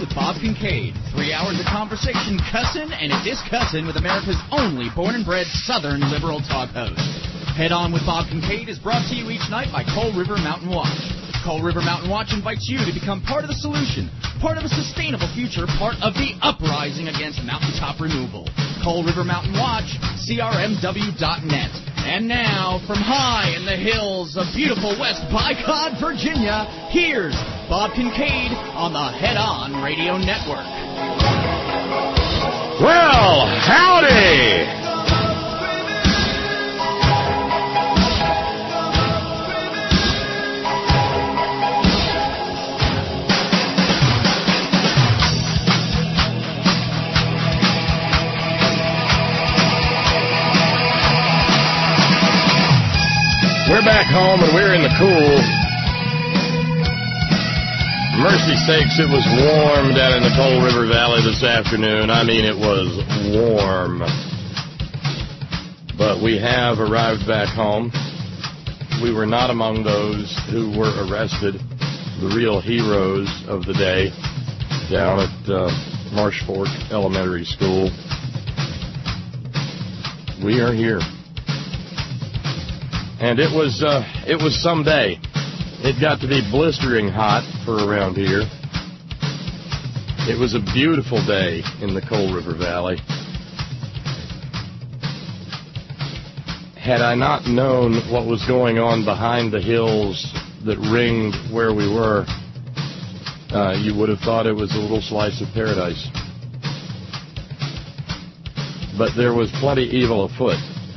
with Bob Kincaid. 3 hours of conversation, cussing, and a discussing with America's only born-and-bred Southern liberal talk host. Head On with Bob Kincaid is brought to you each night by Coal River Mountain Watch. Coal River Mountain Watch invites you to become part of the solution, part of a sustainable future, part of the uprising against mountaintop removal. Coal River Mountain Watch, crmw.net. And now, from high in the hills of beautiful West Bicod, Virginia, here's Bob Kincaid on the Head On Radio Network. Well, howdy! We're back home and we're in the cool. Mercy sakes, it was warm down in the Coal River Valley this afternoon. I mean, it was warm. But we have arrived back home. We were not among those who were arrested, the real heroes of the day, down at Marsh Fork Elementary School. We are here. And it was some day. It got to be blistering hot for around here. It was a beautiful day in the Coal River Valley. Had I not known what was going on behind the hills that ringed where we were, you would have thought it was a little slice of paradise. But there was plenty evil afoot.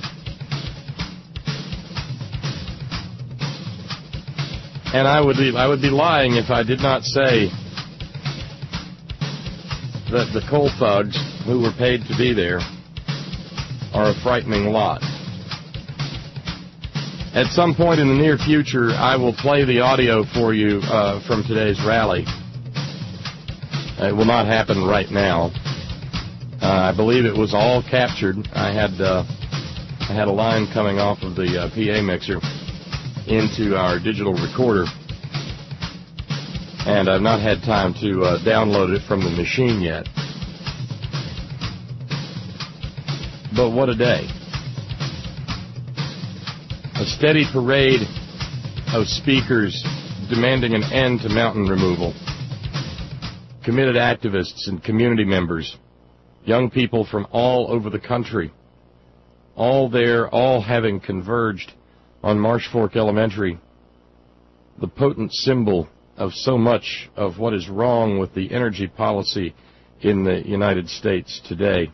And I would be lying if I did not say that the coal thugs who were paid to be there are a frightening lot. At some point in the near future, I will play the audio for you from today's rally. It will not happen right now. I believe it was all captured. I had a line coming off of the PA mixer into our digital recorder, and I've not had time to download it from the machine yet. But what a day. A steady parade of speakers demanding an end to mountain removal. Committed activists and community members, young people from all over the country, all there, all having converged on Marsh Fork Elementary, the potent symbol of so much of what is wrong with the energy policy in the United States today.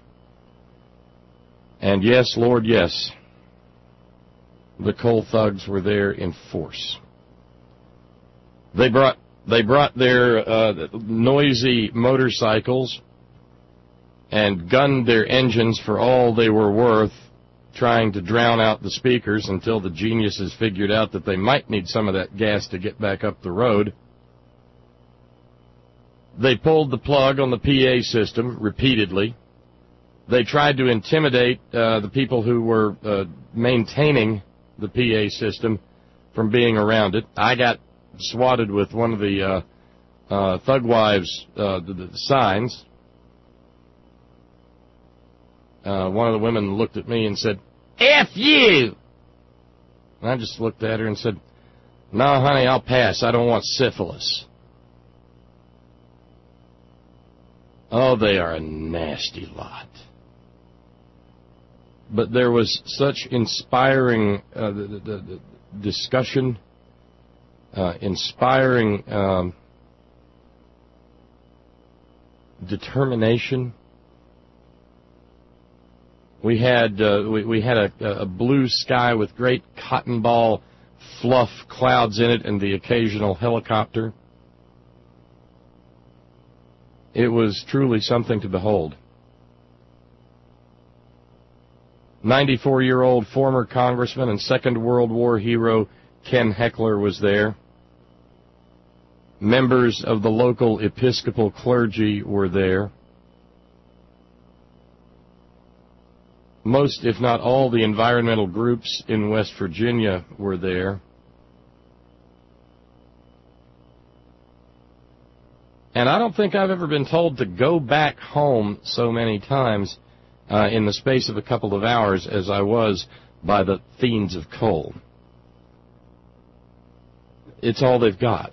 And yes, Lord, yes, the coal thugs were there in force. They brought their noisy motorcycles and gunned their engines for all they were worth, trying to drown out the speakers until the geniuses figured out that they might need some of that gas to get back up the road. They pulled the plug on the PA system repeatedly. They tried to intimidate the people who were maintaining the PA system from being around it. I got swatted with one of the Thug Wives the signs. One of the women looked at me and said, "F you!" And I just looked at her and said, "No, honey, I'll pass. I don't want syphilis." Oh, they are a nasty lot. But there was such inspiring discussion, inspiring determination. We had a blue sky with great cotton ball fluff clouds in it and the occasional helicopter. It was truly something to behold. 94-year-old former congressman and Second World War hero Ken Heckler was there. Members of the local Episcopal clergy were there. Most, if not all, the environmental groups in West Virginia were there. And I don't think I've ever been told to go back home so many times in the space of a couple of hours as I was by the fiends of coal. It's all they've got.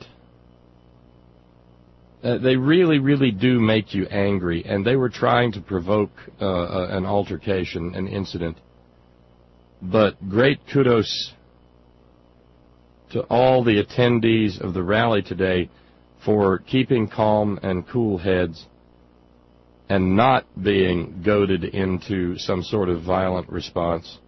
They really, really do make you angry, and they were trying to provoke an altercation, an incident. But great kudos to all the attendees of the rally today for keeping calm and cool heads and not being goaded into some sort of violent response.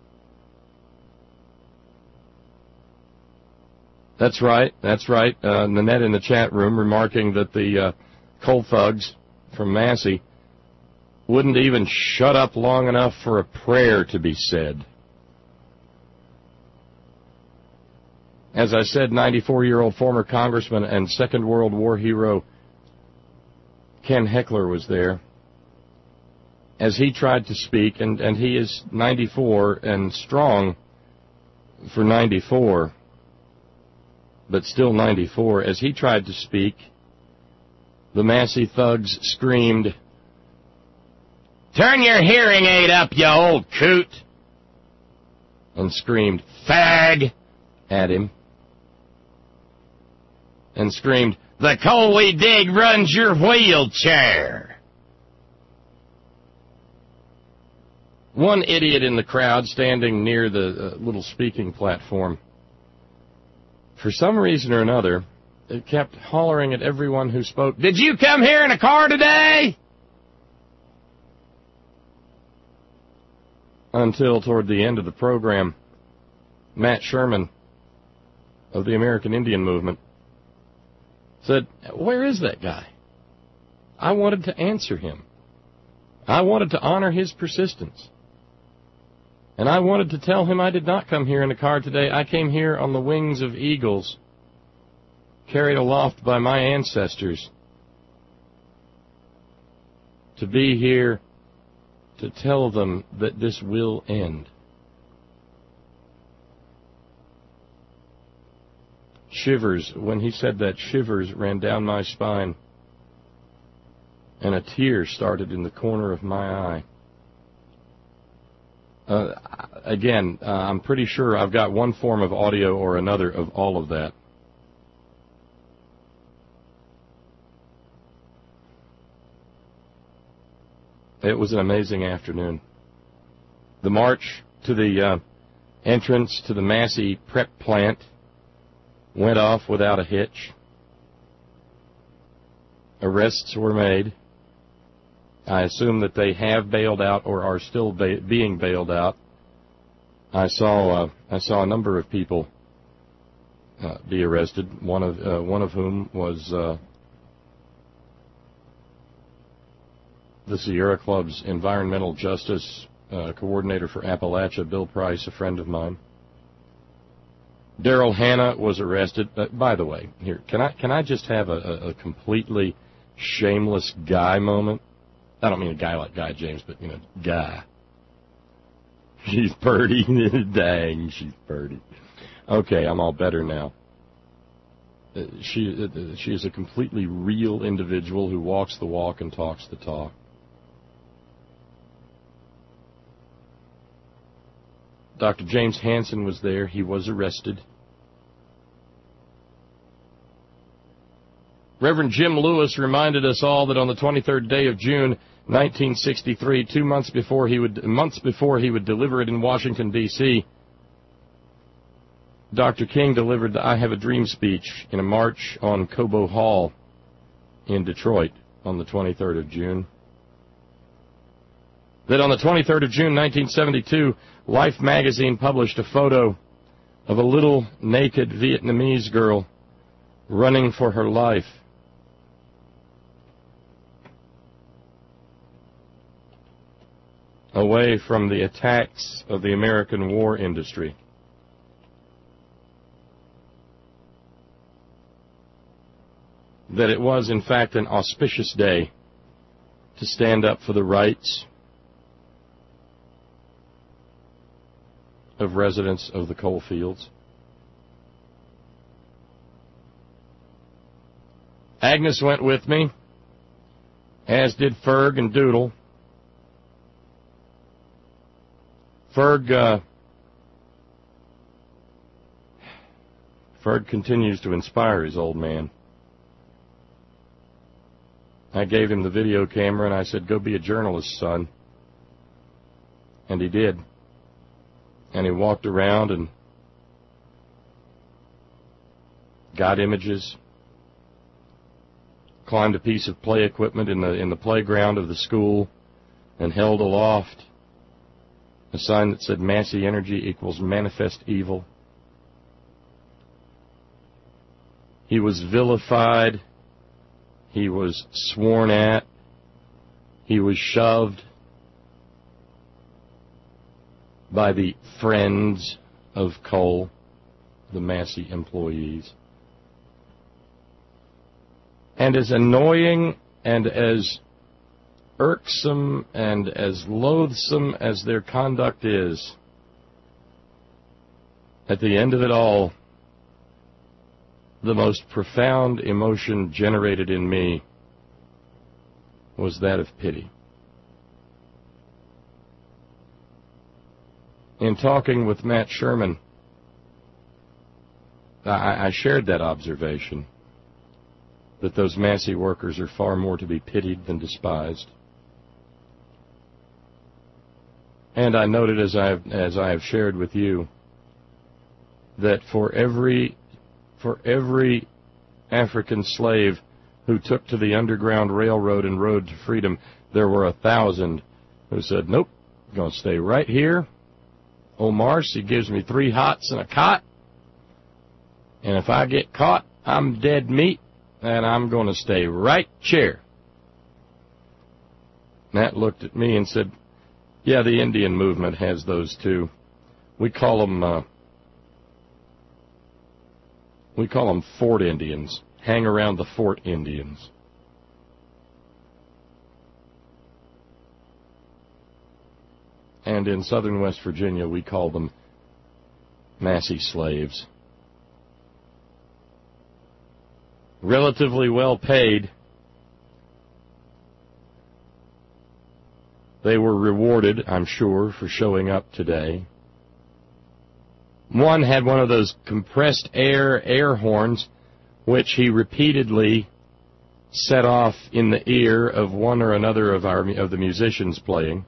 That's right. Nanette in the chat room remarking that the coal thugs from Massey wouldn't even shut up long enough for a prayer to be said. As I said, 94-year-old former congressman and Second World War hero Ken Heckler was there as he tried to speak, and he is 94 and strong for 94, but still 94. As he tried to speak, the Massey thugs screamed, "Turn your hearing aid up, you old coot!" and screamed, "Fag!" at him. And screamed, "The coal we dig runs your wheelchair." One idiot in the crowd standing near the little speaking platform, for some reason or another, it kept hollering at everyone who spoke, "Did you come here in a car today?" Until toward the end of the program, Matt Sherman of the American Indian Movement said, "Where is that guy?" I wanted to answer him. I wanted to honor his persistence. And I wanted to tell him I did not come here in a car today. I came here on the wings of eagles, carried aloft by my ancestors, to be here to tell them that this will end. Shivers, when he said that, shivers ran down my spine, and a tear started in the corner of my eye. I'm pretty sure I've got one form of audio or another of all of that. It was an amazing afternoon. The march to the entrance to the Massey prep plant went off without a hitch. Arrests were made. I assume that they have bailed out or are still being bailed out. I saw a number of people be arrested. One of whom was the Sierra Club's environmental justice coordinator for Appalachia, Bill Price, a friend of mine. Daryl Hannah was arrested. By the way, here, can I just have a completely shameless guy moment? I don't mean a guy like Guy James, but, guy. She's pretty. Dang, she's pretty. Okay, I'm all better now. She is a completely real individual who walks the walk and talks the talk. Dr. James Hansen was there. He was arrested. Reverend Jim Lewis reminded us all that on the 23rd day of June, 1963, months before he would deliver it in Washington, D.C., Dr. King delivered the I Have a Dream speech in a march on Cobo Hall in Detroit on the 23rd of June. That on the 23rd of June, 1972, Life magazine published a photo of a little naked Vietnamese girl running for her life. Away from the attacks of the American war industry. That it was, in fact, an auspicious day to stand up for the rights of residents of the coal fields. Agnes went with me, as did Ferg and Doodle. Ferg continues to inspire his old man. I gave him the video camera and I said, go be a journalist, son. And he did. And he walked around and got images, climbed a piece of play equipment in the playground of the school and held aloft a sign that said Massey Energy equals manifest evil. He was vilified. He was sworn at. He was shoved by the friends of coal, the Massey employees. And as annoying and as irksome and as loathsome as their conduct is, at the end of it all, the most profound emotion generated in me was that of pity. In talking with Matt Sherman, I shared that observation, that those Massey workers are far more to be pitied than despised. And I noted, as I have shared with you, that for every African slave who took to the Underground Railroad and rode to freedom, there were 1,000 who said, nope, I'm going to stay right here. Old Marcy gives me 3 hots and a cot, and if I get caught, I'm dead meat, and I'm going to stay right here. Matt looked at me and said, yeah, the Indian movement has those too. We call them Fort Indians, hang around the Fort Indians. And in southern West Virginia, we call them Massey slaves. Relatively well paid. They were rewarded, I'm sure, for showing up today. One had one of those compressed air horns, which he repeatedly set off in the ear of one or another of the musicians playing.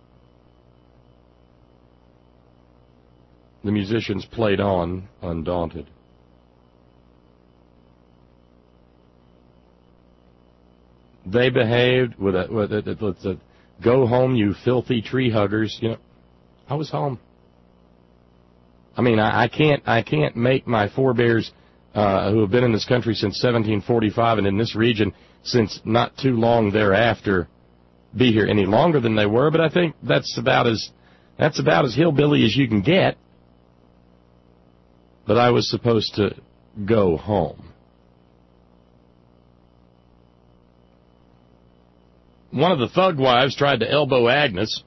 The musicians played on, undaunted. They behaved with a go home, you filthy tree huggers. You know, I was home. I mean, I can't make my forebears who have been in this country since 1745 and in this region since not too long thereafter be here any longer than they were. But I think that's about as hillbilly as you can get. But I was supposed to go home. One of the thug wives tried to elbow Agnes.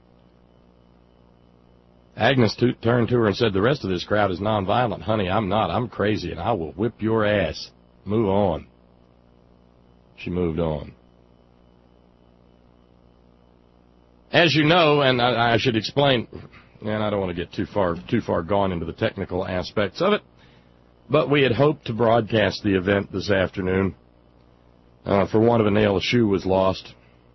Agnes turned to her and said, the rest of this crowd is nonviolent. Honey, I'm not. I'm crazy, and I will whip your ass. Move on. She moved on. As you know, and I should explain, and I don't want to get too far gone into the technical aspects of it, but we had hoped to broadcast the event this afternoon. For want of a nail, a shoe was lost.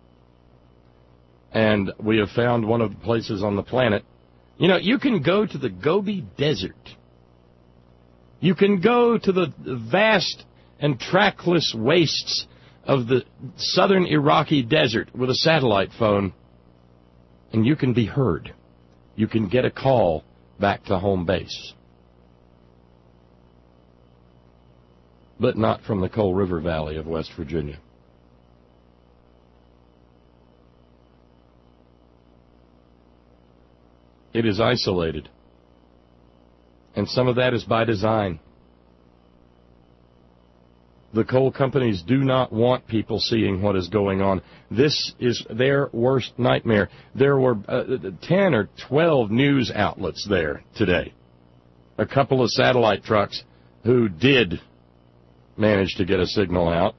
And we have found one of the places on the planet. You know, you can go to the Gobi Desert. You can go to the vast and trackless wastes of the southern Iraqi desert with a satellite phone, and you can be heard. You can get a call back to home base. But not from the Coal River Valley of West Virginia. It is isolated. And some of that is by design. The coal companies do not want people seeing what is going on. This is their worst nightmare. There were 10 or 12 news outlets there today. A couple of satellite trucks who did managed to get a signal out.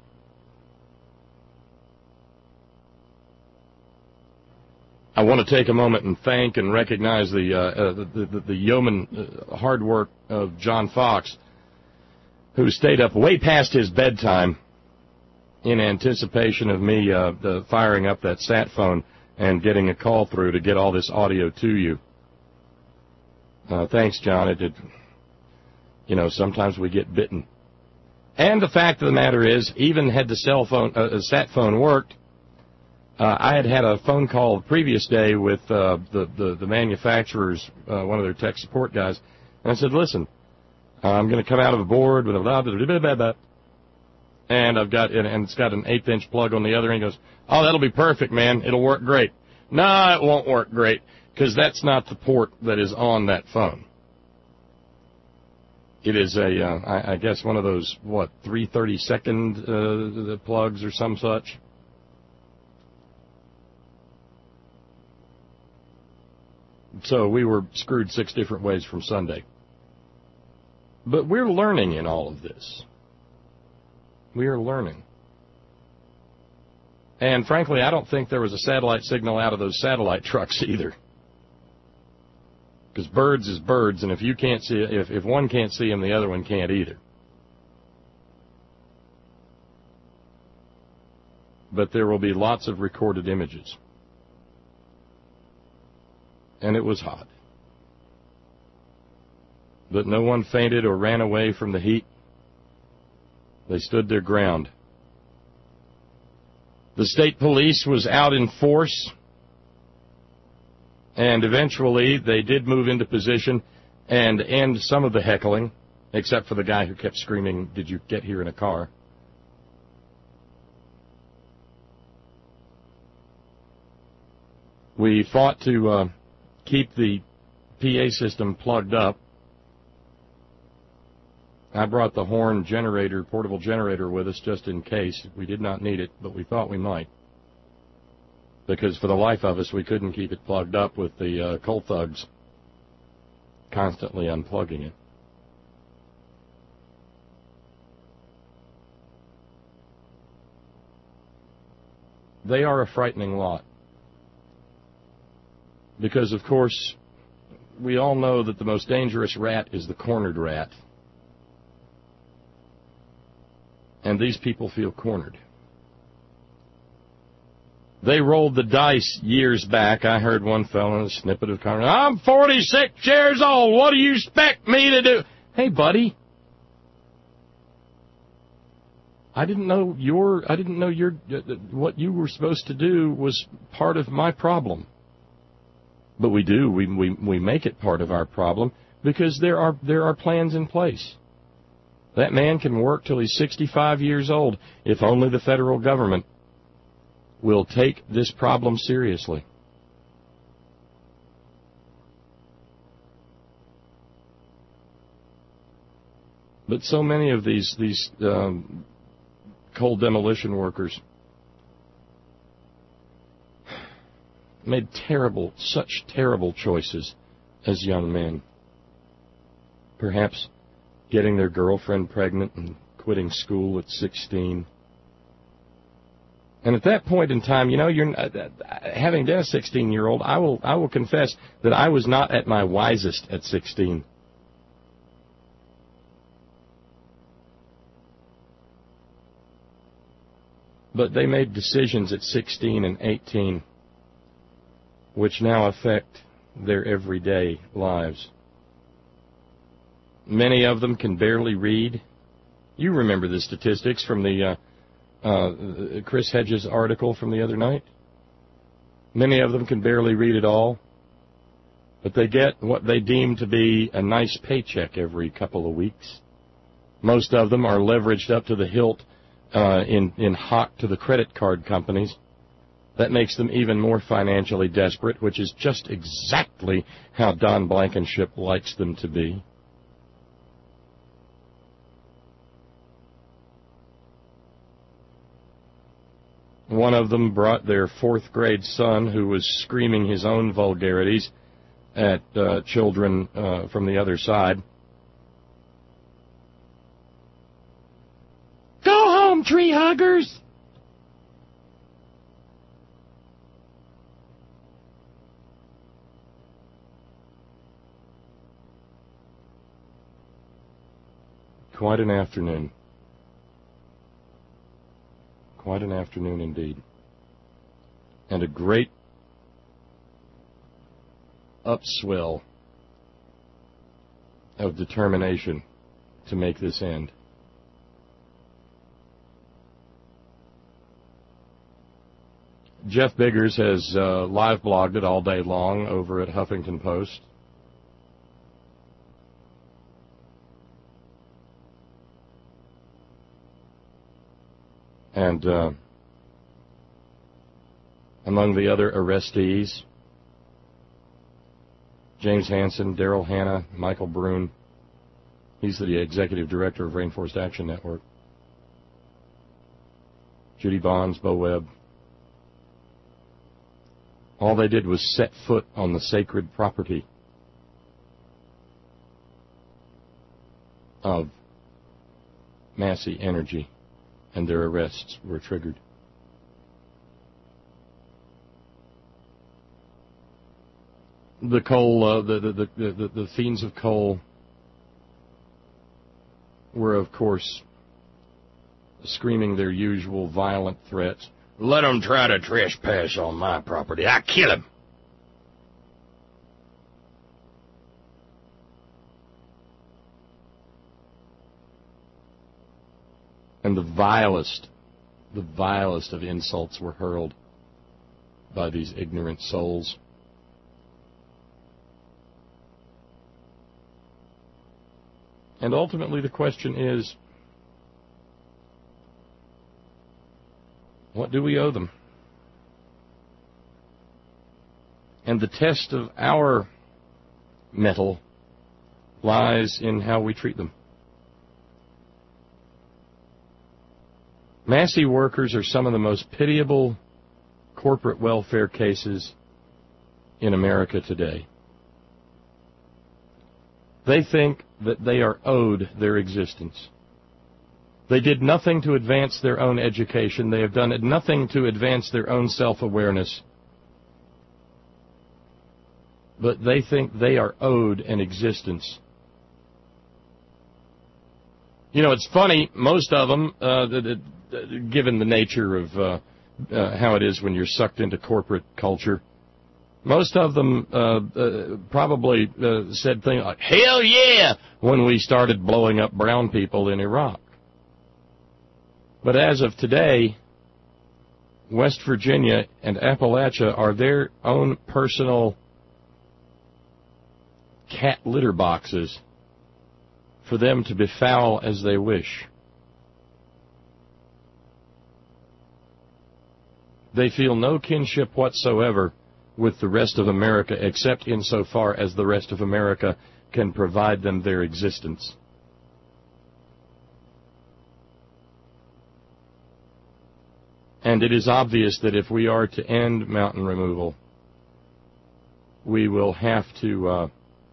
I want to take a moment and thank and recognize the yeoman hard work of John Fox, who stayed up way past his bedtime in anticipation of me firing up that sat phone and getting a call through to get all this audio to you. Thanks, John. Sometimes we get bitten. And the fact of the matter is, even had the sat phone worked, I had a phone call the previous day with the manufacturer's, one of their tech support guys, and I said, listen, I'm going to come out of a board with a blah, blah, blah, blah, blah, and it's got an 1/8" plug on the other end. He goes, oh, that'll be perfect, man. It'll work great. No, it won't work great, because that's not the port that is on that phone. It is I guess one of those, 332nd plugs or some such. So we were screwed 6 different ways from Sunday. But we're learning in all of this. We are learning. And frankly, I don't think there was a satellite signal out of those satellite trucks either. Because birds is birds, and if one can't see them, the other one can't either. But there will be lots of recorded images. And it was hot. But no one fainted or ran away from the heat. They stood their ground. The state police was out in force, and eventually they did move into position and end some of the heckling, except for the guy who kept screaming, "Did you get here in a car?" We fought to keep the PA system plugged up. I brought the Horn generator, portable generator, with us just in case. We did not need it, but we thought we might. Because for the life of us, we couldn't keep it plugged up with the coal thugs constantly unplugging it. They are a frightening lot. Because, of course, we all know that the most dangerous rat is the cornered rat. And these people feel cornered. They rolled the dice years back. I heard one fellow in a snippet of conversation, "I'm 46 years old. What do you expect me to do?" Hey, buddy. I didn't know what you were supposed to do was part of my problem. But we do. We make it part of our problem because there are plans in place. That man can work till he's 65 years old if only the federal government will take this problem seriously. But so many of these coal demolition workers made such terrible choices as young men. Perhaps getting their girlfriend pregnant and quitting school at 16. And at that point in time, having been a 16-year-old, I will confess that I was not at my wisest at 16. But they made decisions at 16 and 18 which now affect their everyday lives. Many of them can barely read. You remember the statistics from the Chris Hedges article from the other night. Many of them can barely read at all, but they get what they deem to be a nice paycheck every couple of weeks. Most of them are leveraged up to the hilt in hock to the credit card companies. That makes them even more financially desperate, which is just exactly how Don Blankenship likes them to be. One of them brought their 4th grade son, who was screaming his own vulgarities at children from the other side. Elm tree huggers! Quite an afternoon. Quite an afternoon indeed. And a great upswell of determination to make this end. Jeff Biggers has live blogged it all day long over at Huffington Post. And among the other arrestees, James Hansen, Daryl Hannah, Michael Brune. He's the executive director of Rainforest Action Network. Judy Bonds, Bo Webb. All they did was set foot on the sacred property of Massey Energy, and their arrests were triggered. The coal, the fiends of coal were, of course, screaming their usual violent threats. Let them try to trespass on my property. I kill them. And the vilest of insults were hurled by these ignorant souls. And ultimately the question is, what do we owe them? And the test of our mettle lies in how we treat them. Massey workers are some of the most pitiable corporate welfare cases in America today. They think that they are owed their existence. They did nothing to advance their own education. They have done nothing to advance their own self-awareness. But they think they are owed an existence. You know, it's funny, most of them, given the nature of how it is when you're sucked into corporate culture, most of them probably said things like, hell yeah, when we started blowing up brown people in Iraq. But as of today, West Virginia and Appalachia are their own personal cat litter boxes for them to befoul as they wish. They feel no kinship whatsoever with the rest of America, except insofar as the rest of America can provide them their existence. And it is obvious that if we are to end mountain removal, we will have to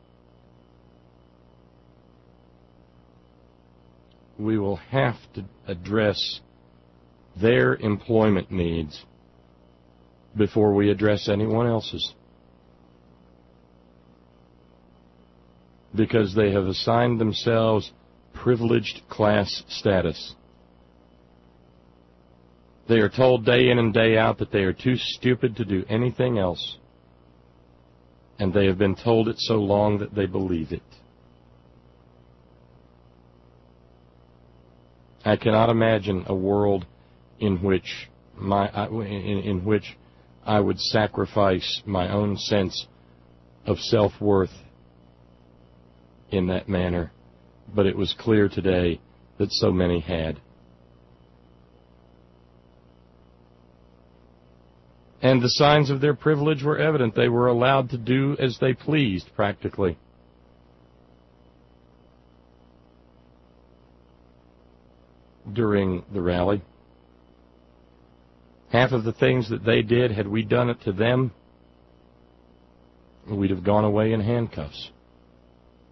address their employment needs before we address anyone else's. Because they have assigned themselves privileged class status. They are told day in and day out that they are too stupid to do anything else. And they have been told it so long that they believe it. I cannot imagine a world in which I would sacrifice my own sense of self-worth in that manner, but it was clear today that so many had. And the signs of their privilege were evident. They were allowed to do as they pleased, practically. During the rally. Half of the things that they did, had we done it to them, we'd have gone away in handcuffs.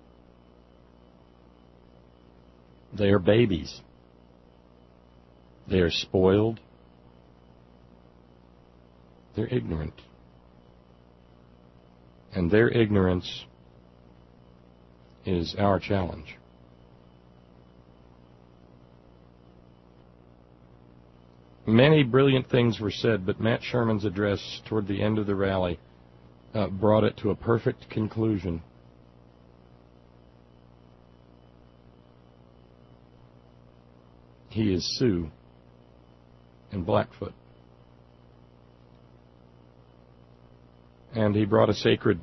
They are babies. They are spoiled. They're ignorant. And their ignorance is our challenge. Many brilliant things were said, but Matt Sherman's address toward the end of the rally brought it to a perfect conclusion. He is Sioux and Blackfoot. And he brought a sacred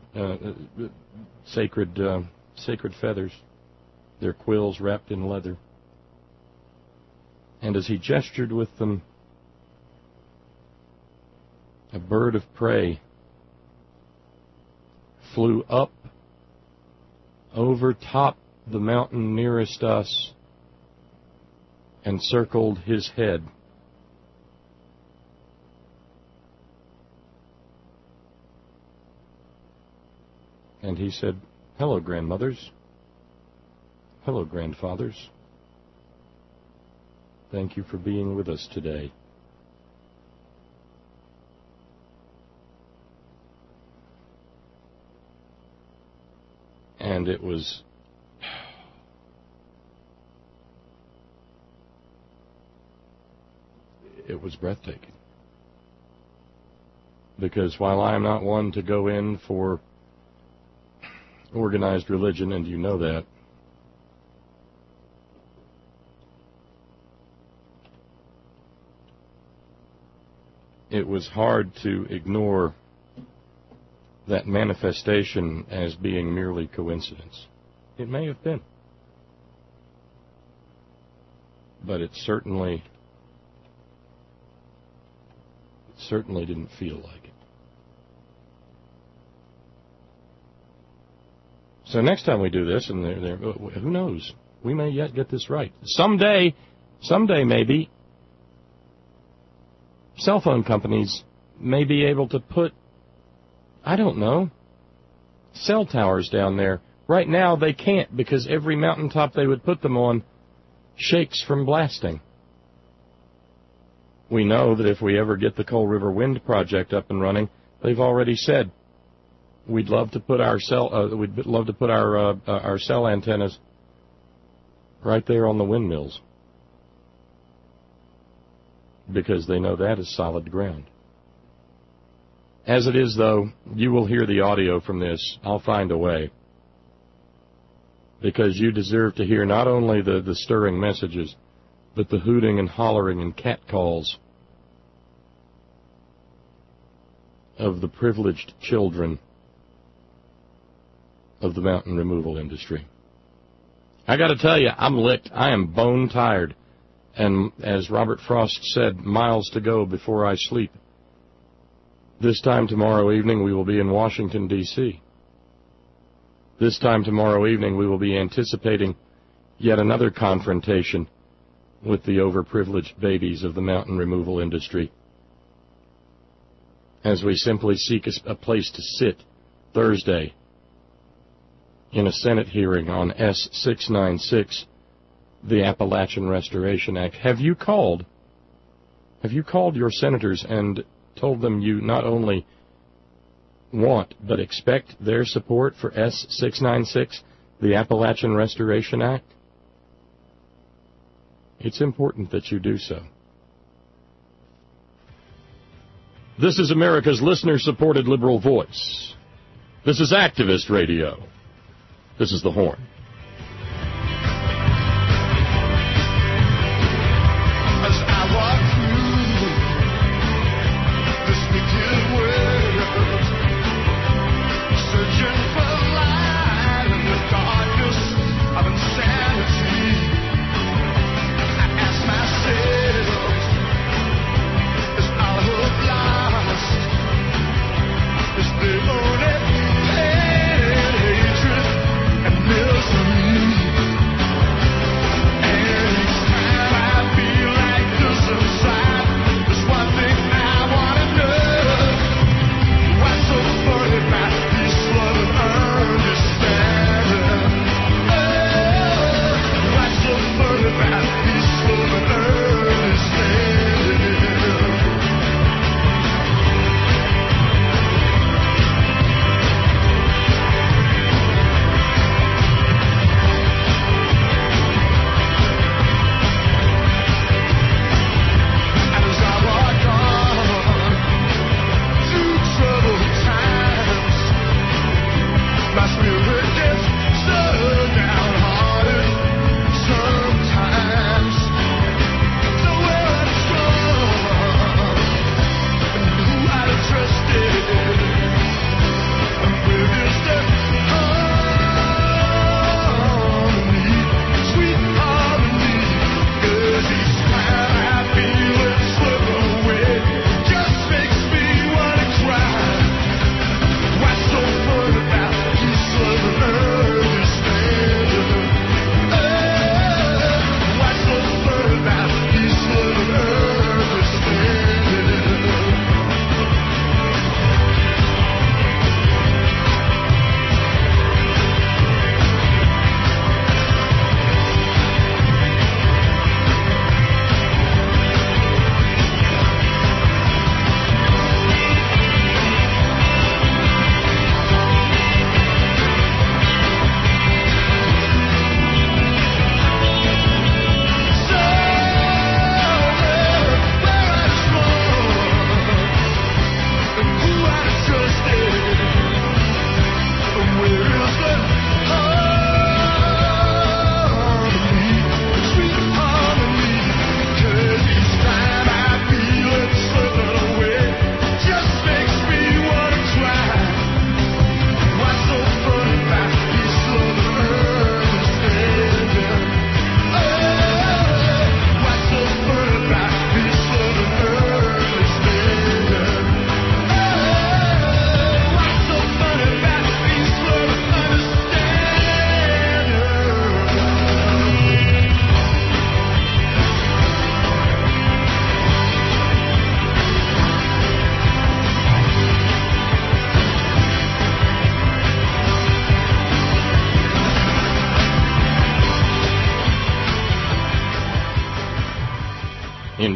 feathers, their quills wrapped in leather. And as he gestured with them, a bird of prey flew up over top the mountain nearest us and circled his head. And he said, "Hello, grandmothers. Hello, grandfathers. Thank you for being with us today." And it was breathtaking. Because while I am not one to go in for organized religion, and you know that, it was hard to ignore that manifestation as being merely coincidence. It may have been. But it certainly didn't feel like it. So next time we do this, and who knows, we may yet get this right. Someday maybe, cell phone companies may be able to put, I don't know, cell towers down there. Right now they can't, because every mountaintop they would put them on shakes from blasting. We know that if we ever get the Coal River Wind Project up and running, they've already said we'd love to put our cell antennas right there on the windmills, because they know that is solid ground. As it is, though, you will hear the audio from this. I'll find a way, because you deserve to hear not only the stirring messages, but the hooting and hollering and catcalls of the privileged children of the mountain removal industry. I got to tell you, I'm licked. I am bone tired. And as Robert Frost said, miles to go before I sleep. This time tomorrow evening, we will be in Washington, D.C. This time tomorrow evening, we will be anticipating yet another confrontation with the overprivileged babies of the mountain removal industry, as we simply seek a place to sit Thursday in a Senate hearing on S-696, the Appalachian Restoration Act. Have you called your senators and told them you not only want but expect their support for S-696, the Appalachian Restoration Act? It's important that you do so. This is America's listener-supported liberal voice. This is Activist Radio. This is The Horn. Hatred and misery.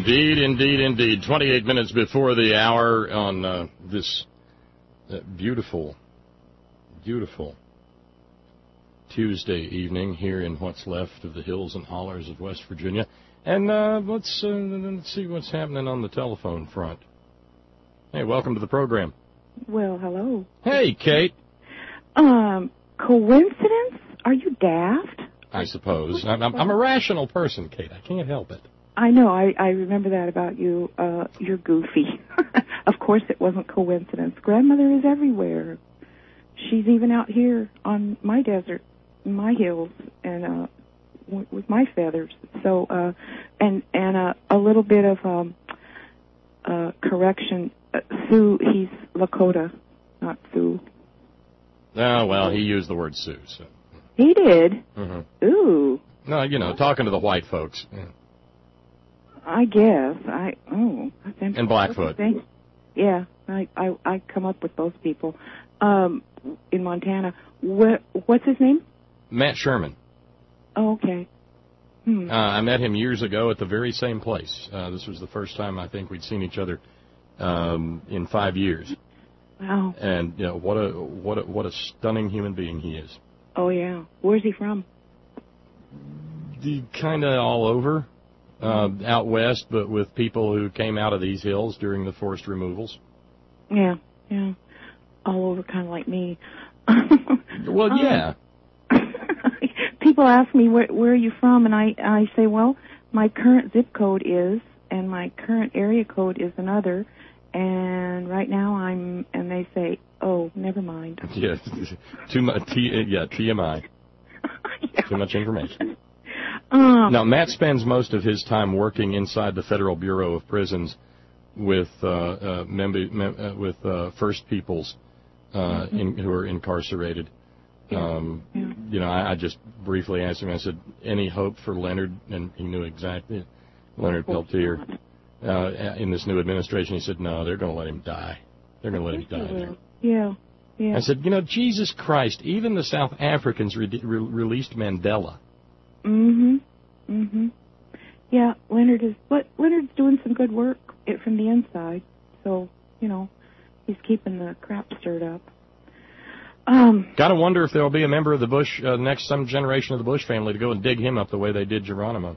Indeed, indeed, indeed. 28 minutes before the hour on this beautiful, beautiful Tuesday evening here in what's left of the hills and hollers of West Virginia. And let's see what's happening on the telephone front. Hey, welcome to the program. Well, hello. Hey, Kate. Coincidence? Are you daft? I suppose. I'm a rational person, Kate. I can't help it. I know. I remember that about you. You're goofy. Of course it wasn't coincidence. Grandmother is everywhere. She's even out here on my desert, my hills, and with my feathers. So, and a little bit of correction. Sioux, he's Lakota, not Sioux. Oh, well, he used the word Sioux, so. He did? Mm-hmm. Ooh. No, talking to the white folks. Yeah. I guess. That's interesting. And Blackfoot. Yeah, I come up with those people. In Montana. What's his name? Matt Sherman. Oh, okay. I met him years ago at the very same place. This was the first time I think we'd seen each other in 5 years. Wow. And what a stunning human being he is. Oh yeah. Where's he from? Kind of all over, out west, but with people who came out of these hills during the forced removals. Yeah. All over, kind of like me. Well, yeah. People ask me where are you from, and I say, well, my current zip code is, and my current area code is another, and right now and they say, oh, never mind. Yeah, too much. TMI. Yeah. Too much information. Now, Matt spends most of his time working inside the Federal Bureau of Prisons with First Peoples who are incarcerated. I just briefly asked him, I said, any hope for Leonard? And he knew exactly. Leonard Peltier. In this new administration, he said, no, they're going to let him die. They're going to let him die there. Yeah. I said, Jesus Christ, even the South Africans released Mandela. Yeah, Leonard's doing some good work from the inside. So, he's keeping the crap stirred up. Gotta wonder if there'll be a member of the Bush, some generation of the Bush family to go and dig him up the way they did Geronimo.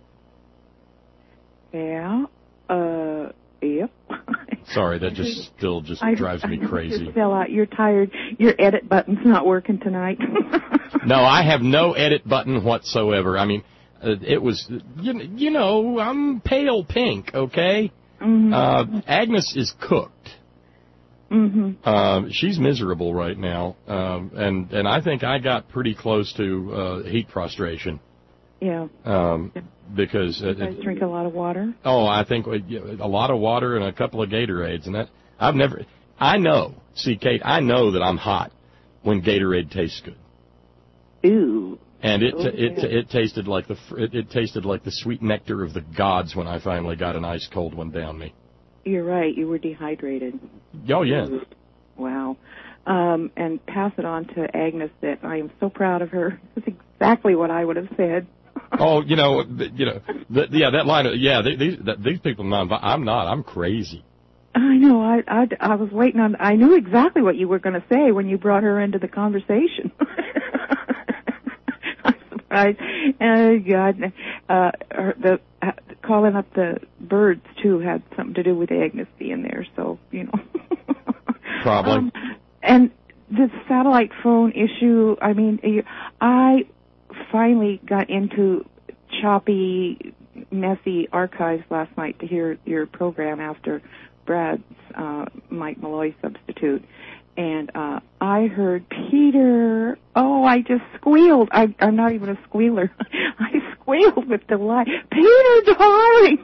Yeah. Yep. Sorry, that still drives me crazy. Just fell out. You're tired. Your edit button's not working tonight. No, I have no edit button whatsoever. I mean, it was, I'm pale pink, okay? Agnes is cooked. She's miserable right now, and I think I got pretty close to heat prostration. Yeah. Because you guys drink a lot of water. Oh, I think a lot of water and a couple of Gatorades, and that I know. See, Kate, I know that I'm hot when Gatorade tastes good. Ooh. And it tasted like the sweet nectar of the gods when I finally got an ice cold one down me. You're right. You were dehydrated. Oh yeah. Wow. And pass it on to Agnes that I am so proud of her. That's exactly what I would have said. Oh, that line of, these people, I'm not, I'm crazy. I know, I was waiting on, I knew exactly what you were going to say when you brought her into the conversation. I'm surprised. God, calling up the birds, too, had something to do with Agnes being there, so, Probably. And the satellite phone issue, I mean, I finally got into choppy, messy archives last night to hear your program after Brad's Mike Malloy substitute. And I heard Peter. Oh, I just squealed. I'm not even a squealer. I squealed with delight. Peter, darling!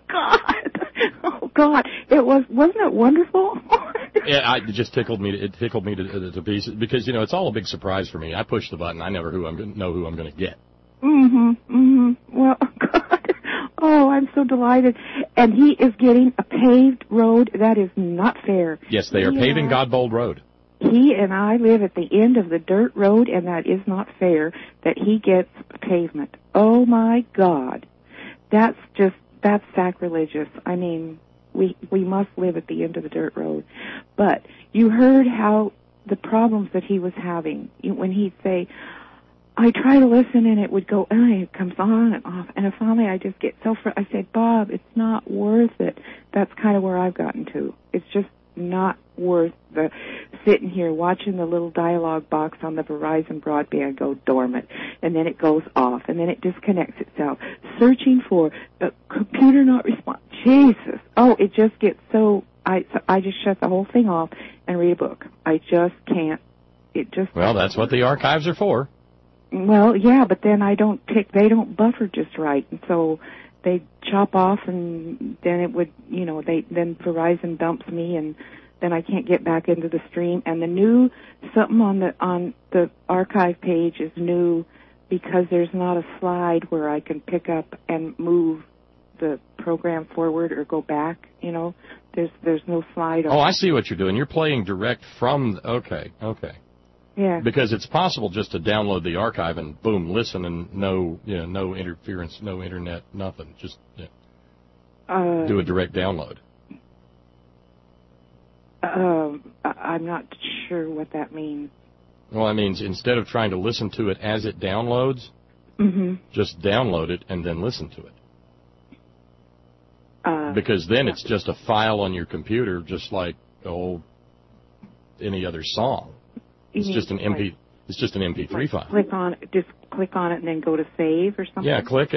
Oh God! Wasn't it wonderful? Yeah, it just tickled me. It tickled me to pieces because it's all a big surprise for me. I push the button. I never know who I'm going to get. Well, God. Oh, I'm so delighted. And he is getting a paved road. That is not fair. Yes, they are paving Godbold Road. He and I live at the end of the dirt road, and that is not fair that he gets pavement. Oh, my God. That's just that's sacrilegious. I mean, we must live at the end of the dirt road. But you heard how the problems that he was having when he'd say, I try to listen and it would go, it comes on and off. And finally I just get so I said, Bob, it's not worth it. That's kind of where I've gotten to. It's just not worth the sitting here watching the little dialogue box on the Verizon broadband go dormant, and then it goes off, and then it disconnects itself, searching for a computer not respond. Jesus. Oh, it just gets so, I just shut the whole thing off and read a book. I just can't. It just. Well, that's what the archives are for. Well, yeah, but then they don't buffer just right, and so they chop off, and then it would, then Verizon dumps me, and then I can't get back into the stream. And the new something on the archive page is new because there's not a slide where I can pick up and move the program forward or go back. There's no slide. Oh, I see what you're doing. You're playing direct from. Okay. Yeah. Because it's possible just to download the archive and boom, listen, and no interference, no internet, nothing. Just do a direct download. I'm not sure what that means. Well, that means instead of trying to listen to it as it downloads, just download it and then listen to it. Because then it's just a file on your computer, just like any other song. It's just an MP. It's just an MP3 file. Click on it, and then go to save or something. Yeah, click.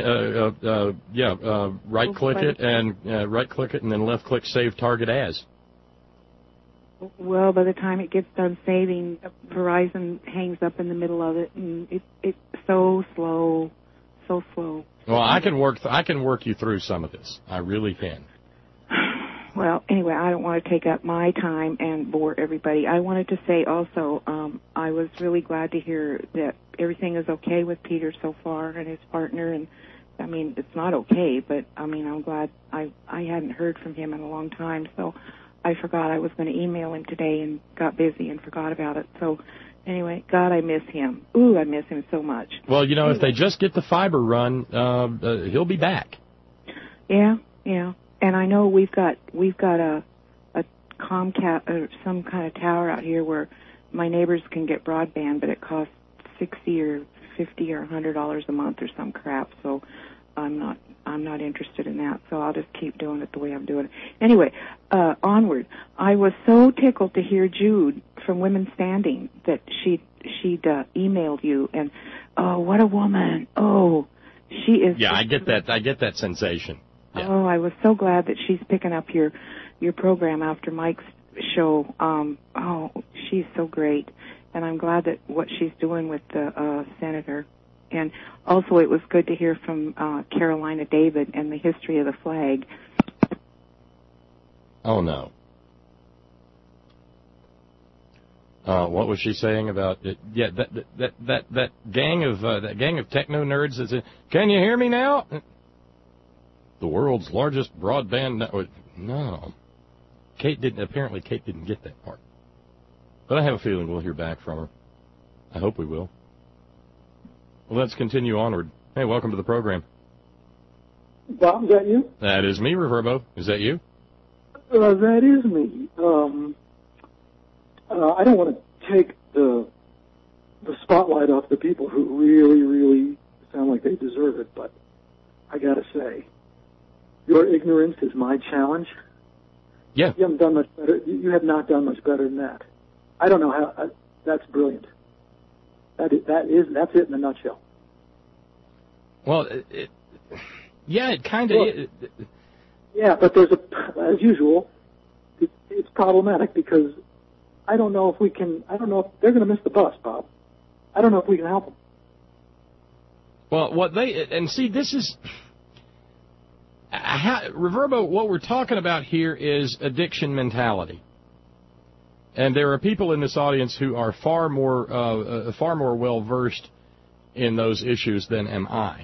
Right click it and then left click Save Target As. Well, by the time it gets done saving, Verizon hangs up in the middle of it, and it's so slow. Well, I can work you through some of this. I really can. Well, anyway, I don't want to take up my time and bore everybody. I wanted to say also, I was really glad to hear that everything is okay with Peter so far and his partner. And I mean, it's not okay, but I mean, I'm glad I hadn't heard from him in a long time. So I forgot I was going to email him today and got busy and forgot about it. So anyway, God, I miss him. Ooh, I miss him so much. Well, anyway, if they just get the fiber run, he'll be back. Yeah. And I know we've got a Comcast or some kind of tower out here where my neighbors can get broadband, but it costs $60 or $50 or $100 a month or some crap. So I'm not interested in that. So I'll just keep doing it the way I'm doing it. Anyway, onward. I was so tickled to hear Jude from Women Standing that she'd emailed you, and oh, what a woman! Oh, she is. Yeah, I get that sensation. Yeah. Oh, I was so glad that she's picking up your program after Mike's show. Oh, she's so great. And I'm glad that what she's doing with the senator. And also it was good to hear from Carolina David and the history of the flag. Oh, no. What was she saying about it? Yeah, that gang of techno nerds is. Can you hear me now? The world's largest broadband network. No. Kate didn't get that part. But I have a feeling we'll hear back from her. I hope we will. Well, let's continue onward. Hey, welcome to the program. Bob, is that you? That is me, Reverbo. Is that you? That is me. I don't want to take the spotlight off the people who really, really sound like they deserve it, but I got to say, your ignorance is my challenge. Yeah. You haven't done much better. You have not done much better than that. I don't know how. That's brilliant. That's it in a nutshell. Well, it kind of is. Yeah, but as usual, it's problematic because I don't know if they're going to miss the bus, Bob. I don't know if we can help them. Well, this is. Reverbo, what we're talking about here is addiction mentality. And there are people in this audience who are far more well-versed in those issues than am I.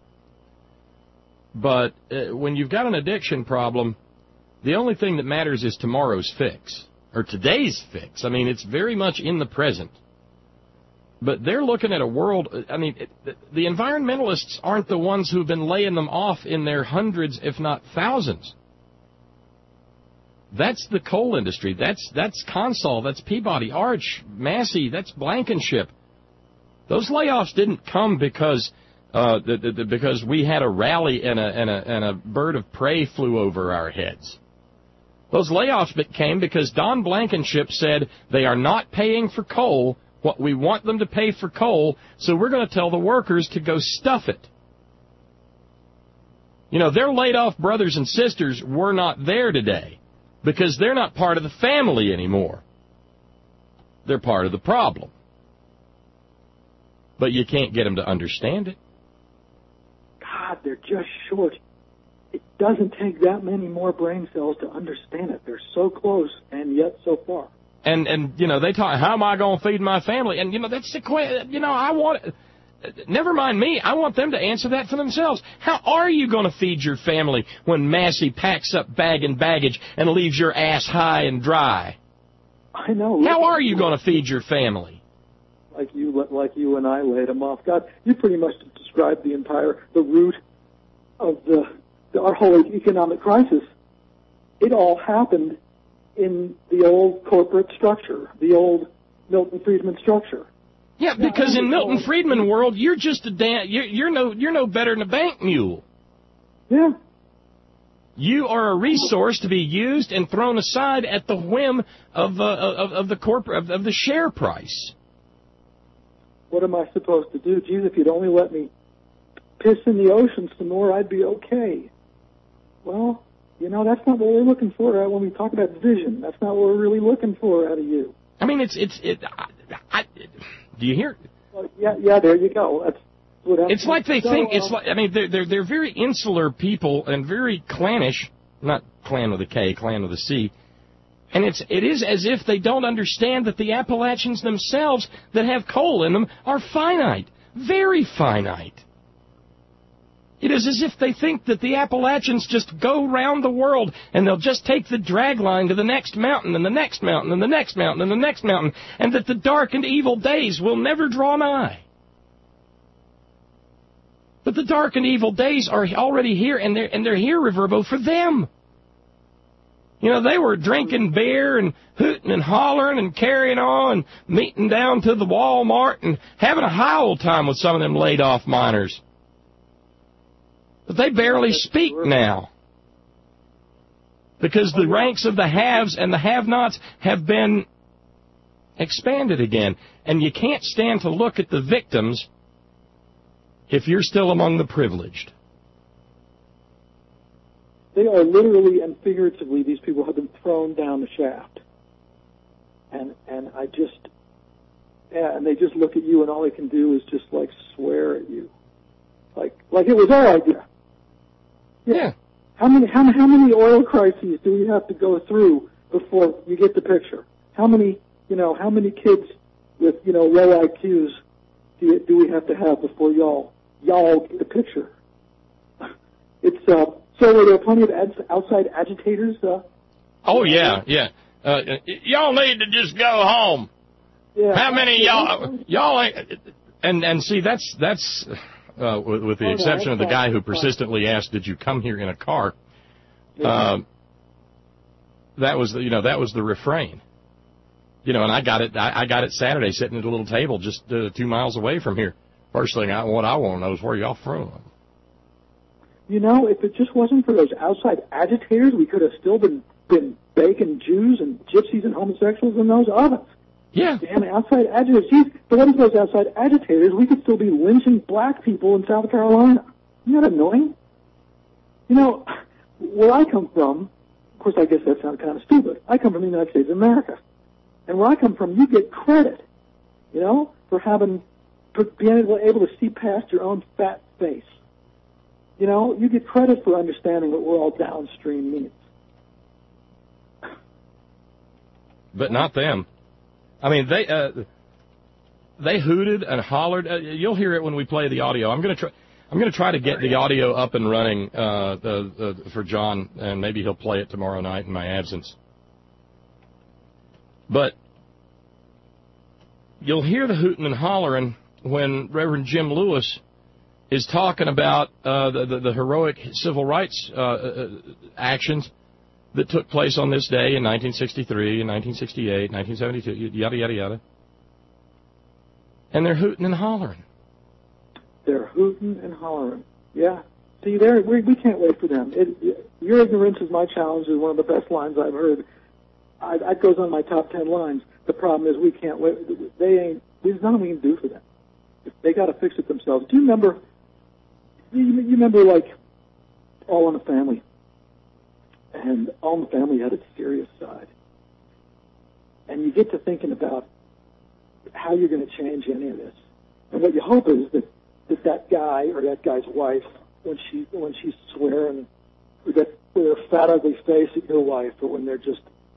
But when you've got an addiction problem, the only thing that matters is tomorrow's fix, or today's fix. I mean, it's very much in the present. But they're looking at a world, I mean, the environmentalists aren't the ones who've been laying them off in their hundreds, if not thousands. That's the coal industry. That's Consol. That's Peabody, Arch, Massey. That's Blankenship. Those layoffs didn't come because we had a rally and a bird of prey flew over our heads. Those layoffs came because Don Blankenship said they are not paying for coal what we want them to pay for coal, so we're going to tell the workers to go stuff it. You know, their laid-off brothers and sisters were not there today because they're not part of the family anymore. They're part of the problem. But you can't get them to understand it. God, they're just short. It doesn't take that many more brain cells to understand it. They're so close and yet so far. And you know, they talk, how am I going to feed my family? And, you know, that's the question. You know, never mind me. I want them to answer that for themselves. How are you going to feed your family when Massey packs up bag and baggage and leaves your ass high and dry? I know. How are you going to feed your family? Like you and I laid them off. God, you pretty much described the root of our whole economic crisis. It all happened in the old corporate structure, the old Milton Friedman structure. Yeah, because in Milton Friedman world, you're just you're no better than a bank mule. Yeah. You are a resource to be used and thrown aside at the whim of the share price. What am I supposed to do? Geez, if you'd only let me piss in the ocean some more, I'd be okay. Well, you know, that's not what we're looking for when we talk about vision. That's not what we're really looking for out of you. I mean, do you hear? Well, yeah, there you go. That's what I'm It's like they think it's like. I mean, they're very insular people and very clannish. Not clan with a K, clan with a C. And it is as if they don't understand that the Appalachians themselves that have coal in them are finite, very finite. It is as if they think that the Appalachians just go round the world and they'll just take the drag line to the next mountain and the next mountain and the next mountain and the next mountain, and that the dark and evil days will never draw nigh. But the dark and evil days are already here, and they're here, Reverbo, for them. You know, they were drinking beer and hooting and hollering and carrying on and meeting down to the Walmart and having a high old time with some of them laid-off miners. But they barely speak now because the ranks of the haves and the have-nots have been expanded again. And you can't stand to look at the victims if you're still among the privileged. They are literally and figuratively, these people have been thrown down the shaft. And they just look at you and all they can do is just like swear at you. Like it was our idea. Yeah. How many oil crises do we have to go through before you get the picture? How many kids with, low IQs do we have to have before y'all get the picture? It's, so are there plenty of outside agitators? Oh, yeah. Y'all need to just go home. Yeah. How many y'all ain't, and see, that's, with the exception of the guy who persistently asked, did you come here in a car? That was the refrain. And I got it Saturday sitting at a little table just 2 miles away from here. First thing what I want to know is where y'all from. If it just wasn't for those outside agitators, we could have still been baking Jews and gypsies and homosexuals in those ovens. Yeah. Damn outside agitators. Geez, but what if those outside agitators, we could still be lynching black people in South Carolina. Isn't that annoying? Where I come from, of course I guess that sounds kind of stupid. I come from the United States of America. And where I come from, you get credit, for being able to see past your own fat face. You get credit for understanding what we're all downstream means. But not them. I mean, they hooted and hollered. You'll hear it when we play the audio. I'm going to try to get the audio up and running for John, and maybe he'll play it tomorrow night in my absence. But you'll hear the hooting and hollering when Reverend Jim Lewis is talking about the heroic civil rights actions that took place on this day in 1963, in 1968, 1972, yada, yada, yada. And they're hooting and hollering. They're hooting and hollering. Yeah. See, we can't wait for them. Your ignorance is my challenge is one of the best lines I've heard. That goes on my top 10 lines. The problem is we can't wait. There's nothing we can do for them. They got to fix it themselves. Do you remember? You remember, like, All in the Family? And All in the Family had its serious side. And you get to thinking about how you're going to change any of this. And what you hope is that guy or that guy's wife, when she's swearing with her fat, ugly face at your wife, or when they're just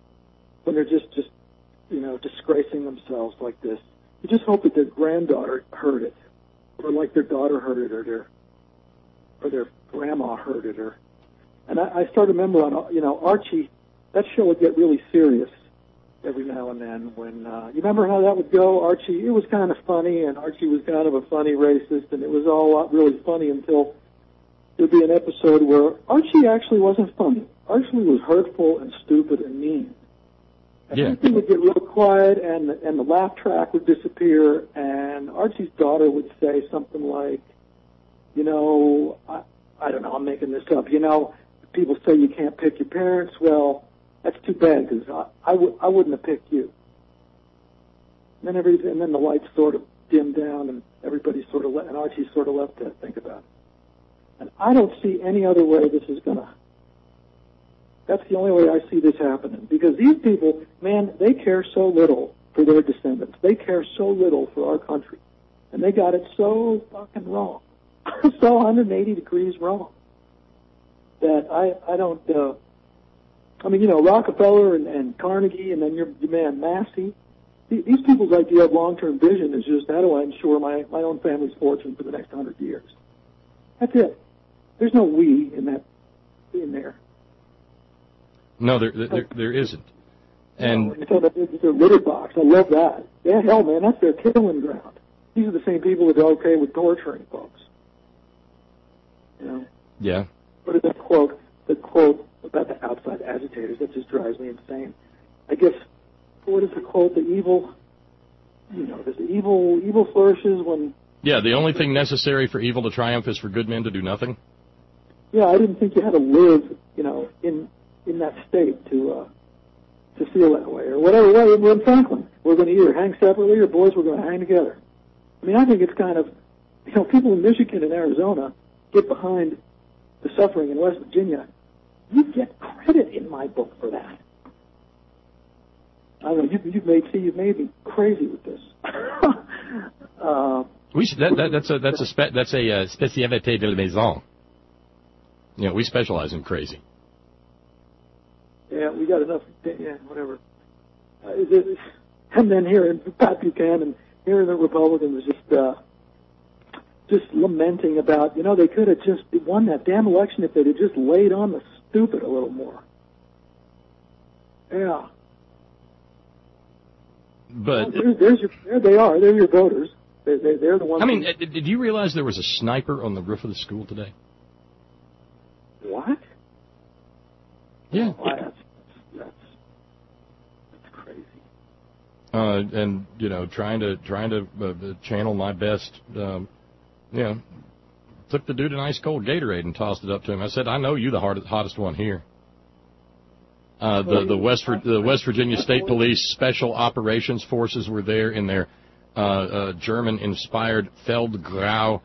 disgracing themselves like this, you just hope that their granddaughter heard it, or like their daughter heard it, or their grandma heard it, and I start to remember on Archie, that show would get really serious every now and then when you remember how that would go. Archie, it was kind of funny, and Archie was kind of a funny racist, and it was all really funny until there'd be an episode where Archie actually wasn't funny. Archie was hurtful and stupid and mean. And everything would get real quiet, and the laugh track would disappear, and Archie's daughter would say something like, I don't know, I'm making this up. People say you can't pick your parents. Well, that's too bad, because I wouldn't have picked you. And then the lights sort of dimmed down, and everybody and Archie sort of left to think about it. And I don't see any other way this is going to. That's the only way I see this happening. Because these people, man, they care so little for their descendants. They care so little for our country. And they got it so fucking wrong. So 180 degrees wrong. That I don't, Rockefeller and Carnegie, and then your man Massey. These people's idea of long-term vision is just, how do I ensure my own family's fortune for the next 100 years? That's it. There's no we in there. No, there isn't. And it's a litter box. I love that. Yeah, hell, man, that's their killing ground. These are the same people that are okay with torturing folks. Yeah. What is the quote about the outside agitators? That just drives me insane. I guess, what is the quote? The evil flourishes when... Yeah, the only thing necessary for evil to triumph is for good men to do nothing. Yeah, I didn't think you had to live, in that state to feel that way, or whatever. We're in Franklin. We're going to either hang separately or, boys, we're going to hang together. I mean, I think it's kind of, people in Michigan and Arizona get behind the suffering in West Virginia. You get credit in my book for that. I don't know. You've made me crazy with this. That's a spécialité de la maison. We specialize in crazy. Yeah, we got enough. Yeah, whatever. And then here in Pat Buchanan, here the Republicans just lamenting about, they could have just won that damn election if they'd have just laid on the stupid a little more. Yeah. But there they are. They're your voters. They're the ones. I mean, did you realize there was a sniper on the roof of the school today? What? Yeah. Oh, that's crazy. And trying to channel my best. Took the dude an ice cold Gatorade and tossed it up to him. I said, "I know you the hottest one here." The West Virginia State Police Special Operations Forces were there in their German-inspired Feldgrau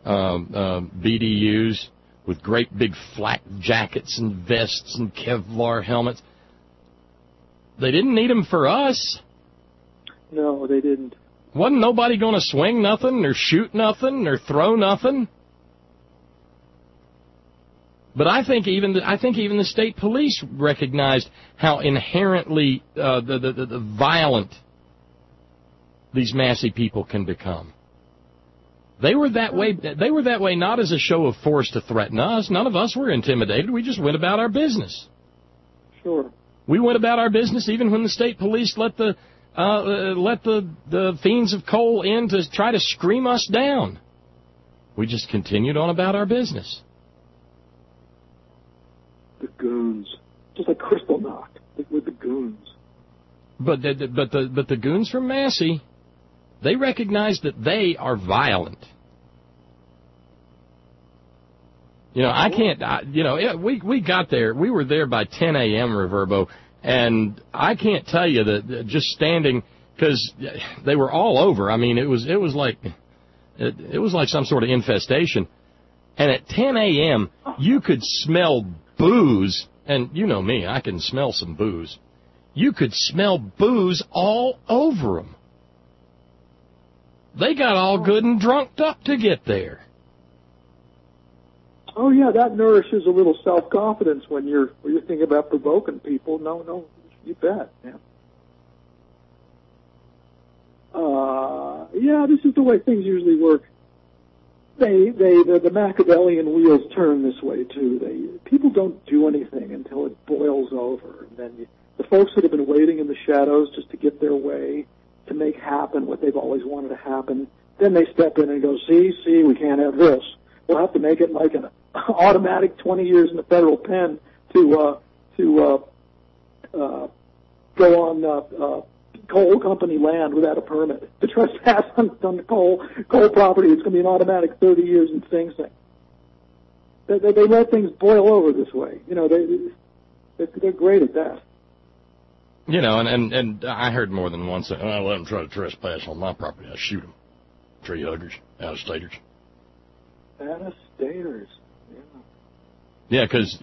BDUs with great big flak jackets and vests and Kevlar helmets. They didn't need them for us. No, they didn't. Wasn't nobody going to swing nothing or shoot nothing or throw nothing. But I think even the state police recognized how inherently the violent these Massey people can become. They were that way. They were that way not as a show of force to threaten us. None of us were intimidated. We just went about our business. Sure. We went about our business even when the state police let the let the fiends of coal in to try to scream us down. We just continued on about our business. The goons. Just like Crystal knocked with the goons. But the goons from Massey, they recognize that they are violent. I can't, we got there. We were there by 10 a.m., Reverbo, and I can't tell you that just standing, because they were all over. I mean, it was like some sort of infestation. And at 10 a.m., you could smell booze, and you know me, I can smell some booze. You could smell booze all over them. They got all good and drunked up to get there. Oh yeah, that nourishes a little self-confidence when you're thinking about provoking people. No, you bet. Yeah, this is the way things usually work. The Machiavellian wheels turn this way too. People don't do anything until it boils over, and then the folks that have been waiting in the shadows just to get their way, to make happen what they've always wanted to happen, then they step in and go, see, we can't have this. We'll have to make it like an automatic 20 years in the federal pen to go on coal company land without a permit. To trespass on the coal property, it's going to be an automatic 30 years in Sing Sing. They let things boil over this way. They're great at that. And I heard more than once say, I let them try to trespass on my property. I shoot them. Tree huggers, out-of-staters. Out-of-staters. Yeah, because,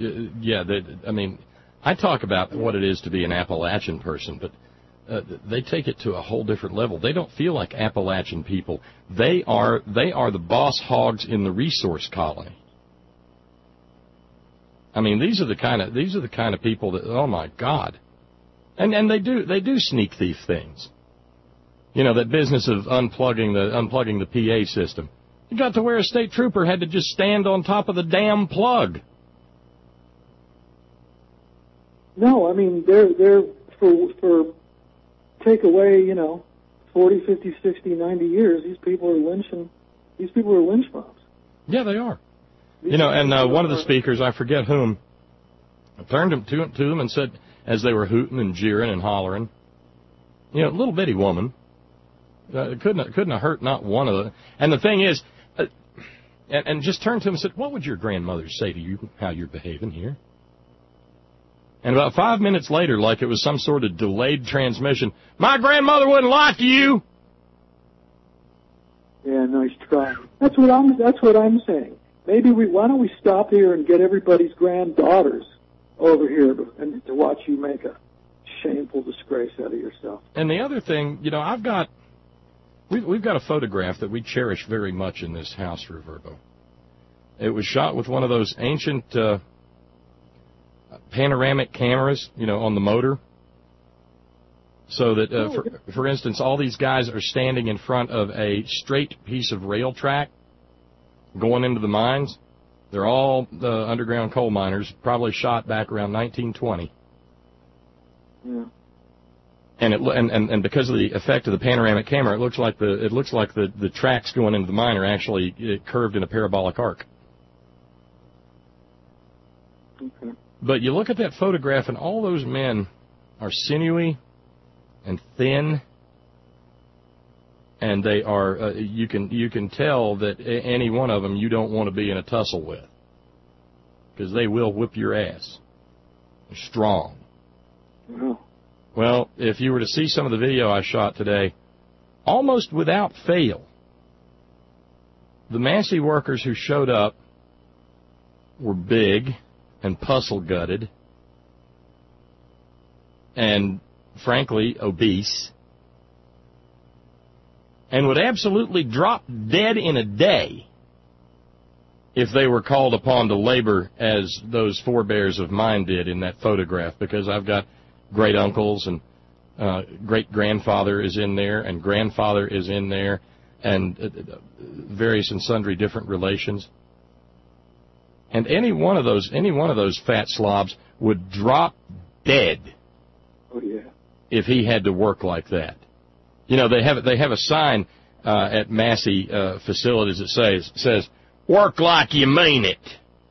I talk about what it is to be an Appalachian person, but they take it to a whole different level. They don't feel like Appalachian people. They are the boss hogs in the resource colony. I mean, these are the kind of people that, oh my God. And they do sneak thief things. That business of unplugging the PA system. You got to where a state trooper had to just stand on top of the damn plug. No, I mean, they're for take away, 40, 50, 60, 90 years, these people are lynch mobs. Yeah, they are. And one of the speakers, I forget whom, turned to them and said, as they were hooting and jeering and hollering, little bitty woman, couldn't have hurt not one of them. And the thing is, and just turned to him and said, what would your grandmother say to you, how you're behaving here? And about 5 minutes later, like it was some sort of delayed transmission, my grandmother wouldn't lie to you. Yeah, nice try. That's what I'm saying. Maybe why don't we stop here and get everybody's granddaughters over here and to watch you make a shameful disgrace out of yourself. And the other thing, we've got a photograph that we cherish very much in this house, Reverbo. It was shot with one of those ancient panoramic cameras, on the motor. So that, for instance, all these guys are standing in front of a straight piece of rail track going into the mines. They're all underground coal miners, probably shot back around 1920. Yeah. And because of the effect of the panoramic camera, it looks like the tracks going into the mine are actually curved in a parabolic arc. Okay. But you look at that photograph, and all those men are sinewy and thin, and they are. You can tell that any one of them you don't want to be in a tussle with, because they will whip your ass. They're strong. Yeah. Well, if you were to see some of the video I shot today, almost without fail, the Massey workers who showed up were big and puzzle-gutted and, frankly, obese, and would absolutely drop dead in a day if they were called upon to labor as those forebears of mine did in that photograph, because I've got great-uncles and great-grandfather is in there and grandfather is in there and various and sundry different relations. And any one of those fat slobs would drop dead. Oh, yeah. If he had to work like that. You know, they have a sign at Massey facilities that says, "Work like you mean it."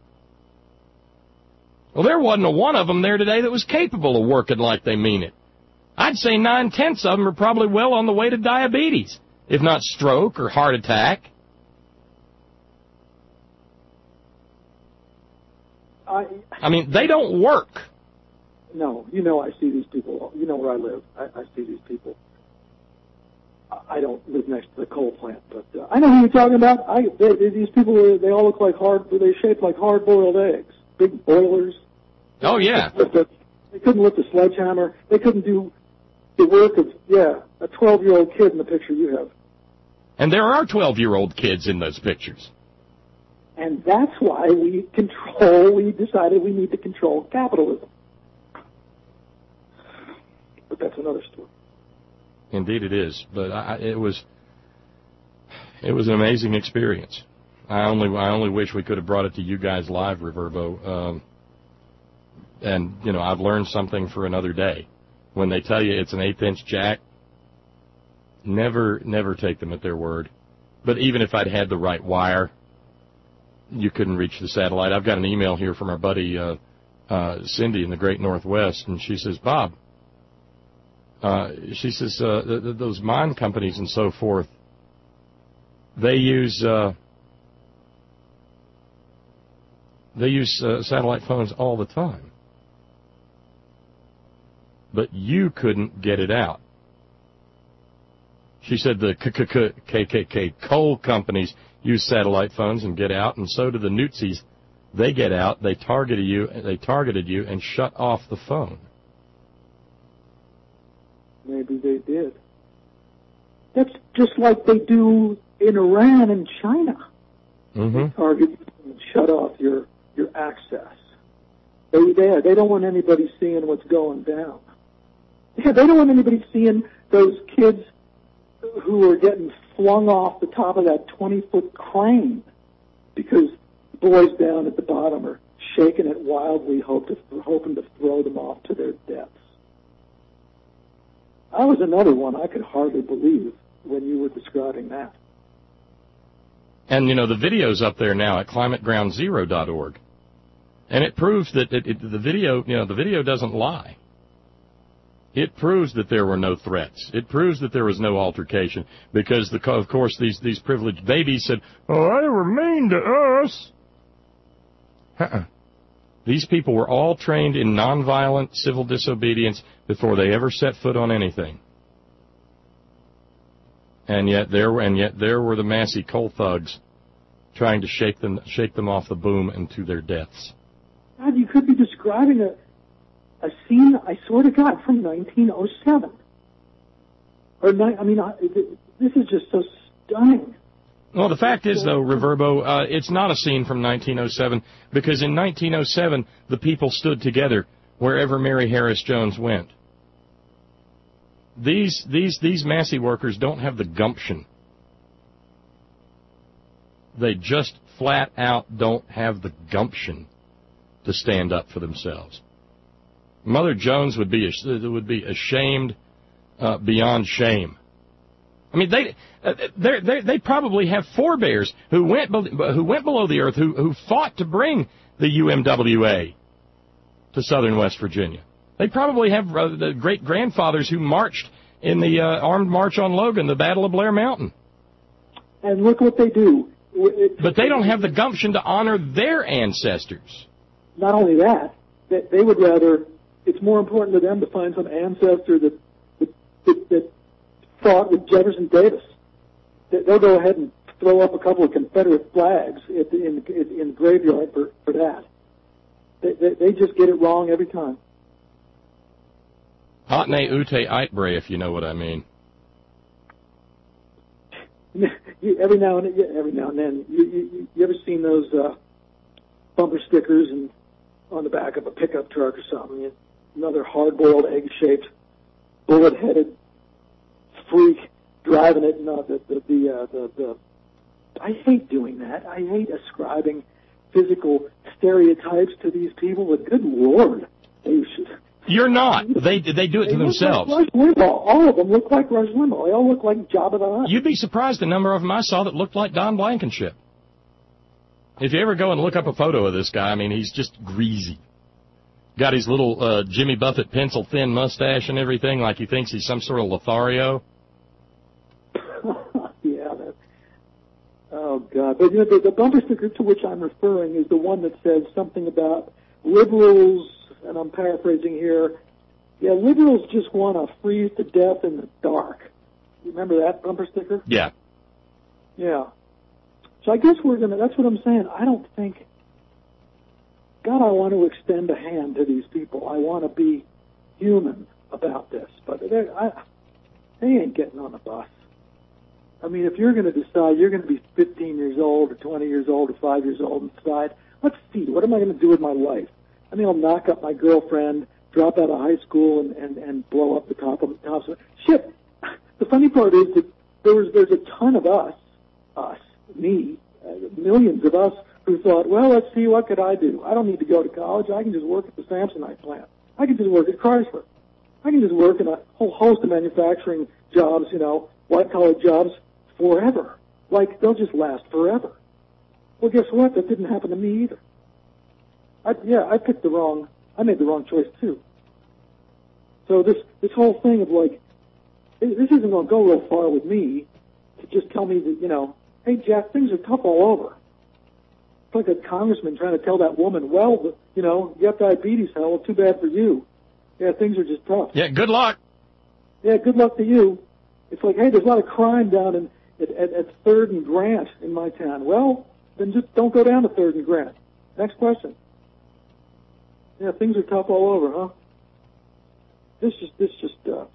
Well, there wasn't a one of them there today that was capable of working like they mean it. I'd say 9/10 of them are probably well on the way to diabetes, if not stroke or heart attack. I mean, they don't work. No, you know I see these people. You know where I live. I see these people. I don't live next to the coal plant, but I know who you're talking about. These people, they all look like they're shaped like hard-boiled eggs. Big boilers. Oh, yeah. They couldn't lift a sledgehammer. They couldn't do the work of, a 12-year-old kid in the picture you have. And there are 12-year-old kids in those pictures. And that's why we decided we need to control capitalism. But that's another story. Indeed it is. But it was an amazing experience. I only wish we could have brought it to you guys live, Reverbo. And, you know, I've learned something for another day. When they tell you it's an 1/8-inch jack, never take them at their word. But even if I'd had the right wire, you couldn't reach the satellite. I've got an email here from our buddy Cindy in the Great Northwest, and she says, Bob, those mine companies and so forth, they use satellite phones all the time. But you couldn't get it out. She said the KKK coal companies use satellite phones and get out, and so do the Newtsies. They get out, they targeted you, and shut off the phone. Maybe they did. That's just like they do in Iran and China. Mm-hmm. They target you and shut off your access. They don't want anybody seeing what's going down. Yeah, they don't want anybody seeing those kids who are getting flung off the top of that 20-foot crane because boys down at the bottom are shaking it wildly, hoping to throw them off to their deaths. I was another one I could hardly believe when you were describing that. And, you know, the video's up there now at climategroundzero.org. And it proves that the video doesn't lie. It proves that there were no threats. It proves that there was no altercation because, of course, these privileged babies said, "Oh, they were mean to us." These people were all trained in nonviolent civil disobedience before they ever set foot on anything. And yet there were the Massey coal thugs trying to shake them off the boom and to their deaths. God, you could be describing a scene I sort of got from 1907. This is just so stunning. Well, the fact is, though, Reverbo, it's not a scene from 1907 because in 1907 the people stood together wherever Mary Harris Jones went. These Massey workers don't have the gumption. They just flat out don't have the gumption to stand up for themselves. Mother Jones would be ashamed beyond shame. I mean, they probably have forebears who went below the earth, who fought to bring the UMWA to southern West Virginia. They probably have the great grandfathers who marched in the Armed March on Logan, the Battle of Blair Mountain. And look what they do. But they don't have the gumption to honor their ancestors. Not only that, they would rather. It's more important to them to find some ancestor that fought with Jefferson Davis. They'll go ahead and throw up a couple of Confederate flags in the graveyard for that. They just get it wrong every time. Hotne ute eitbre, if you know what I mean. Every now and then, you ever seen those bumper stickers on the back of a pickup truck or something? Another hard-boiled, egg-shaped, bullet-headed freak driving it. I hate doing that. I hate ascribing physical stereotypes to these people. But good Lord, You're not. They do it to themselves. Like Rush Limbaugh. All of them look like Rush Limbaugh. They all look like Jabba the Hutt. You'd be surprised the number of them I saw that looked like Don Blankenship. If you ever go and look up a photo of this guy, I mean, he's just greasy. Got his little Jimmy Buffett pencil-thin mustache and everything, like he thinks he's some sort of Lothario. Yeah. Oh, God. But you know, the bumper sticker to which I'm referring is the one that says something about liberals, and I'm paraphrasing here, yeah, liberals just want to freeze to death in the dark. You remember that bumper sticker? Yeah. Yeah. So I guess that's what I'm saying. I don't think, God, I want to extend a hand to these people. I want to be human about this. But they ain't getting on the bus. I mean, if you're going to decide you're going to be 15 years old or 20 years old or 5 years old and decide, let's see, what am I going to do with my life? I mean, I'll knock up my girlfriend, drop out of high school, and blow up the top of shit. The funny part is that there's a ton of us, me, millions of us who thought, well, let's see, what could I do? I don't need to go to college. I can just work at the Samsonite plant. I can just work at Chrysler. I can just work in a whole host of manufacturing jobs, you know, white-collar jobs forever. Like, they'll just last forever. Well, guess what? That didn't happen to me either. I made the wrong choice, too. So this whole thing of, like, this isn't going to go real far with me to just tell me that, you know, hey, Jack, things are tough all over. It's like a congressman trying to tell that woman, well, you know, you have diabetes, hell, too bad for you. Yeah, things are just tough. Yeah, good luck. Yeah, good luck to you. It's like, hey, there's a lot of crime down at 3rd and Grant in my town. Well, then just don't go down to 3rd and Grant. Next question. Yeah, things are tough all over, huh? This just, God.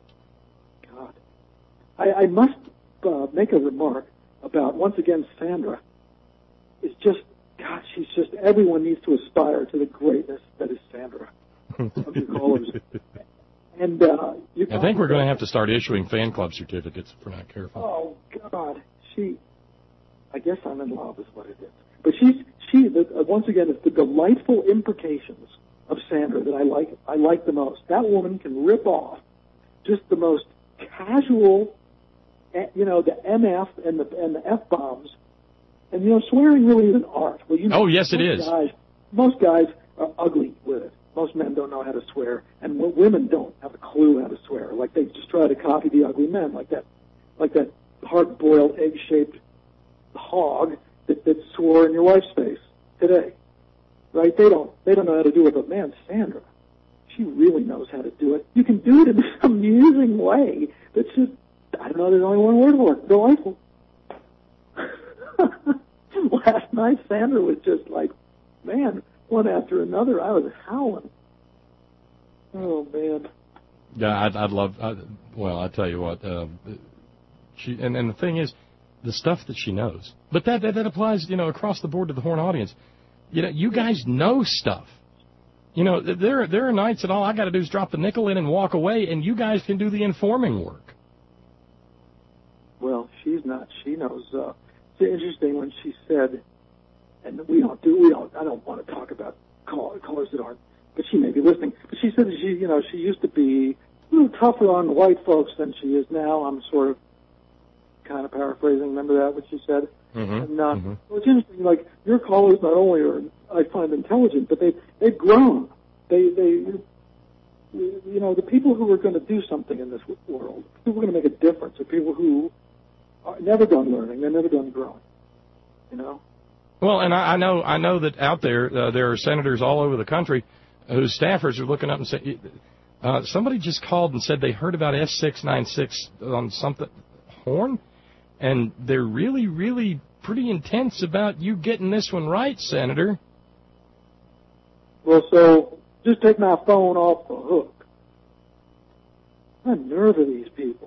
I must make a remark about, once again, Sandra. It's just, God, she's just, everyone needs to aspire to the greatness that is Sandra. Of your callers. And, I think we're going to have to start issuing fan club certificates if we're not careful. Oh, God. I guess I'm in love is what it is. But once again, it's the delightful imprecations of Sandra that I like the most. That woman can rip off just the most casual, you know, the MF and the F-bombs. And, you know, swearing really is an art. Well, you know, oh, yes, it is. Most guys are ugly with it. Most men don't know how to swear, and women don't have a clue how to swear. Like, they just try to copy the ugly men, like that hard-boiled, egg-shaped hog that swore in your wife's face today. Right? They don't know how to do it, but man, Sandra, she really knows how to do it. You can do it in an amusing way that's just, I don't know, there's only one word for it, delightful. Last night, Sandra was just like, man, one after another, I was howling. Oh, man. Yeah, I tell you what, she, and the thing is, the stuff that she knows. But that applies, you know, across the board to the Horn audience. You know, you guys know stuff. You know, there are nights that all I got to do is drop the nickel in and walk away, and you guys can do the informing work. Well, she's not. She knows. It's interesting when she said, and I don't want to talk about callers that aren't, but she may be listening. But she said that she used to be a little tougher on white folks than she is now. I'm sort of kind of paraphrasing. Remember that, what she said? Mm-hmm. And well, it's interesting. Like, your callers not only are, I find, intelligent, but they've grown. You know, the people who are going to do something in this world, people who are going to make a difference, are people who are never done learning. They're never done growing. You know. Well, and I know that out there there are senators all over the country whose staffers are looking up and saying, somebody just called and said they heard about S696 on something Horn, and they're really, really pretty intense about you getting this one right, Senator. Well, so just take my phone off the hook. The nerve of these people.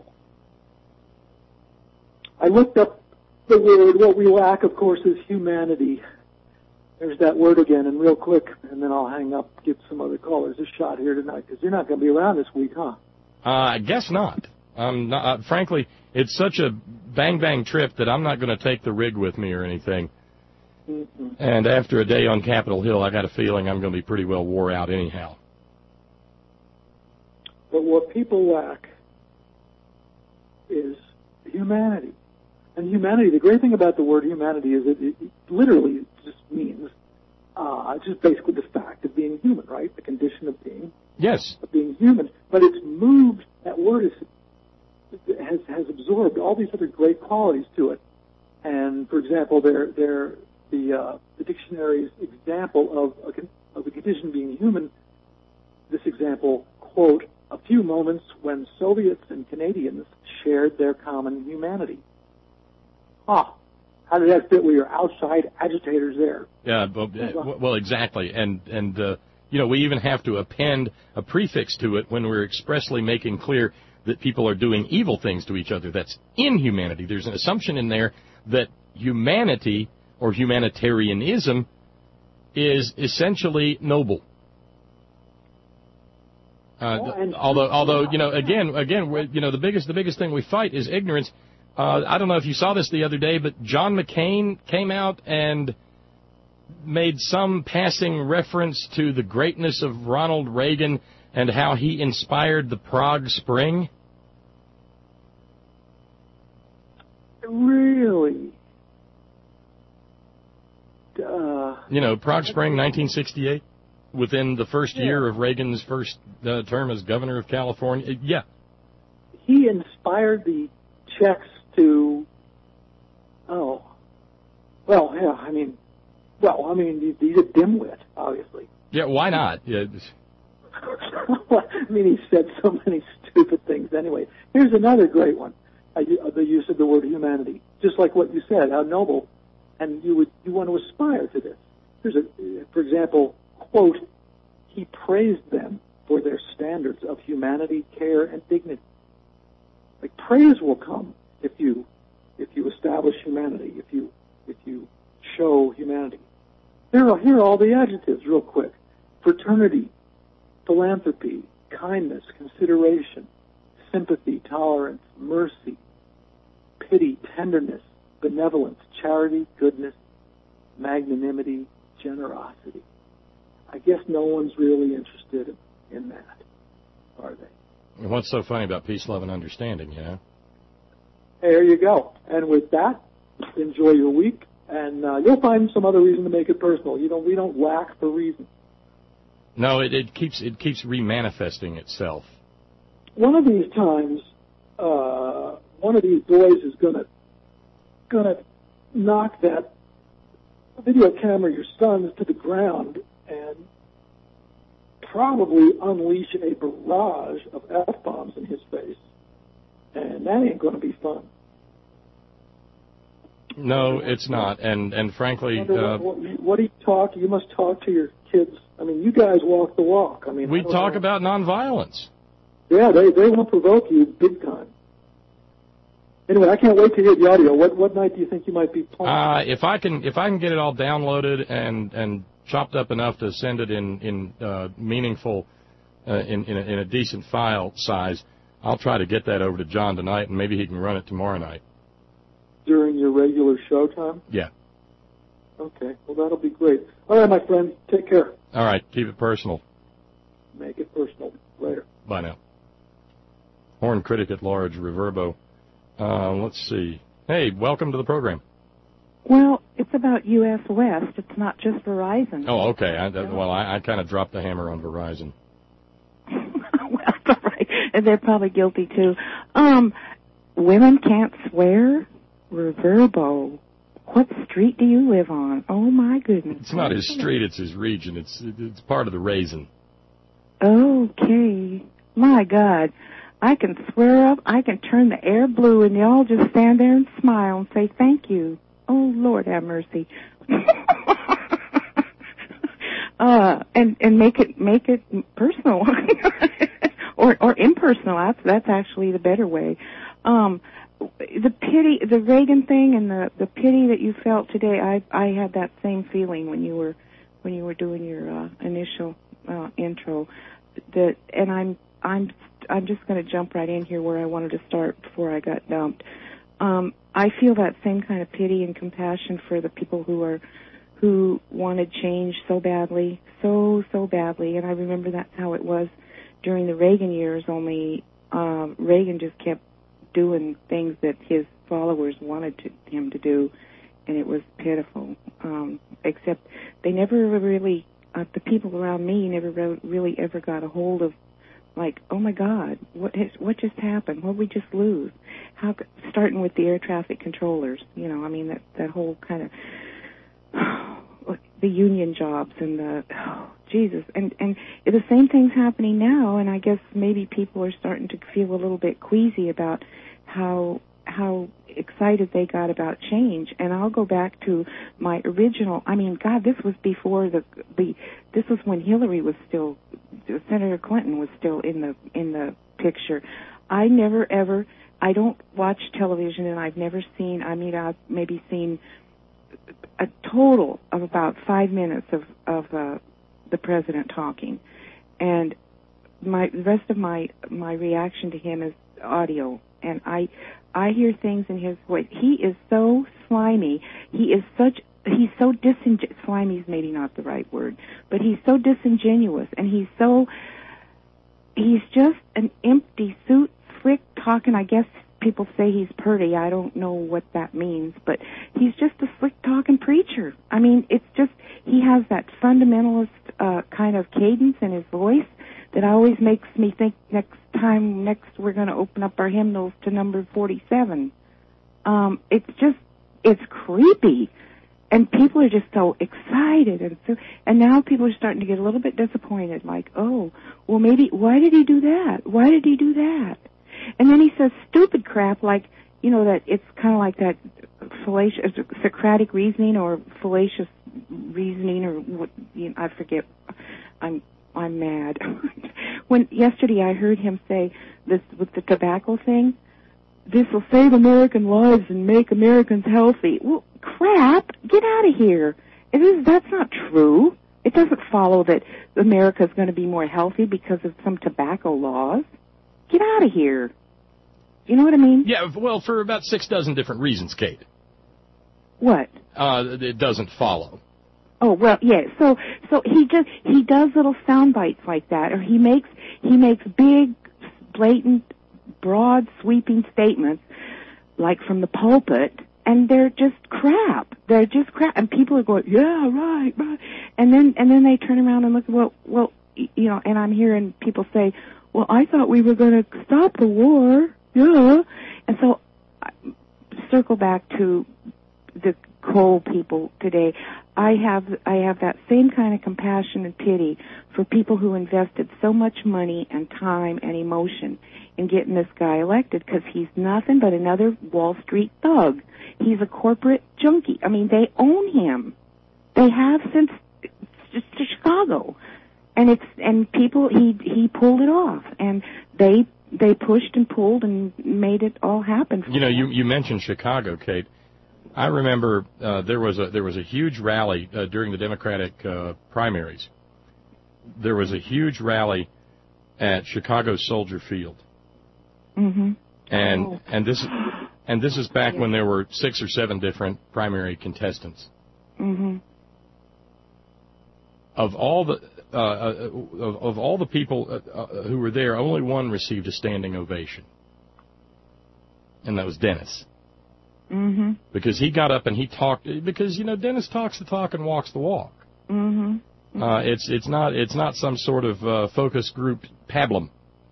I looked up the word. What we lack, of course, is humanity. There's that word again, and real quick, and then I'll hang up, give some other callers a shot here tonight, because you're not going to be around this week, huh? I guess not. Frankly, it's such a bang-bang trip that I'm not going to take the rig with me or anything. Mm-hmm. And after a day on Capitol Hill, I got a feeling I'm going to be pretty well wore out anyhow. But what people lack is humanity. And humanity, the great thing about the word humanity is it literally just means just basically the fact of being human, right? The condition of being human. But it's moved, that word has absorbed all these other great qualities to it. And, for example, the dictionary's example of the condition being human, this example, quote, a few moments when Soviets and Canadians shared their common humanity. How did that fit with your outside agitators there? Yeah, well, exactly. And we even have to append a prefix to it when we're expressly making clear that people are doing evil things to each other. That's inhumanity. There's an assumption in there that humanity or humanitarianism is essentially noble. Although again, the biggest thing we fight is ignorance. I don't know if you saw this the other day, but John McCain came out and made some passing reference to the greatness of Ronald Reagan and how he inspired the Prague Spring. Really? Prague Spring, 1968, within the first year of Reagan's first term as governor of California. Yeah. He inspired the Czechs to, he's a dimwit, obviously. Yeah, why not? Yeah. He said so many stupid things anyway. Here's another great one, the use of the word humanity. Just like what you said, how noble, and you want to aspire to this. For example, quote, he praised them for their standards of humanity, care, and dignity. Like, praise will come if you establish humanity, if you show humanity. Here are all the adjectives real quick. Fraternity, philanthropy, kindness, consideration, sympathy, tolerance, mercy, pity, tenderness, benevolence, charity, goodness, magnanimity, generosity. I guess no one's really interested in that, are they? What's so funny about peace, love, and understanding, There you go. And with that, enjoy your week, and you'll find some other reason to make it personal. We don't lack for reasons. No, it keeps remanifesting itself. One of these times, one of these boys is gonna knock that video camera, your son's, to the ground and probably unleash a barrage of F-bombs in his face. And that ain't going to be fun. No, it's not. And frankly... what do you talk? You must talk to your kids. You guys walk the walk. We talk about nonviolence. Yeah, they won't provoke you big time. Anyway, I can't wait to hear the audio. What night do you think you might be playing? If I can get it all downloaded and chopped up enough to send it in meaningful, in a decent file size, I'll try to get that over to John tonight, and maybe he can run it tomorrow night. During your regular show time? Yeah. Okay. Well, that'll be great. All right, my friend. Take care. All right. Keep it personal. Make it personal. Later. Bye now. Horn Critic at Large, Reverbo. Let's see. Hey, welcome to the program. Well, it's about U.S. West. It's not just Verizon. Oh, okay. I kind of dropped the hammer on Verizon. Well, all right. And they're probably guilty, too. Women can't swear? Reverbo. What street do you live on? Oh, my goodness. It's not his street, it's his region. It's part of the raisin. Okay. My God. I can swear up, I can turn the air blue, and y'all just stand there and smile and say thank you. Oh, Lord have mercy. And make it personal. or impersonal. That's actually the better way. The pity, the Reagan thing, and the pity that you felt today. I had that same feeling when you were doing your initial intro. And I'm just going to jump right in here where I wanted to start before I got dumped. I feel that same kind of pity and compassion for the people who wanted change so badly, so badly. And I remember that's how it was during the Reagan years, only Reagan just kept doing things that his followers wanted him to do, and it was pitiful. Except they never really, the people around me never really ever got a hold of, like, oh my God, what just happened? What did we just lose? Starting with the air traffic controllers, you know, I mean that whole kind of the union jobs and the Jesus, and the same thing's happening now, and I guess maybe people are starting to feel a little bit queasy about how excited they got about change. And I'll go back to my original, I mean, God, this was before this was when Hillary was still, Senator Clinton was still in the picture. I don't watch television, and I've never seen, I mean, I've maybe seen a total of about 5 minutes of the president talking, and the rest of my reaction to him is audio, and I hear things in his voice. He is so slimy. He's so disingenuous. Slimy is maybe not the right word, but he's so disingenuous, and he's just an empty suit, slick talking. I guess people say he's pretty. I don't know what that means, but he's just a slick-talking preacher. I mean, it's just, he has that fundamentalist kind of cadence in his voice that always makes me think next we're going to open up our hymnals to number 47. It's creepy. And people are just so excited, and now people are starting to get a little bit disappointed, like, oh, well, maybe, why did he do that? Why did he do that? And then he says stupid crap like, you know, that it's kind of like that fallacious, Socratic reasoning or fallacious reasoning or what, you know, I forget. I'm mad. When yesterday I heard him say this with the tobacco thing, this will save American lives and make Americans healthy. Well, crap, get out of here. That's not true. It doesn't follow that America's going to be more healthy because of some tobacco laws. Get out of here. You know what I mean? Yeah, well, for about 6 dozen different reasons, Kate. What? It doesn't follow. Oh, well, yeah. So he does little sound bites like that, or he makes big, blatant, broad, sweeping statements, like from the pulpit, and they're just crap. They're just crap, and people are going, yeah, right. And then they turn around and look, well, you know, and I'm hearing people say, well, I thought we were going to stop the war, yeah. And so, circle back to the coal people today. I have that same kind of compassion and pity for people who invested so much money and time and emotion in getting this guy elected, because he's nothing but another Wall Street thug. He's a corporate junkie. I mean, they own him. They have since Chicago. And people, he pulled it off, and they pushed and pulled and made it all happen. You know, you mentioned Chicago, Kate. I remember there was a huge rally during the Democratic primaries. There was a huge rally at Chicago Soldier Field. Mm-hmm. And this is back when there were 6 or 7 different primary contestants. Mm-hmm. Of all the people who were there, only one received a standing ovation, and that was Dennis. Mm-hmm. Because he got up and he talked. Because, you know, Dennis talks the talk and walks the walk. Mm-hmm. It's not some sort of focus group pablum.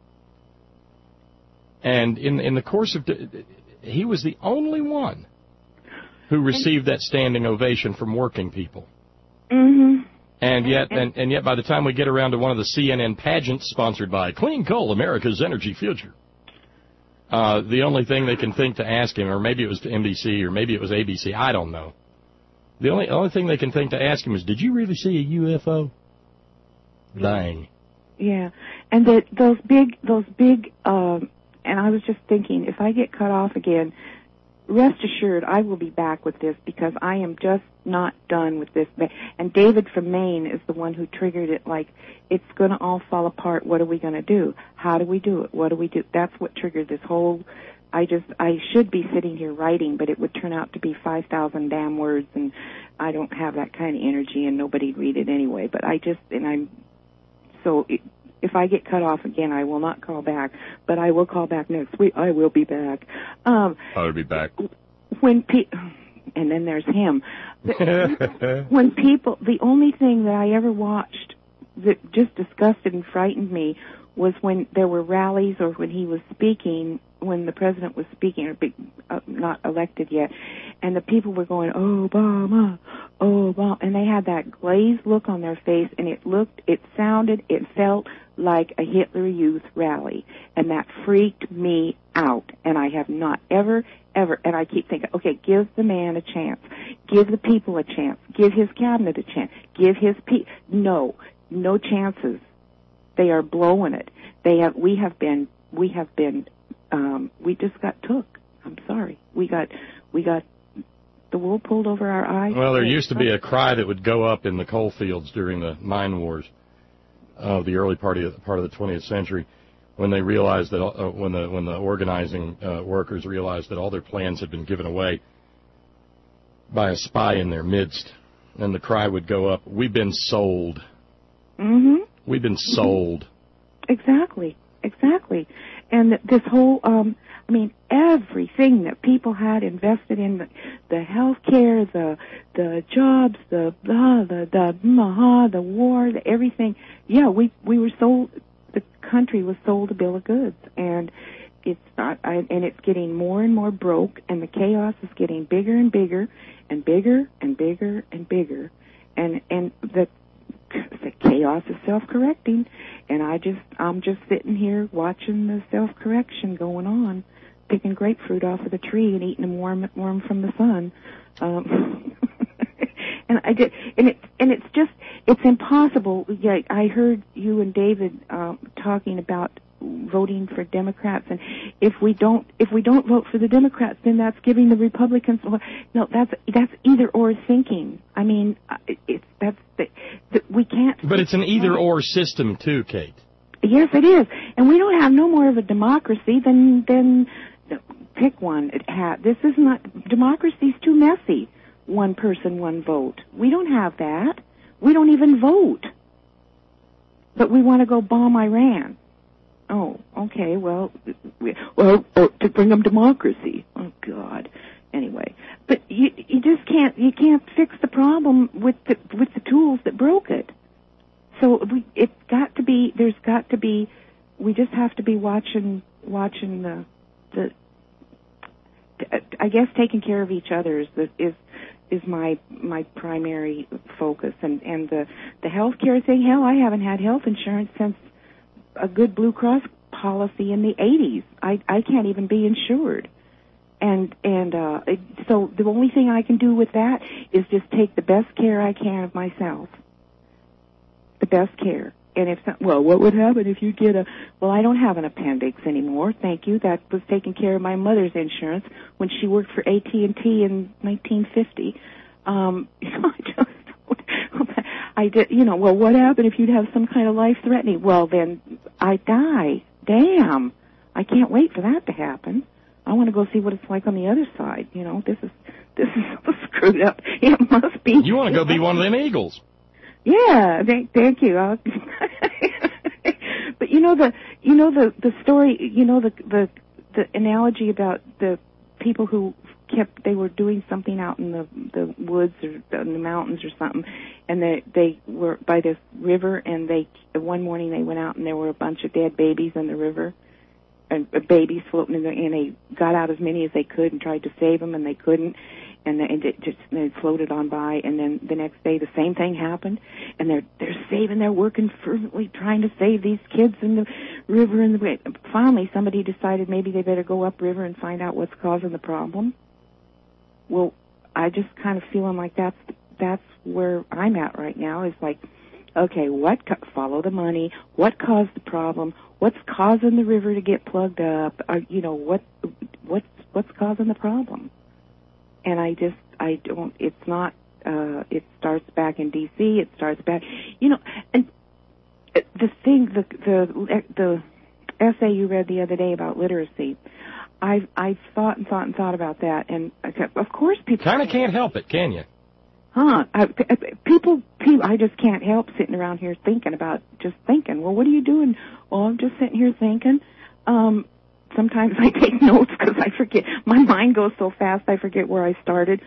And in the course of, he was the only one who received that standing ovation from working people. Mm-hmm. And yet, by the time we get around to one of the CNN pageants sponsored by Clean Coal, America's Energy Future, the only thing they can think to ask him, or maybe it was NBC, or maybe it was ABC, I don't know. The only thing they can think to ask him is, "Did you really see a UFO?" Bang. Yeah, and those big. And I was just thinking, if I get cut off again, rest assured I will be back with this, because I am just not done with this. And David from Maine is the one who triggered it, like, it's going to all fall apart. What are we going to do? How do we do it? What do we do? That's what triggered this whole, I should be sitting here writing, but it would turn out to be 5,000 damn words, and I don't have that kind of energy, and nobody'd read it anyway. But If I get cut off again, I will not call back, but I will call back next week. I will be back. I'll be back. And then there's him. When people, the only thing that I ever watched that just disgusted and frightened me was when there were rallies or when he was speaking, when the president was speaking, or not elected yet, and the people were going, Obama, Obama, and they had that glazed look on their face, and it felt like a Hitler Youth rally, and that freaked me out, and I have not ever, and I keep thinking, okay, give the man a chance, give the people a chance, give his cabinet a chance, give his no chances. They are blowing it. We just got took. I'm sorry. We got the wool pulled over our eyes. Well, there used to be a cry that would go up in the coal fields during the mine wars of the early part of the 20th century, when they realized that when the organizing workers realized that all their plans had been given away by a spy in their midst, and the cry would go up, "We've been sold." Mm-hmm. We've been sold. Exactly. And this whole, everything that people had invested in, the health care, the jobs, the war, everything. Yeah, we were sold. The country was sold a bill of goods, and it's not. And it's getting more and more broke, and the chaos is getting bigger and bigger, and bigger and bigger and bigger, and the chaos is self-correcting, and I'm just sitting here watching the self-correction going on, picking grapefruit off of the tree and eating them warm from the sun. It's impossible. Yeah, I heard you and David talking about voting for Democrats, and if we don't vote for the Democrats, then that's giving the Republicans. No, that's either or thinking. I mean, we can't. But it's an either or system too, Kate. Yes, it is, and we don't have no more of a democracy than pick one. This is not democracy's too messy. One person, one vote. We don't have that. We don't even vote, but we want to go bomb Iran. Oh, okay. Well, to bring them democracy. Oh God. Anyway, but you just can't. You can't fix the problem with the tools that broke it. So there's got to be. We just have to be watching the. I guess taking care of each other is my primary focus, and the healthcare thing. Hell, I haven't had health insurance since a good Blue Cross policy in the 80s. I can't even be insured. And so the only thing I can do with that is just take the best care I can of myself. The best care. And what would happen if you get I don't have an appendix anymore, thank you. That was taking care of my mother's insurance when she worked for AT&T in 1950. I did, what happened if you'd have some kind of life-threatening? Well, then I die. Damn. I can't wait for that to happen. I want to go see what it's like on the other side. This is so screwed up. It must be. You want to go be one of them eagles. Yeah, thank you. But the story, the analogy about the people who they were doing something out in the woods or in the mountains or something, and they were by this river, and one morning they went out and there were a bunch of dead babies in the river, and babies floating and they got out as many as they could and tried to save them, and they couldn't, and they floated on by, and then the next day the same thing happened, and they're working fervently trying to save these kids in the river, and finally somebody decided maybe they better go upriver and find out what's causing the problem. Well, I just kind of feeling like that's where I'm at right now, is like, okay, follow the money, what caused the problem, what's causing the river to get plugged up, what's causing the problem? And it's not, it starts back in D.C., it starts back, and the thing, the essay you read the other day about literacy, I've thought about that, and of course people kind of can't help it, can you? People, I just can't help sitting around here thinking. Well, what are you doing? Oh, I'm just sitting here thinking. Sometimes I take notes because I forget. My mind goes so fast I forget where I started.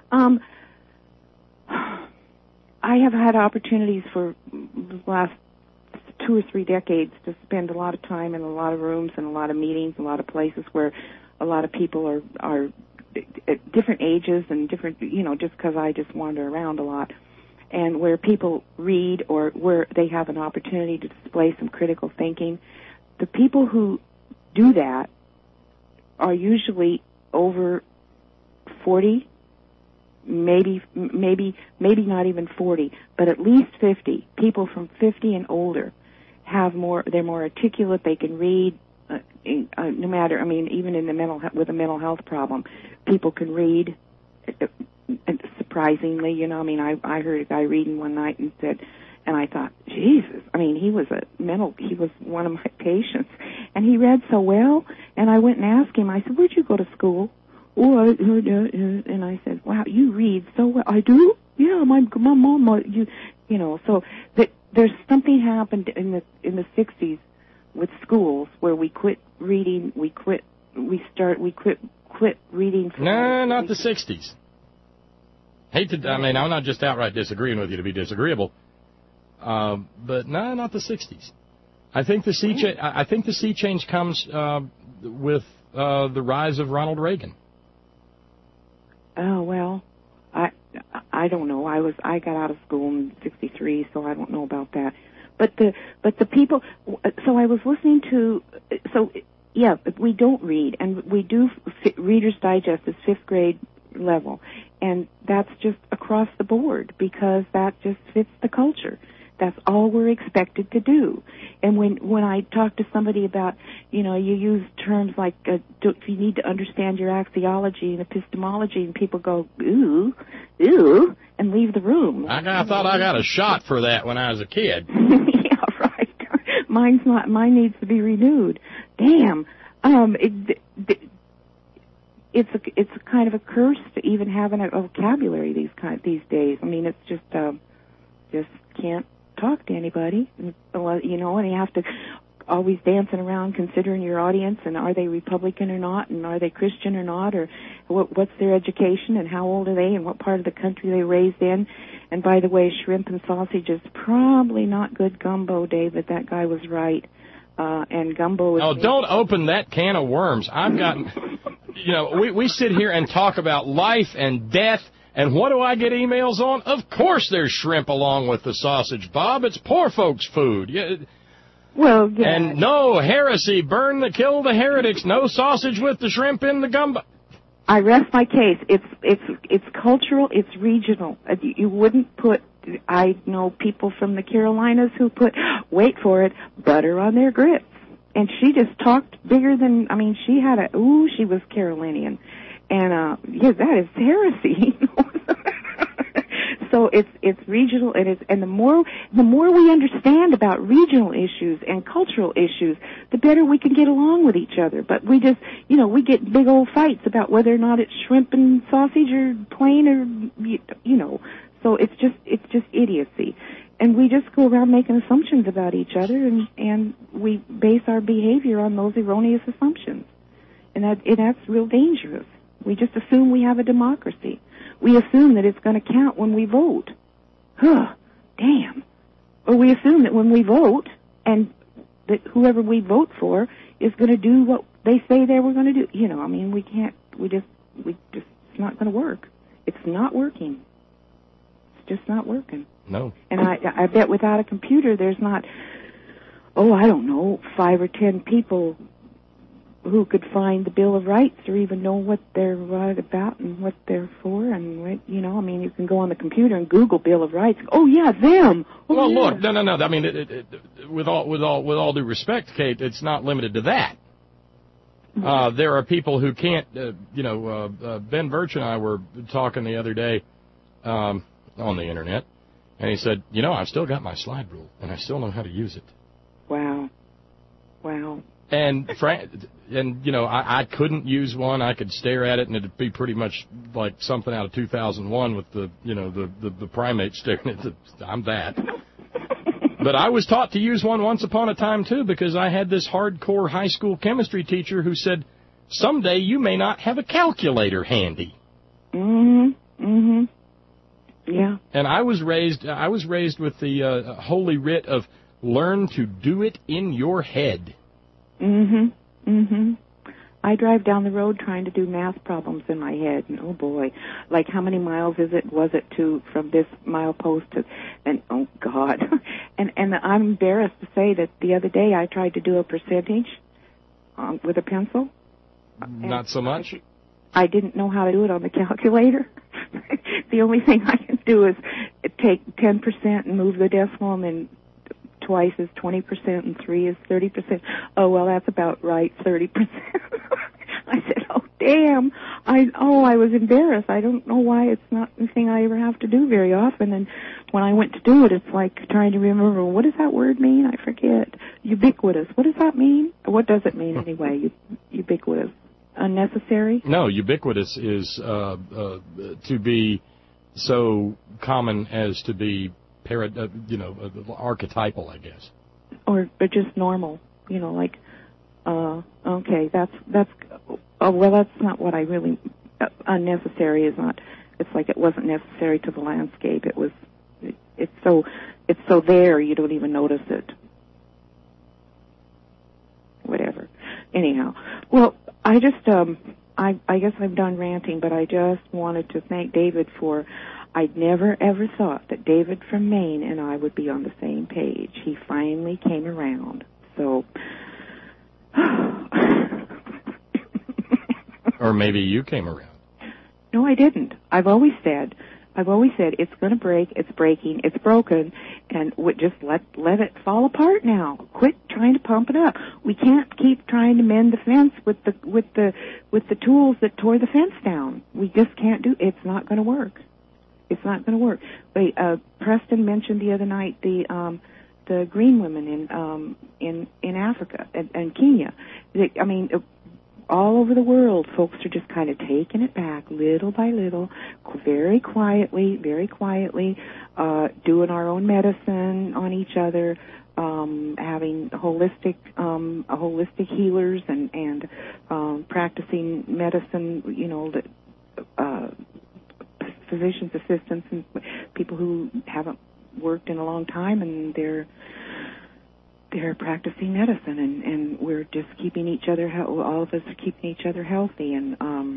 I have had opportunities for the last 2 or 3 decades to spend a lot of time in a lot of rooms and a lot of meetings, a lot of places where a lot of people are at different ages and different, just because I just wander around a lot, and where people read or where they have an opportunity to display some critical thinking. The people who do that are usually over 40, maybe not even 40, but at least 50. People from 50 and older they're more articulate, they can read, no matter, even with a mental health problem, people can read, surprisingly, I heard a guy reading one night and I thought, Jesus, he was one of my patients, and he read so well, and I went and asked him, I said, where'd you go to school? Oh, and I said, wow, you read so well. I do? Yeah, my mom, so that there's something happened in the 60s with schools where we quit reading, we quit reading. No, not the 60s. I'm not just outright disagreeing with you to be disagreeable, but no, not the 60s. I think the sea change comes with the rise of Ronald Reagan. Oh, well, I don't know. I got out of school in '63, so I don't know about that. But the people. So I was listening to. So yeah, we don't read, and we do. Reader's Digest is 5th grade level, and that's just across the board because that just fits the culture. That's all we're expected to do. And when I talk to somebody about, you use terms like, if you need to understand your axiology and epistemology, and people go, ooh, and leave the room. I thought I got a shot for that when I was a kid. Yeah, right. Mine needs to be renewed. Damn. It's a kind of a curse to even have a vocabulary these days. It's just can't talk to anybody, and you have to always dancing around considering your audience, and are they Republican or not, and are they Christian or not, or what's their education, and how old are they, and what part of the country they raised in. And by the way, shrimp and sausage is probably not good gumbo, David. That guy was right. And gumbo is... Oh, don't open that can of worms. I've gotten... we sit here and talk about life and death. And what do I get emails on? Of course there's shrimp along with the sausage, Bob. It's poor folks' food. Yeah. Well, yeah. And no heresy, kill the heretics, no sausage with the shrimp in the gumbo. I rest my case. It's cultural, it's regional. You wouldn't put, I know people from the Carolinas who put, wait for it, butter on their grits. And she just talked bigger than, she was Carolinian. And, that is heresy. So it's regional, and the more we understand about regional issues and cultural issues, the better we can get along with each other. But we just, we get big old fights about whether or not it's shrimp and sausage or plain or, so it's just idiocy. And we just go around making assumptions about each other, and we base our behavior on those erroneous assumptions. And that's real dangerous. We just assume we have a democracy. We assume that it's going to count when we vote. Damn. Or we assume that when we vote, and that whoever we vote for is going to do what they say they were going to do. It's not going to work. It's not working. It's just not working. No. And I bet without a computer, there's not, 5 or 10 people who could find the Bill of Rights or even know what they're about and what they're for, and you can go on the computer and Google Bill of Rights. Oh yeah, them. Oh, well, yeah. Look, no. With all due respect, Kate, it's not limited to that. There are people who can't. Ben Birch and I were talking the other day on the internet, and he said, I've still got my slide rule, and I still know how to use it. Wow. And I couldn't use one. I could stare at it, and it'd be pretty much like something out of 2001 with the primate staring at the. I'm that. But I was taught to use one once upon a time too, because I had this hardcore high school chemistry teacher who said, "Someday you may not have a calculator handy." Yeah. And I was raised with the holy writ of learn to do it in your head. I drive down the road trying to do math problems in my head, and oh boy, like how many miles was it from this milepost to, and oh God, and I'm embarrassed to say that the other day I tried to do a percentage with a pencil. Not so much. I didn't know how to do it on the calculator. The only thing I can do is take 10% and move the decimal, and then twice is 20% and 3 is 30%. Oh, well, that's about right, 30%. I said, oh, damn. I was embarrassed. I don't know why it's not anything I ever have to do very often. And when I went to do it, it's like trying to remember, what does that word mean? I forget. Ubiquitous. What does that mean? What does it mean anyway, ubiquitous? Unnecessary? No, ubiquitous is to be so common as to be archetypal, I guess. Or just normal, like, okay, that's not what I really, unnecessary is not, it's like it wasn't necessary to the landscape. It's so there, you don't even notice it. Whatever. Anyhow, well, I just, I guess I'm done ranting, but I just wanted to thank David for, I'd never ever thought that David from Maine and I would be on the same page. He finally came around. So. Or maybe you came around. No, I didn't. I've always said it's going to break, it's breaking, it's broken, and just let it fall apart now. Quit trying to pump it up. We can't keep trying to mend the fence with the tools that tore the fence down. We just can't do. It's not going to work. It's not going to work. Wait, Preston mentioned the other night the green women in Africa and Kenya. All over the world, folks are just kind of taking it back little by little, very quietly, doing our own medicine on each other, having holistic healers and practicing medicine, physician's assistants and people who haven't worked in a long time, and they're practicing medicine, and we're just keeping each other, all of us are keeping each other healthy. And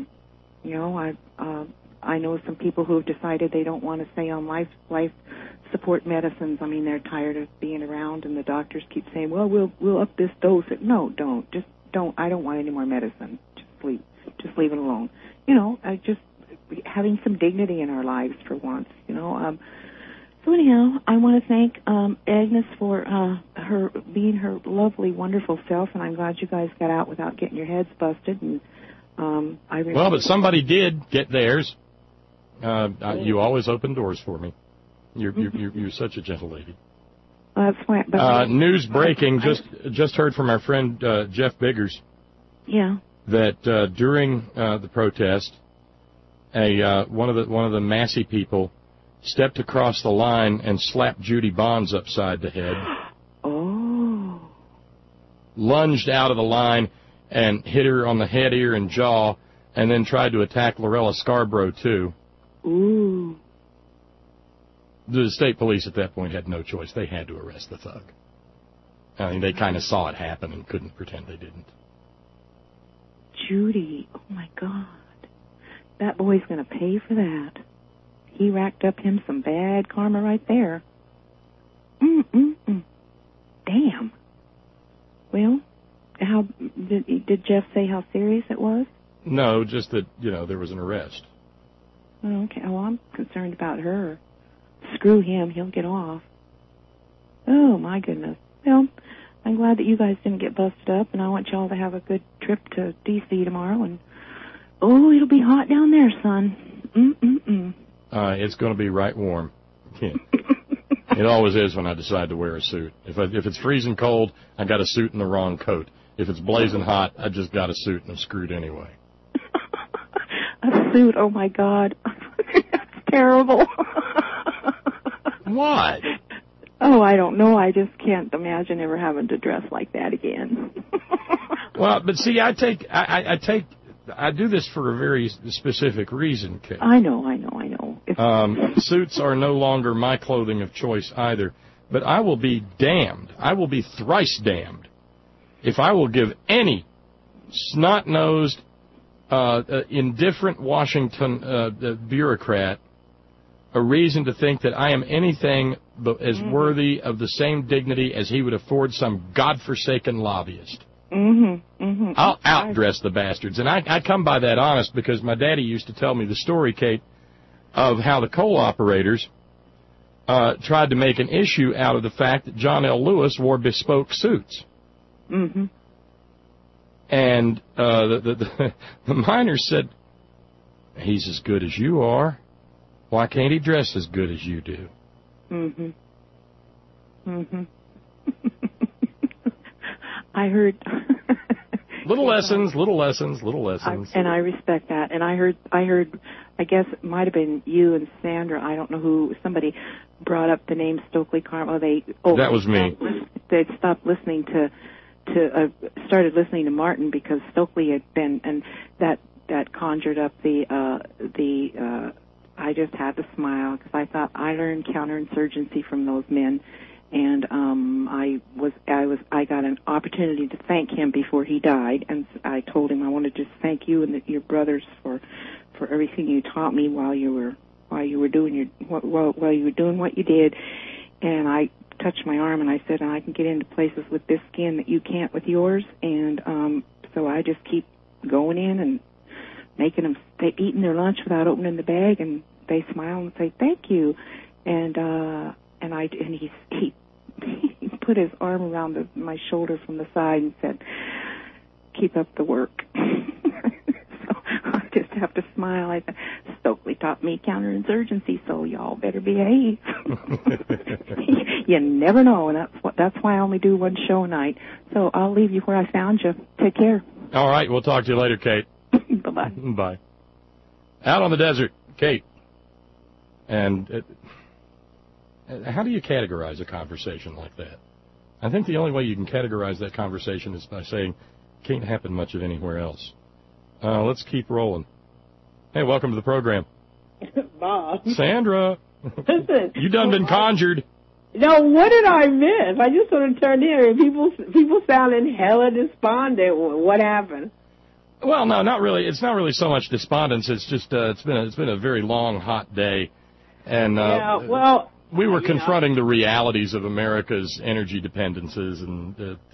I know some people who have decided they don't want to stay on life support medicines. I mean, they're tired of being around, and the doctors keep saying, well, we'll up this dose. No, don't. Just don't. I don't want any more medicine. Just leave it alone. Just having some dignity in our lives for once. So anyhow, I want to thank Agnes for her being her lovely, wonderful self, and I'm glad you guys got out without getting your heads busted. And well, but somebody did get theirs. You always open doors for me. You're such a gentle lady. That's why. News breaking. Just heard from our friend Jeff Biggers. Yeah. That during the protest, one of the Massey people stepped across the line and slapped Judy Bonds upside the head. Oh. Lunged out of the line and hit her on the head, ear, and jaw, and then tried to attack Lorella Scarborough, too. Ooh. The state police at that point had no choice. They had to arrest the thug. I mean, they kind of saw it happen and couldn't pretend they didn't. Judy, oh, my God. That boy's going to pay for that. He racked up him some bad karma right there. Damn. Well, how did Jeff say how serious it was? No, just that, there was an arrest. Oh, okay. Well, I'm concerned about her. Screw him. He'll get off. Oh, my goodness. Well, I'm glad that you guys didn't get busted up, and I want y'all to have a good trip to D.C. tomorrow. And oh, it'll be hot down there, son. It's going to be right warm. It always is when I decide to wear a suit. If it's freezing cold, I got a suit and the wrong coat. If it's blazing hot, I just got a suit and I'm screwed anyway. A suit? Oh my God, that's terrible. What? Oh, I don't know. I just can't imagine ever having to dress like that again. Well, but see, I do this for a very specific reason, Kate. I know. Suits are no longer my clothing of choice either, but I will be damned. I will be thrice damned if I will give any snot-nosed, indifferent Washington bureaucrat a reason to think that I am anything but as worthy of the same dignity as he would afford some godforsaken lobbyist. I'll outdress the bastards. And I come by that honest because my daddy used to tell me the story, Kate, of how the coal operators tried to make an issue out of the fact that John L. Lewis wore bespoke suits. And the miners said, he's as good as you are. Why can't he dress as good as you do? I heard. Little lessons. And I respect that. And I heard. I guess it might have been you and Sandra. I don't know who. Somebody brought up the name Stokely Carmichael. That was me. They stopped listening started listening to Martin because Stokely had been, and that conjured up the. I just had to smile because I thought I learned counterinsurgency from those men, and I got an opportunity to thank him before he died, and I told him I wanted to just thank you and your brothers for everything you taught me while you were doing what you did, and I touched my arm and I said I can get into places with this skin that you can't with yours, and so I just keep going in and making them eating their lunch without opening the bag, and they smile and say thank you, and he put his arm around my shoulder from the side and said, keep up the work. So I just have to smile. I said, Stokely taught me counterinsurgency, so y'all better behave. You never know, and that's why I only do one show a night. So I'll leave you where I found you. Take care. All right, we'll talk to you later, Kate. Bye-bye. Bye. Out on the desert, Kate. And how do you categorize a conversation like that? I think the only way you can categorize that conversation is by saying, can't happen much of anywhere else. Let's keep rolling. Hey, welcome to the program. Bob. Sandra. Listen. You done been conjured. No, what did I miss? I just sort of turned in and people sounding hella despondent. What happened? Well, no, not really. It's not really so much despondence. It's just it's been a very long, hot day, and we were confronting the realities of America's energy dependencies, and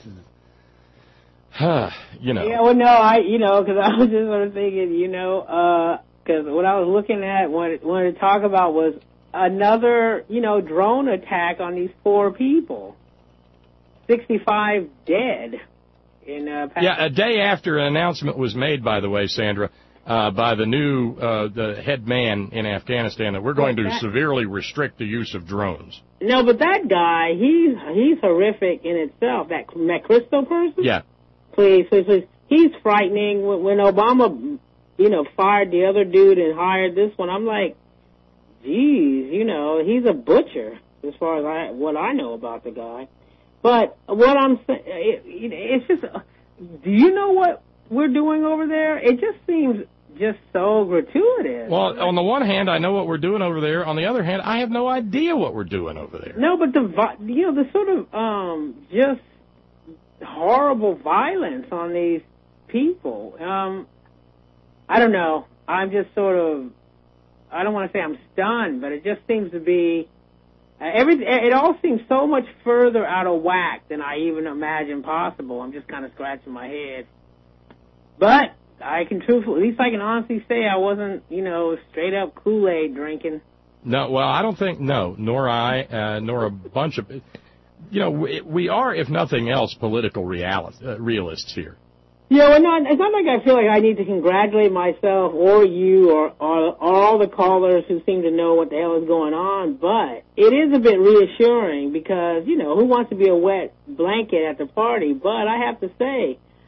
Yeah, well, no, because I was just sort of thinking, because what I was looking at, wanted to talk about was another, drone attack on these poor people. 65 dead. A day after an announcement was made, by the way, Sandra, by the new the head man in Afghanistan that we're going to severely restrict the use of drones. No, but that guy, he's horrific in itself. That McChrystal person? Yeah. Please. He's frightening. When Obama, fired the other dude and hired this one, I'm like, geez, he's a butcher as far as what I know about the guy. But what I'm saying, it's just, do you know what we're doing over there? It just seems just so gratuitous. Well, on the one hand, I know what we're doing over there. On the other hand, I have no idea what we're doing over there. No, but the sort of just horrible violence on these people. I don't know. I'm just sort of, I don't want to say I'm stunned, but it just seems to be. It all seems so much further out of whack than I even imagined possible. I'm just kind of scratching my head. But I can truthfully, at least I can honestly say I wasn't, straight up Kool-Aid drinking. No, well, I don't think, nor I, nor a bunch of, we are, if nothing else, political realists here. Yeah, well, it's not like I feel like I need to congratulate myself or you or all the callers who seem to know what the hell is going on, but it is a bit reassuring because, who wants to be a wet blanket at the party? But I have to say,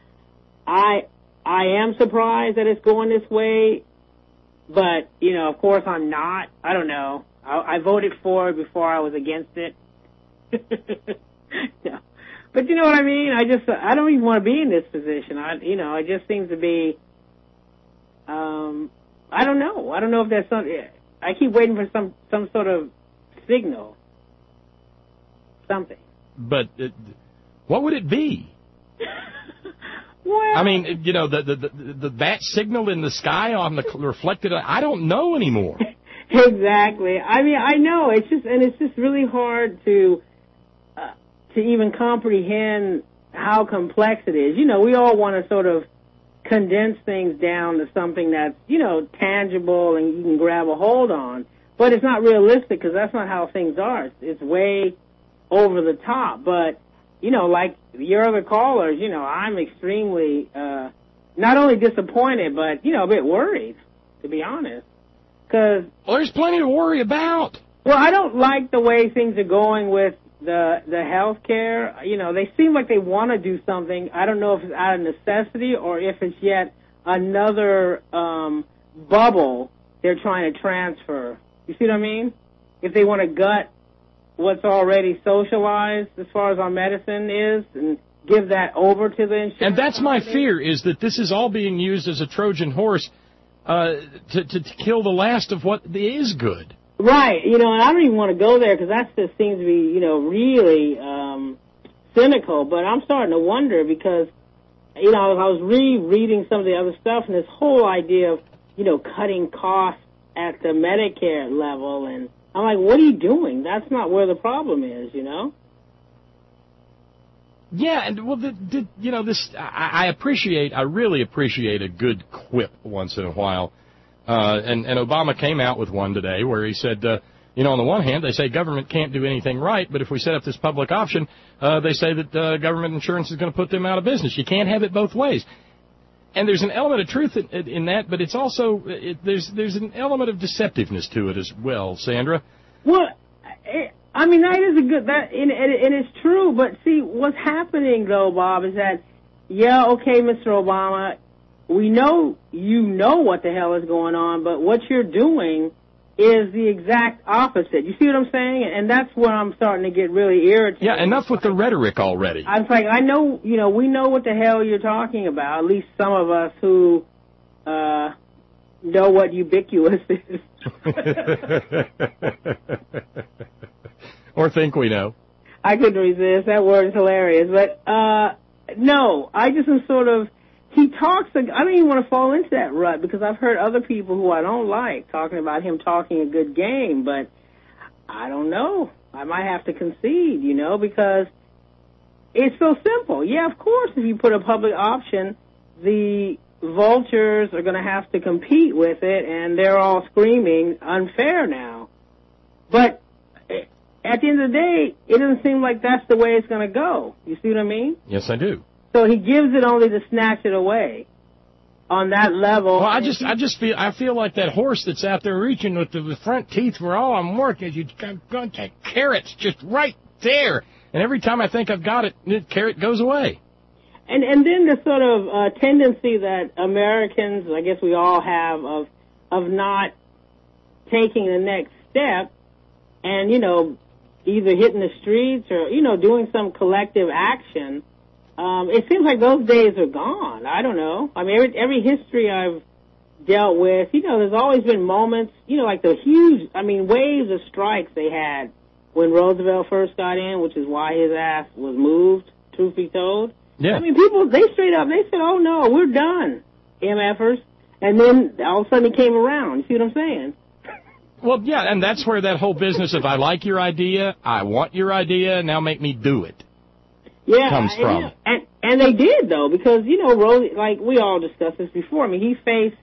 I am surprised that it's going this way, but, of course I'm not. I don't know. I voted for it before I was against it. No. But you know what I mean? I don't even want to be in this position. It just seems to be, I don't know. I don't know if there's I keep waiting for some sort of signal. Something. But what would it be? Well, I mean, the bat signal in the sky on the reflected. I don't know anymore. Exactly. I mean, I know it's just really hard to even comprehend how complex it is. We all want to sort of condense things down to something that's tangible and you can grab a hold on, but it's not realistic because that's not how things are. It's way over the top, but. Like your other callers, I'm extremely, not only disappointed, but, a bit worried, to be honest. Well, there's plenty to worry about. Well, I don't like the way things are going with the health care. They seem like they want to do something. I don't know if it's out of necessity or if it's yet another bubble they're trying to transfer. You see what I mean? If they want to gut what's already socialized as far as our medicine is and give that over to the insurance. And that's my fear, is that this is all being used as a Trojan horse to kill the last of what is good. Right. And I don't even want to go there because that just seems to be, really cynical. But I'm starting to wonder because, I was rereading some of the other stuff and this whole idea of, cutting costs at the Medicare level, and I'm like, what are you doing? That's not where the problem is, Yeah, and well, this I really appreciate a good quip once in a while, and Obama came out with one today where he said, on the one hand they say government can't do anything right, but if we set up this public option, they say that government insurance is going to put them out of business. You can't have it both ways. And there's an element of truth in that, but it's also there's an element of deceptiveness to it as well, Sandra. Well, I mean that is and it's true. But see, what's happening though, Bob, is that okay, Mr. Obama, we know what the hell is going on, but what you're doing is the exact opposite. You see what I'm saying? And that's where I'm starting to get really irritated. Yeah, enough with the rhetoric already. I'm saying, I know, we know what the hell you're talking about, at least some of us who know what ubiquitous is. Or think we know. I couldn't resist. That word is hilarious. But, no, I just am sort of, he talks, I don't even want to fall into that rut because I've heard other people who I don't like talking about him talking a good game, but I don't know. I might have to concede, because it's so simple. Yeah, of course, if you put a public option, the vultures are going to have to compete with it, and they're all screaming unfair now. But at the end of the day, it doesn't seem like that's the way it's going to go. You see what I mean? Yes, I do. So he gives it only to snatch it away on that level. Well, I feel like that horse that's out there reaching with the front teeth where all I'm working is going to carrots just right there. And every time I think I've got it, the carrot goes away. And then the sort of tendency that Americans, I guess we all have, of not taking the next step and, either hitting the streets or, doing some collective action. It seems like those days are gone. I don't know. I mean, every history I've dealt with, there's always been moments, like the huge, waves of strikes they had when Roosevelt first got in, which is why his ass was moved, truth be told. Yeah. People, they straight up, they said, oh, no, we're done, MFers. And then all of a sudden he came around. You see what I'm saying? Well, yeah, and that's where that whole business of I like your idea, I want your idea, now make me do it. Yeah, comes from. And they did, though, because, Rose, like we all discussed this before. He faced,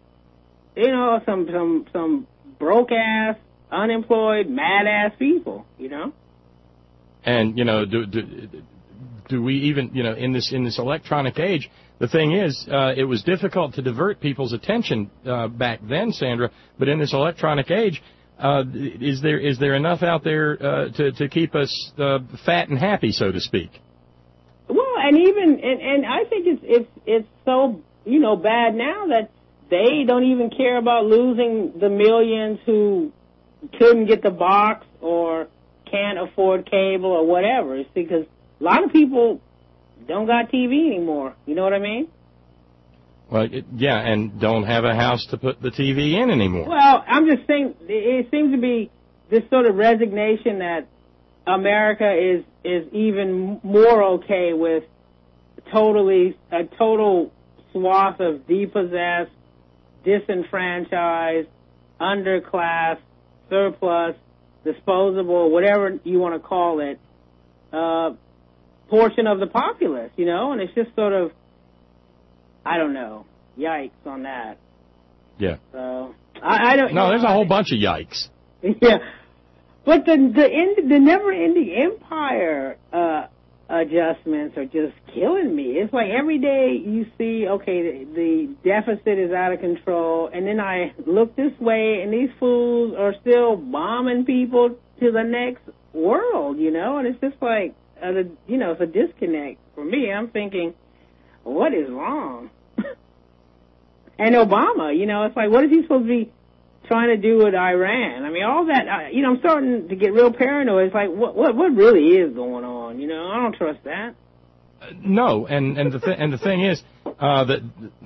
some broke-ass, unemployed, mad-ass people, And, do we even, in this electronic age, the thing is, it was difficult to divert people's attention back then, Sandra, but in this electronic age, is there enough out there to keep us fat and happy, so to speak? Well, and even and I think it's so bad now that they don't even care about losing the millions who couldn't get the box or can't afford cable or whatever. It's because a lot of people don't got TV anymore. You know what I mean? Well, yeah, and don't have a house to put the TV in anymore. Well, I'm just saying it seems to be this sort of resignation that America is even more okay with a total swath of depossessed, disenfranchised, underclass, surplus, disposable, whatever you want to call it, portion of the populace, and it's just sort of, I don't know, yikes on that. Yeah. So, I don't know. No, there's a whole bunch of yikes. Yeah. But the never-ending empire adjustments are just killing me. It's like every day you see, okay, the deficit is out of control, and then I look this way, and these fools are still bombing people to the next world, and it's just like, it's a disconnect for me. I'm thinking, what is wrong? And Obama, it's like, what is he supposed to be trying to do with Iran? I mean, all that, I'm starting to get real paranoid. It's like, what really is going on? I don't trust that. No, and the thing is that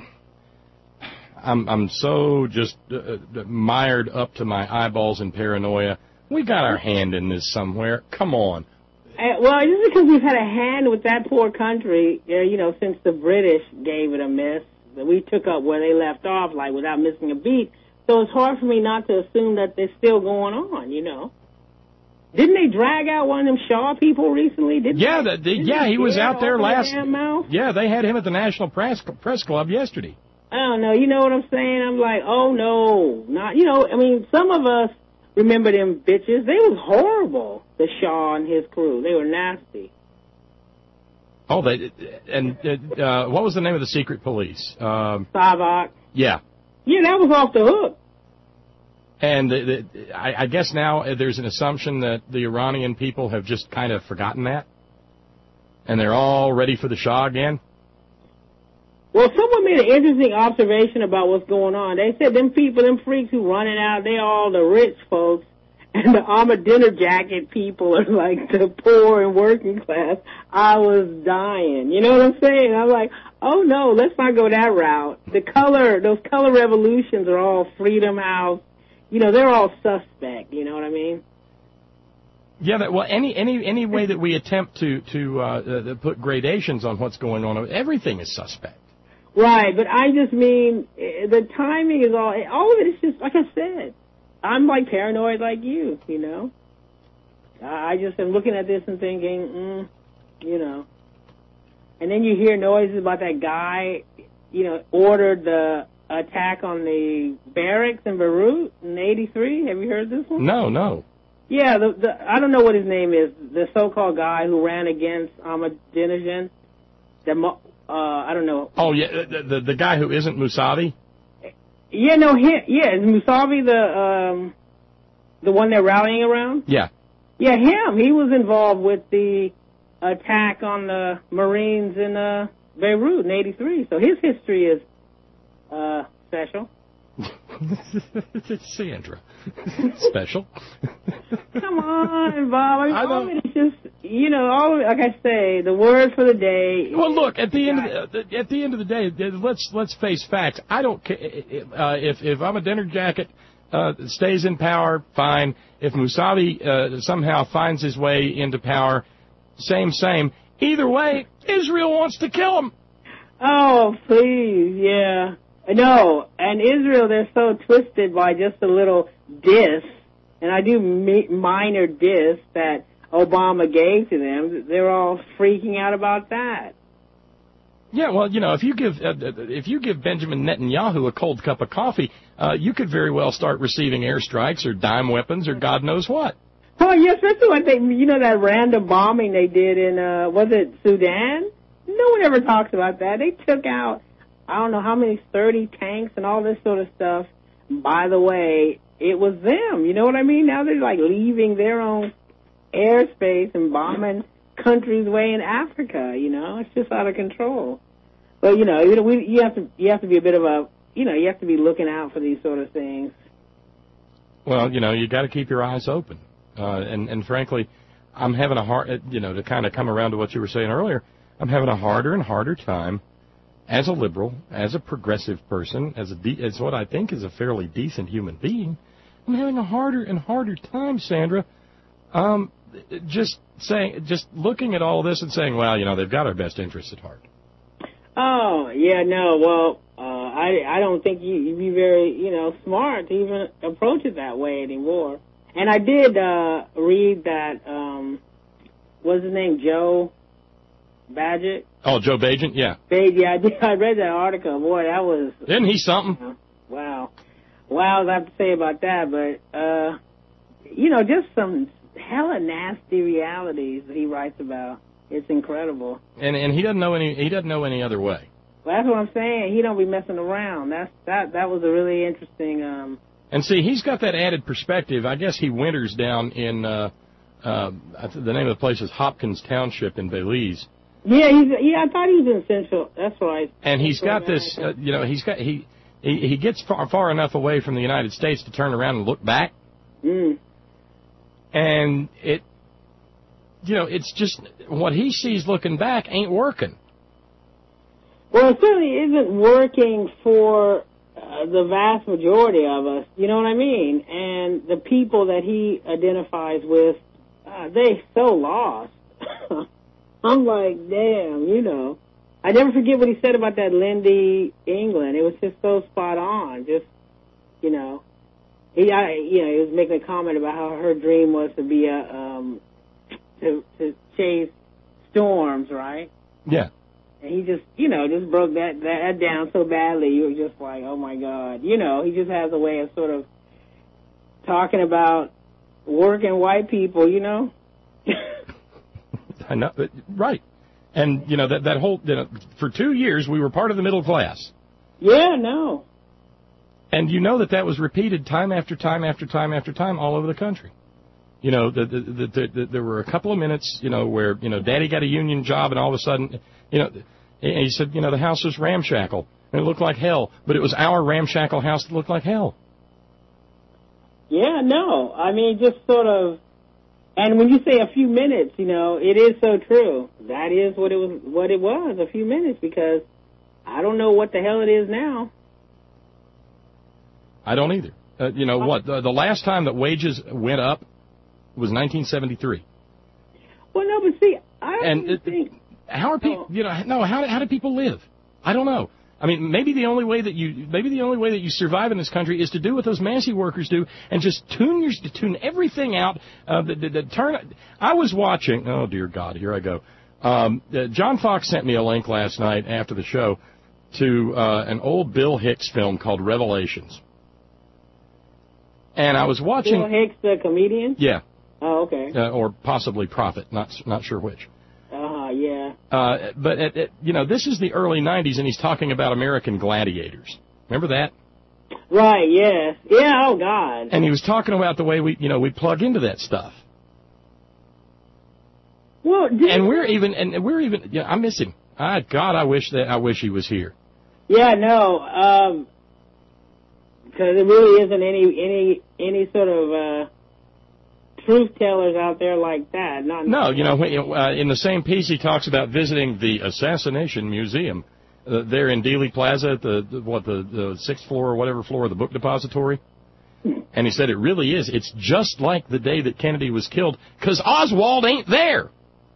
I'm so just mired up to my eyeballs in paranoia. We got our hand in this somewhere. Come on. Well, just because we've had a hand with that poor country, since the British gave it a miss, that we took up where they left off, like without missing a beat. So it's hard for me not to assume that they're still going on, Didn't they drag out one of them Shaw people recently? He was out there last. Yeah, they had him at the National Press Club yesterday. I don't know. You know what I'm saying? I'm like, oh no, not. I mean, some of us remember them bitches. They was horrible. The Shaw and his crew. They were nasty. Oh, what was the name of the secret police? Savak. Yeah. Yeah, that was off the hook. And I guess now there's an assumption that the Iranian people have just kind of forgotten that, and they're all ready for the Shah again. Well, someone made an interesting observation about what's going on. They said them freaks who running out, they all the rich folks, and the armored dinner jacket people are like the poor and working class. I was dying. You know what I'm saying? I'm like, oh no, let's not go that route. Those color revolutions are all Freedom House. They're all suspect. You know what I mean? Yeah. Well, any way that we attempt to put gradations on what's going on, everything is suspect. Right, but I just mean the timing is all of it is just like I said. I'm like paranoid like you. I just am looking at this and thinking, And then you hear noises about that guy, ordered the attack on the barracks in Beirut in '83. Have you heard this one? No. Yeah, I don't know what his name is. The so-called guy who ran against Ahmadinejad. I don't know. Oh yeah, the guy who isn't Mousavi. Yeah, no, is Mousavi the one they're rallying around? Yeah. Yeah, him. He was involved with the attack on the Marines in Beirut in '83. So his history is special. Sandra. Special. Come on, Bob. I mean, all of it is just, all of it, like I say, the word for the day. Well, look, at the end of the day, let's face facts. I don't care if I'm a dinner jacket stays in power, fine. If Mousavi somehow finds his way into power, same. Either way, Israel wants to kill him. Oh, please, yeah. No, and Israel, they're so twisted by just a little diss, and I do minor diss that Obama gave to them. They're all freaking out about that. Yeah, well, if you give Benjamin Netanyahu a cold cup of coffee, you could very well start receiving airstrikes or dime weapons or God knows what. Oh, yeah, especially when that random bombing they did in, was it Sudan? No one ever talks about that. They took out, I don't know how many, 30 tanks and all this sort of stuff. By the way, it was them. You know what I mean? Now they're like leaving their own airspace and bombing country's way in Africa. It's just out of control. But you have to be a bit of a you have to be looking out for these sort of things. Well, you got to keep your eyes open, and frankly, I'm having a hard to kind of come around to what you were saying earlier. I'm having a harder and harder time as a liberal, as a progressive person, as what I think is a fairly decent human being. I'm having a harder and harder time, Sandra. Just looking at all this and saying, well, they've got our best interests at heart. Oh, yeah, no, well, I don't think you'd be very, smart to even approach it that way anymore. And I did read that, what's his name, Joe Bagent? Oh, Joe Bagent, yeah. Yeah, I read that article. Boy, that was... Isn't he something? Wow. Wow, I have to say about that, but, just some hella nasty realities that he writes about. It's incredible. And he doesn't know any other way. Well, that's what I'm saying. He don't be messing around. That was a really interesting. And see, he's got that added perspective. I guess he winters down in the name of the place is Hopkins Township in Belize. Yeah, I thought he was in Central. That's right. And he's got this. He gets far enough away from the United States to turn around and look back. Mm. And it's just what he sees looking back ain't working. Well, it certainly isn't working for the vast majority of us, you know what I mean? And the people that he identifies with, they so lost. I'm like, damn, I never forget what he said about that Lindy England. It was just so spot on. Just, he was making a comment about how her dream was to be to chase storms, right? Yeah. And he just, just broke that down so badly. You were just like, oh, my God. He just has a way of sort of talking about working white people, I know, right. And, that whole, for 2 years, we were part of the middle class. Yeah, no. And that was repeated time after time after time after time all over the country. There were a couple of minutes, where, Daddy got a union job and all of a sudden, he said, the house was ramshackle and it looked like hell, but it was our ramshackle house that looked like hell. Yeah, no. I mean, just sort of, and when you say a few minutes, it is so true. That is what it was, a few minutes, because I don't know what the hell it is now. I don't either. The last time that wages went up was 1973. Well, no, but see, I don't think... How are people? How do people live? I don't know. I mean, maybe the only way that you survive in this country is to do what those Massey workers do and just tune everything out. I was watching. Oh dear God, here I go. John Fox sent me a link last night after the show to an old Bill Hicks film called Revelations. And I was watching. Bill Hicks, the comedian? Yeah. Oh, okay. Or possibly Prophet, not sure which. Yeah. But this is the early '90s, and he's talking about American Gladiators. Remember that? Right. Yes. Yeah. Oh God. And he was talking about the way we plug into that stuff. Well, we're even. I miss him. God, I wish he was here. Yeah. No. Because there really isn't any sort of truth tellers out there like that. No, in the same piece he talks about visiting the Assassination Museum there in Dealey Plaza at the sixth floor or whatever floor of the book depository. And he said it really is. It's just like the day that Kennedy was killed because Oswald ain't there.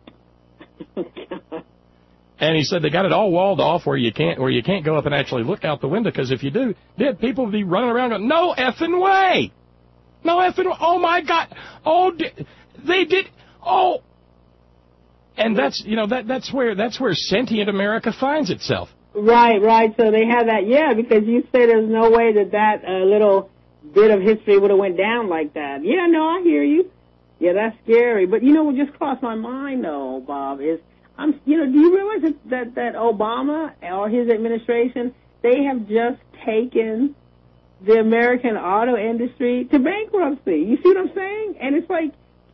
And he said they got it all walled off where you can't go up and actually look out the window because if you do, people will be running around going, no effing way. No effing way. Oh, my God. Oh, they did. Oh. And that's where sentient America finds itself. Right. So they have that, yeah, because you say there's no way that little bit of history would have went down like that. Yeah, no, I hear you. Yeah, that's scary. But, what just crossed my mind, though, Bob, is, do you realize that Obama or his administration, they have just taken the American auto industry to bankruptcy? You see what I'm saying? And it's like,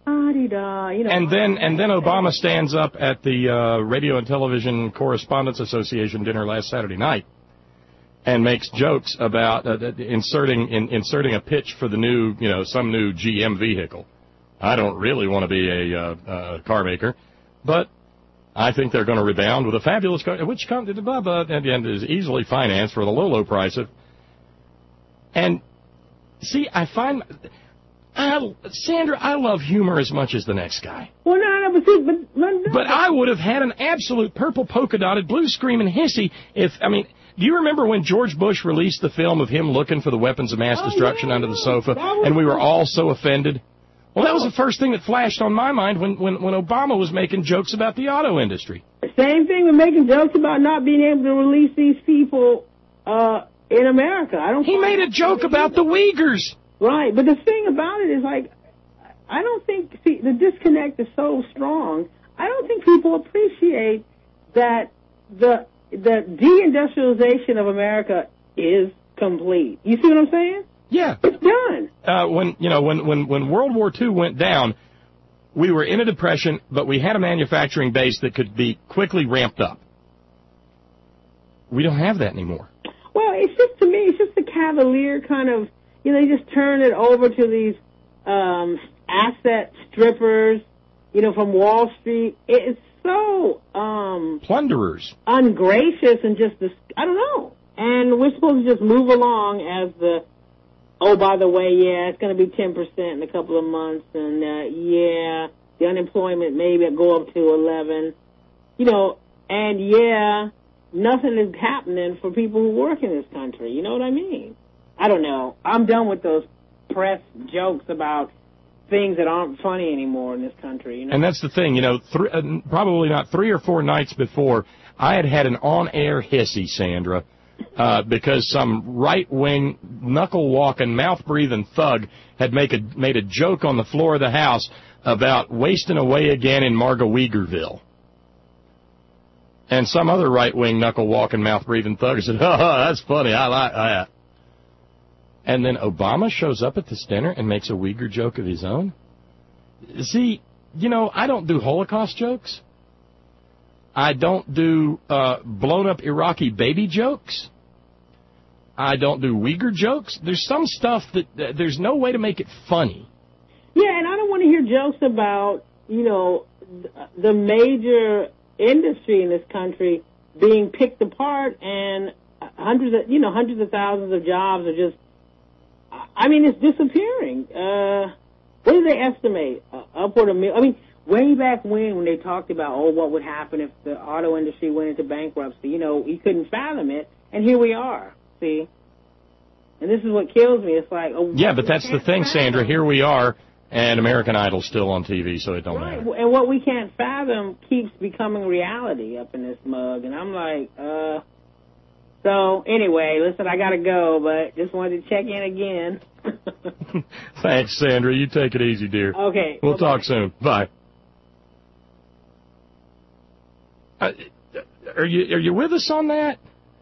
ah-dee-da, you know. And then Obama stands up at the Radio and Television Correspondents Association dinner last Saturday night and makes jokes about inserting a pitch for the new, some new GM vehicle. I don't really want to be a car maker, but I think they're going to rebound with a fabulous car, which comes and is easily financed for the low price of. And see, I find, Sandra, I love humor as much as the next guy. Well, no, but I would have had an absolute purple polka dotted, blue screaming hissy do you remember when George Bush released the film of him looking for the weapons of mass destruction under the sofa, and we were all so offended? Well, that was the first thing that flashed on my mind when Obama was making jokes about the auto industry. Same thing with making jokes about not being able to release these people in America. He made a joke about the Uyghurs. Right, but the thing about it is, I don't think, the disconnect is so strong. I don't think people appreciate that the deindustrialization of America is complete. You see what I'm saying? Yeah. It's done. When World War II went down, we were in a depression, but we had a manufacturing base that could be quickly ramped up. We don't have that anymore. Well, to me, it's just a cavalier kind of, they just turn it over to these asset strippers, from Wall Street. It's so plunderers, ungracious, and just I don't know. And we're supposed to just move along as by the way, it's going to be 10% in a couple of months, and the unemployment maybe go up to 11, and nothing is happening for people who work in this country. You know what I mean? I don't know. I'm done with those press jokes about things that aren't funny anymore in this country. And that's the thing, probably not 3 or 4 nights before, I had an on-air hissy, Sandra, because some right-wing, knuckle-walking, mouth-breathing thug had made a joke on the floor of the House about wasting away again in Margo Uyghurville. And some other right-wing, knuckle-walking, mouth-breathing thug said, that's funny, I like that. And then Obama shows up at this dinner and makes a Uyghur joke of his own? See, I don't do Holocaust jokes. I don't do blown-up Iraqi baby jokes. I don't do Uyghur jokes. There's some stuff that there's no way to make it funny. Yeah, and I don't want to hear jokes about, the major industry in this country being picked apart and hundreds of thousands of jobs are just, it's disappearing. What do they estimate? Upward of way back when they talked about, what would happen if the auto industry went into bankruptcy, you couldn't fathom it, and here we are, see? And this is what kills me. It's like, yeah, but that's the thing, Sandra. Here we are, and American Idol's still on TV, so it don't matter. And what we can't fathom keeps becoming reality up in this mug, and I'm like, So, anyway, listen, I got to go, but just wanted to check in again. Thanks, Sandra. You take it easy, dear. Okay. We'll talk soon. Bye. Are you with us on that?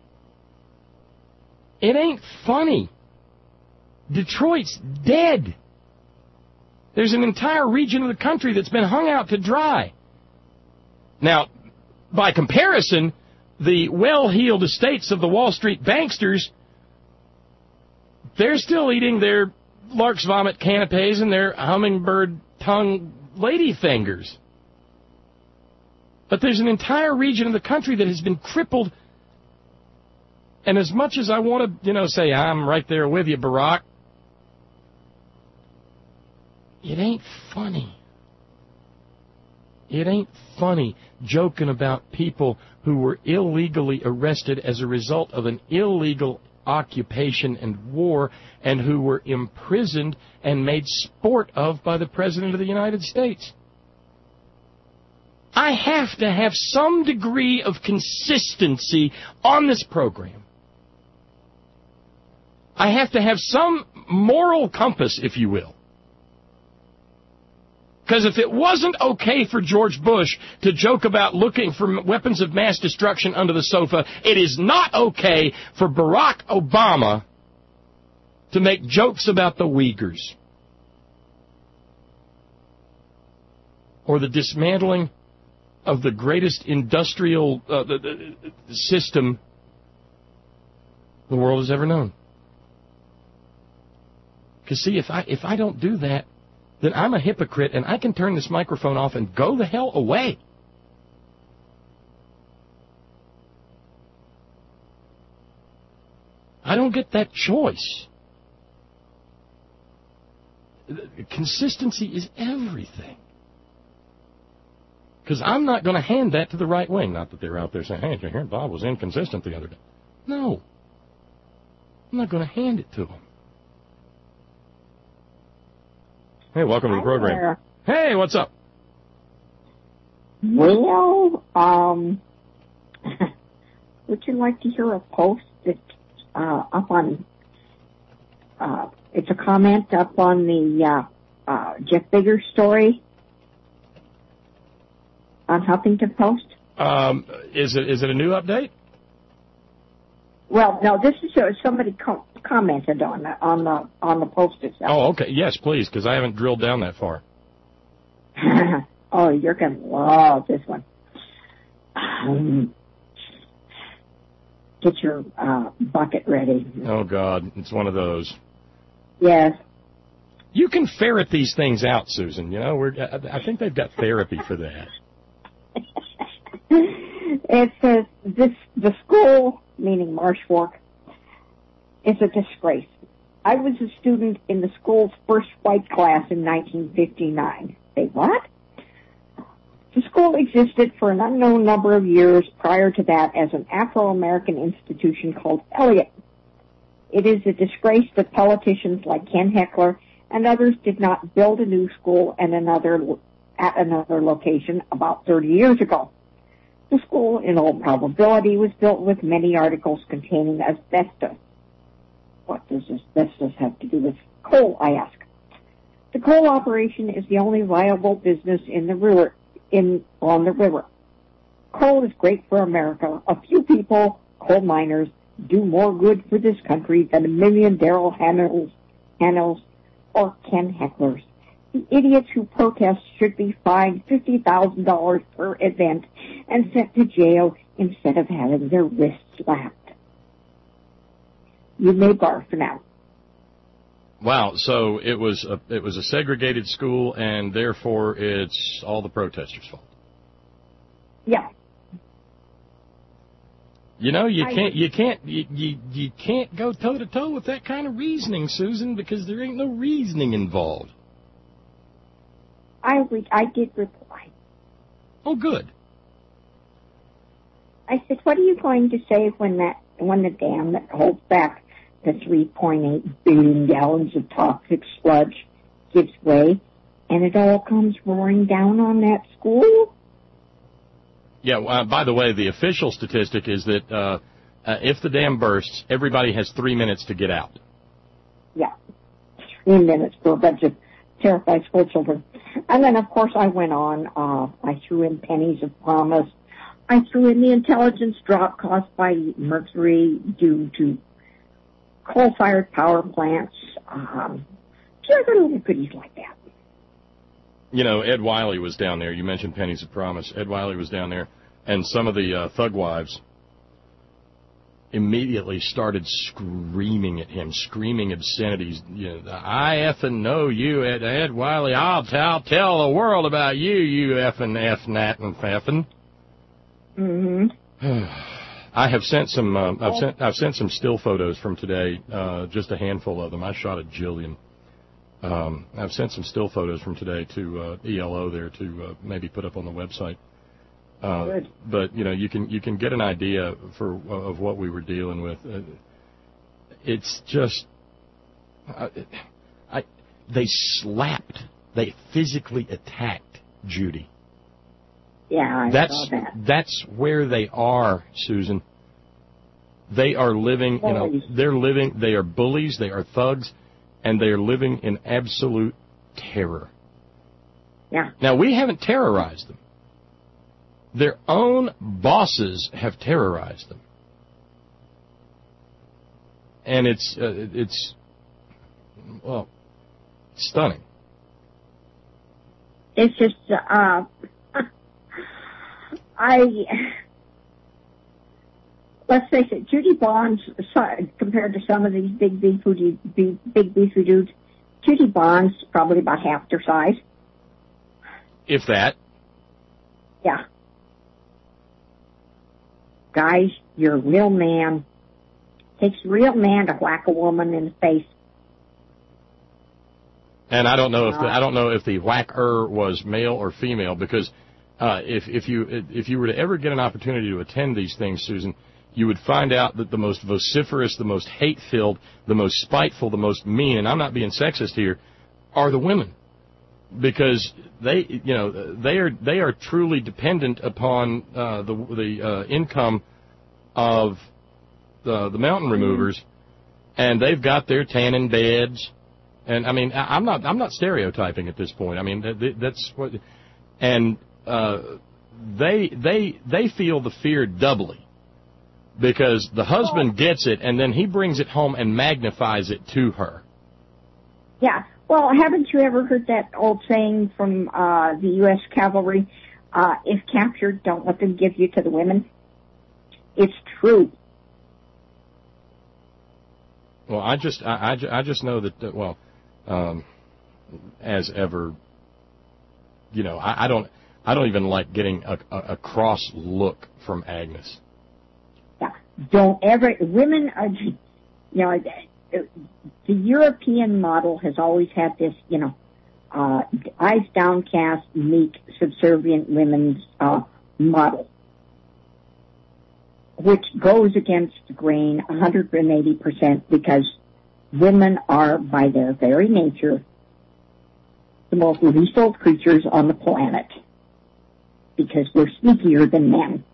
It ain't funny. Detroit's dead. There's an entire region of the country that's been hung out to dry. Now, by comparison, the well-heeled estates of the Wall Street banksters, they're still eating their lark's vomit canapes and their hummingbird tongue lady fingers. But there's an entire region of the country that has been crippled. And as much as I want to, say, I'm right there with you, Barack, it ain't funny. It ain't funny joking about people who were illegally arrested as a result of an illegal occupation and war and who were imprisoned and made sport of by the President of the United States. I have to have some degree of consistency on this program. I have to have some moral compass, if you will. Because if it wasn't okay for George Bush to joke about looking for weapons of mass destruction under the sofa, it is not okay for Barack Obama to make jokes about the Uyghurs. or the dismantling of the greatest industrial system the world has ever known. Because, see, if I don't do that, then I'm a hypocrite, and I can turn this microphone off and go the hell away. I don't get that choice. Consistency is everything. Because I'm not going to hand that to the right wing. Not that they're out there saying, hey, did you hear Bob was inconsistent the other day? No. I'm not going to hand it to them. Hey, welcome to the program. Hey, what's up? Well, would you like to hear a post that's up on, it's a comment up on the Jeff Bigger story on Huffington Post? Is it a new update? Well, no, this is somebody commented on the post itself. Oh, okay. Yes, please, because I haven't drilled down that far. Oh, you're going to love this one. Get your bucket ready. Oh, God. It's one of those. Yes. You can ferret these things out, Susan. You know, I think they've got therapy for that. It says the school, meaning Marsh Fork, is a disgrace. I was a student in the school's first white class in 1959. Say what? The school existed for an unknown number of years prior to that as an Afro-American institution called Elliott. It is a disgrace that politicians like Ken Heckler and others did not build a new school at another location about 30 years ago. The school, in all probability, was built with many articles containing asbestos. What does asbestos have to do with coal, I ask? The coal operation is the only viable business on the river. Coal is great for America. A few people, coal miners, do more good for this country than a million Daryl Hannells or Ken Hecklers. The idiots who protest should be fined $50,000 per event and sent to jail instead of having their wrists slapped. You may barf now. Wow, so it was a segregated school, and therefore it's all the protesters' fault. Yeah. You know, you can't go toe to toe with that kind of reasoning, Susan, because there ain't no reasoning involved. I did reply. Oh, good. I said, what are you going to say when the dam that holds back the 3.8 billion gallons of toxic sludge gives way, and it all comes roaring down on that school? Yeah, by the way, the official statistic is that if the dam bursts, everybody has 3 minutes to get out. Yeah, 3 minutes for a bunch of terrified school children. And then, of course, I went on. I threw in pennies of promise. I threw in the intelligence drop caused by mercury due to coal-fired power plants. Other little goodies like that. You know, Ed Wiley was down there. You mentioned pennies of promise. Ed Wiley was down there, and some of the thug wives immediately started screaming at him, screaming obscenities. You know, I effing know you, Ed Wiley. I'll tell the world about you, you effing F-nat and effing. Mm-hmm. I have sent some. I've sent some still photos from today. Just a handful of them. I shot a jillion. I've sent some still photos from today to ELO there to maybe put up on the website. Good. But you know, you can get an idea of what we were dealing with. It's just they physically attacked Judy. Yeah, I saw that. That's where they are, Susan. They are living, they are bullies, they are thugs, and they are living in absolute terror. Yeah. Now, we haven't terrorized them. Their own bosses have terrorized them. And it's stunning. It's just, let's face it, Judy Bond's, compared to some of these big beefy dudes, Judy Bond's probably about half their size. If that. Yeah. Guys, you're a real man. Takes a real man to whack a woman in the face. And I don't know if the whacker was male or female, because if you were to ever get an opportunity to attend these things, Susan, you would find out that the most vociferous, the most hate-filled, the most spiteful, the most mean, and I'm not being sexist here, are the women, because they are truly dependent upon the income of the mountain removers, and they've got their tanning beds. And I mean, I'm not stereotyping at this point. I mean, that's what, and they feel the fear doubly, because the husband gets it and then he brings it home and magnifies it to her. Yeah. Well, haven't you ever heard that old saying from the U.S. cavalry? If captured, don't let them give you to the women. It's true. Well, I just know that as ever, I don't even like getting a cross look from Agnes. Yeah, don't ever. Women are, the European model has always had this, eyes downcast, meek, subservient women's model, which goes against the grain 180%, because women are, by their very nature, the most lethal creatures on the planet, because we're sneakier than men.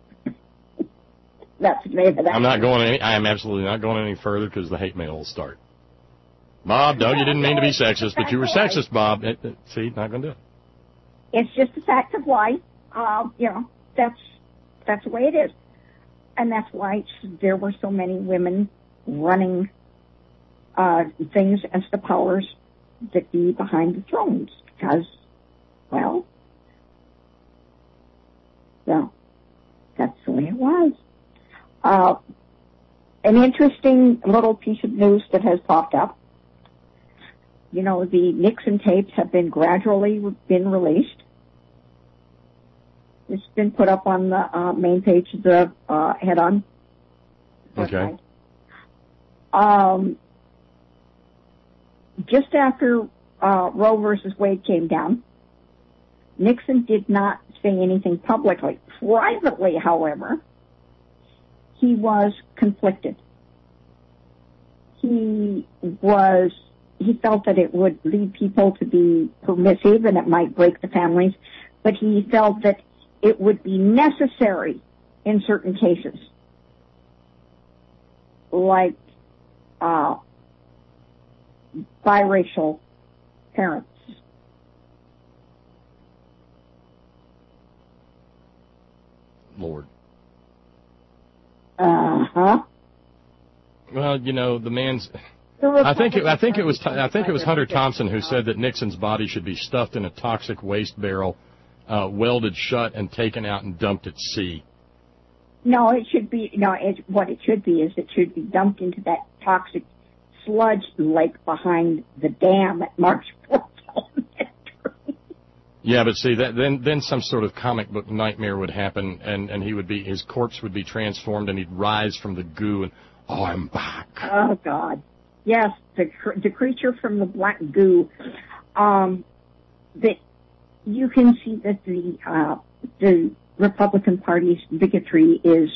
That's I am absolutely not going any further, because the hate mail will start. Bob, no, you didn't mean to be sexist, but you were sexist, Bob. See, not going to do it. It's just a fact of life. That's the way it is. And that's why there were so many women running things as the powers that be behind the thrones, because, that's the way it was. An interesting little piece of news that has popped up. The Nixon tapes have been gradually released. It's been put up on the main page of the Head-On. Okay. Just after Roe versus Wade came down, Nixon did not say anything publicly. Privately, however, he was conflicted. He felt that it would lead people to be permissive and it might break the families, but he felt that it would be necessary in certain cases, like biracial parents. Lord. Uh-huh. Well, the man's. I think it was Hunter Thompson who said that Nixon's body should be stuffed in a toxic waste barrel, welded shut, and taken out and dumped at sea. No, it should be. What it should be is it should be dumped into that toxic sludge lake behind the dam at Marshport Elementary. Yeah, but see, then some sort of comic book nightmare would happen, and his corpse would be transformed, and he'd rise from the goo, and I'm back. Oh God, yes, the creature from the black goo. That you can see that the Republican Party's bigotry is,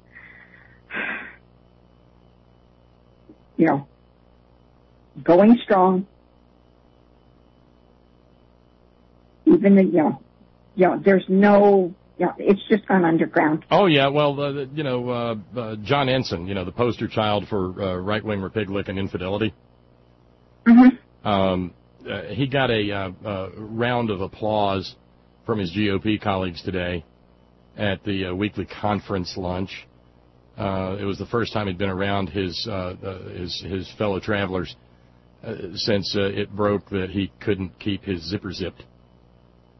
going strong. Even there's no, it's just gone underground. Oh yeah, well, John Ensign, the poster child for right-wing Republican and infidelity. Mm-hmm. He got a round of applause from his GOP colleagues today at the weekly conference lunch. It was the first time he'd been around his fellow travelers since it broke that he couldn't keep his zipper zipped.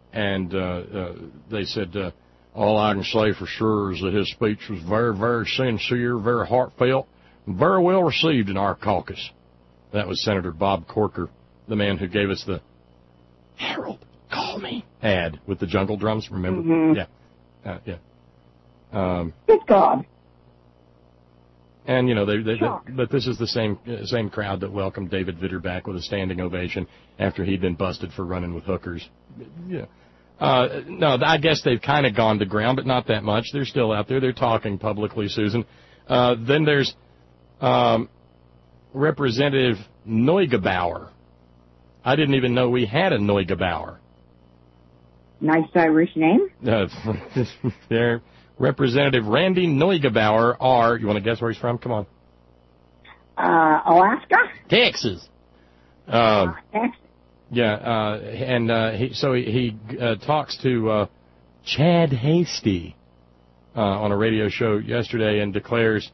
And they said, all I can say for sure is that his speech was very, very sincere, very heartfelt, and very well received in our caucus. That was Senator Bob Corker, the man who gave us the Harold, call me ad with the jungle drums, remember? Mm-hmm. Yeah. Good God. And, you know, but this is the same crowd that welcomed David Vitter back with a standing ovation after he'd been busted for running with hookers. Yeah. No, I guess they've kind of gone to ground, but not that much. They're still out there. They're talking publicly, Susan. Then there's Representative Neugebauer. I didn't even know we had a Neugebauer. Nice Irish name. There. Representative Randy Neugebauer, you want to guess where he's from? Come on. Alaska? Texas. Texas. Yeah, and he talks to Chad Hasty on a radio show yesterday and declares,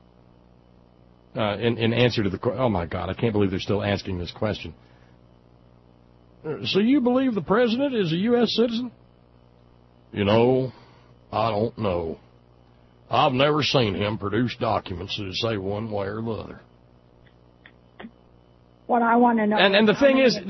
in answer to the oh my God, I can't believe they're still asking this question. So you believe the president is a U.S. citizen? You know, I don't know. I've never seen him produce documents that say one way or the other. What I want to know. And the thing is,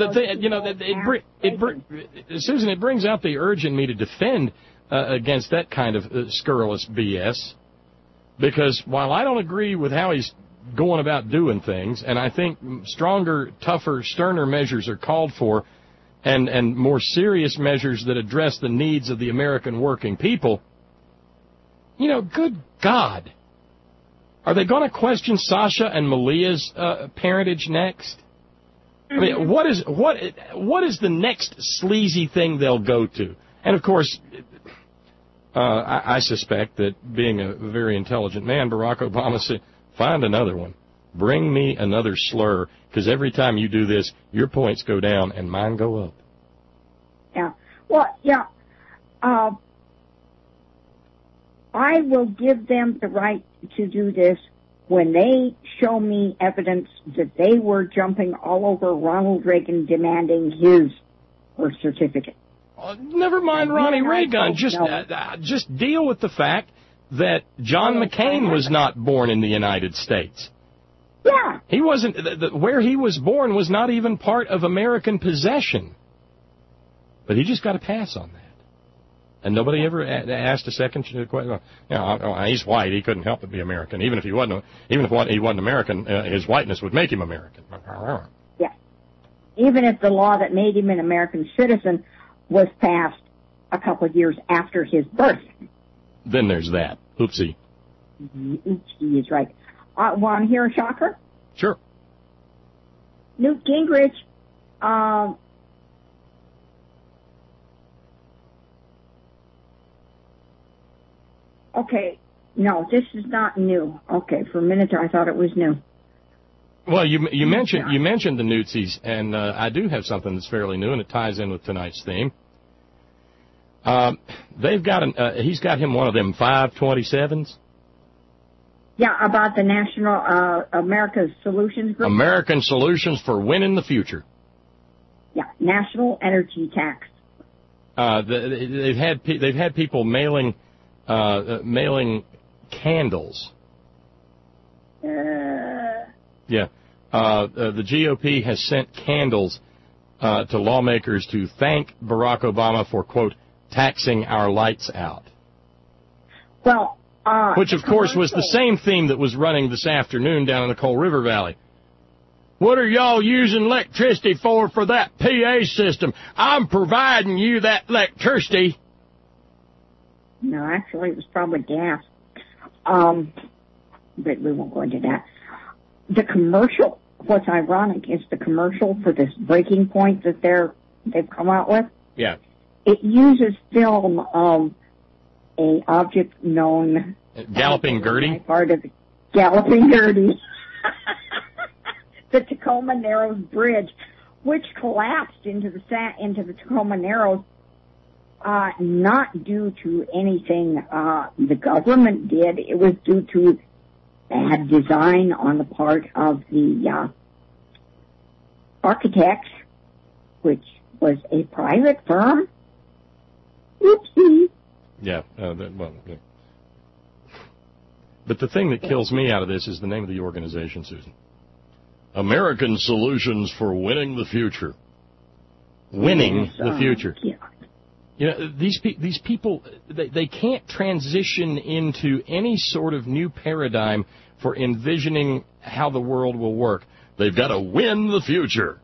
Susan, it brings out the urge in me to defend against that kind of scurrilous BS. Because while I don't agree with how he's going about doing things, and I think stronger, tougher, sterner measures are called for, and more serious measures that address the needs of the American working people, you know, good God. Are they going to question Sasha and Malia's parentage next? I mean, what is the next sleazy thing they'll go to? And, of course, I suspect that being a very intelligent man, Barack Obama said, find another one. Bring me another slur, because every time you do this, your points go down and mine go up. Yeah. Well, yeah. I will give them the right to do this when they show me evidence that they were jumping all over Ronald Reagan demanding his birth certificate. Never mind Ronnie Reagan. Just deal with the fact that John McCain was not born in the United States. Yeah. He wasn't. Where he was born was not even part of American possession. But he just got a pass on that. And nobody ever asked a second question. You know, he's white. He couldn't help but be American. Even if he wasn't American, his whiteness would make him American. Yeah. Even if the law that made him an American citizen was passed a couple of years after his birth. Then there's that. Oopsie. Oopsie is right. Want to hear a shocker? Sure. Newt Gingrich, okay, no, this is not new. Okay, for a minute I thought it was new. Well, you mentioned the Newtsies, and I do have something that's fairly new, and it ties in with tonight's theme. They've got he's got him one of them 527s. Yeah, about the National America's Solutions Group. American Solutions for Winning the Future. Yeah, National Energy Tax. They've had people mailing candles. Yeah. The GOP has sent candles to lawmakers to thank Barack Obama for, quote, taxing our lights out. Well, which, of course, was the same theme that was running this afternoon down in the Coal River Valley. What are y'all using electricity for that PA system? I'm providing you that electricity. No, actually, it was probably gas. But we won't go into that. The commercial, what's ironic is the commercial for this breaking point that they've come out with. Yeah. It uses film of a object known Galloping Gertie. Part of the Galloping Gertie. The Tacoma Narrows Bridge, which collapsed into the Tacoma Narrows, not due to anything the government did. It was due to bad design on the part of the architect, which was a private firm. Oopsie. Yeah. But the thing that kills me out of this is the name of the organization, Susan. American Solutions for Winning the Future. Winning the future. Yeah. You know, these people, they can't transition into any sort of new paradigm for envisioning how the world will work. They've got to win the future.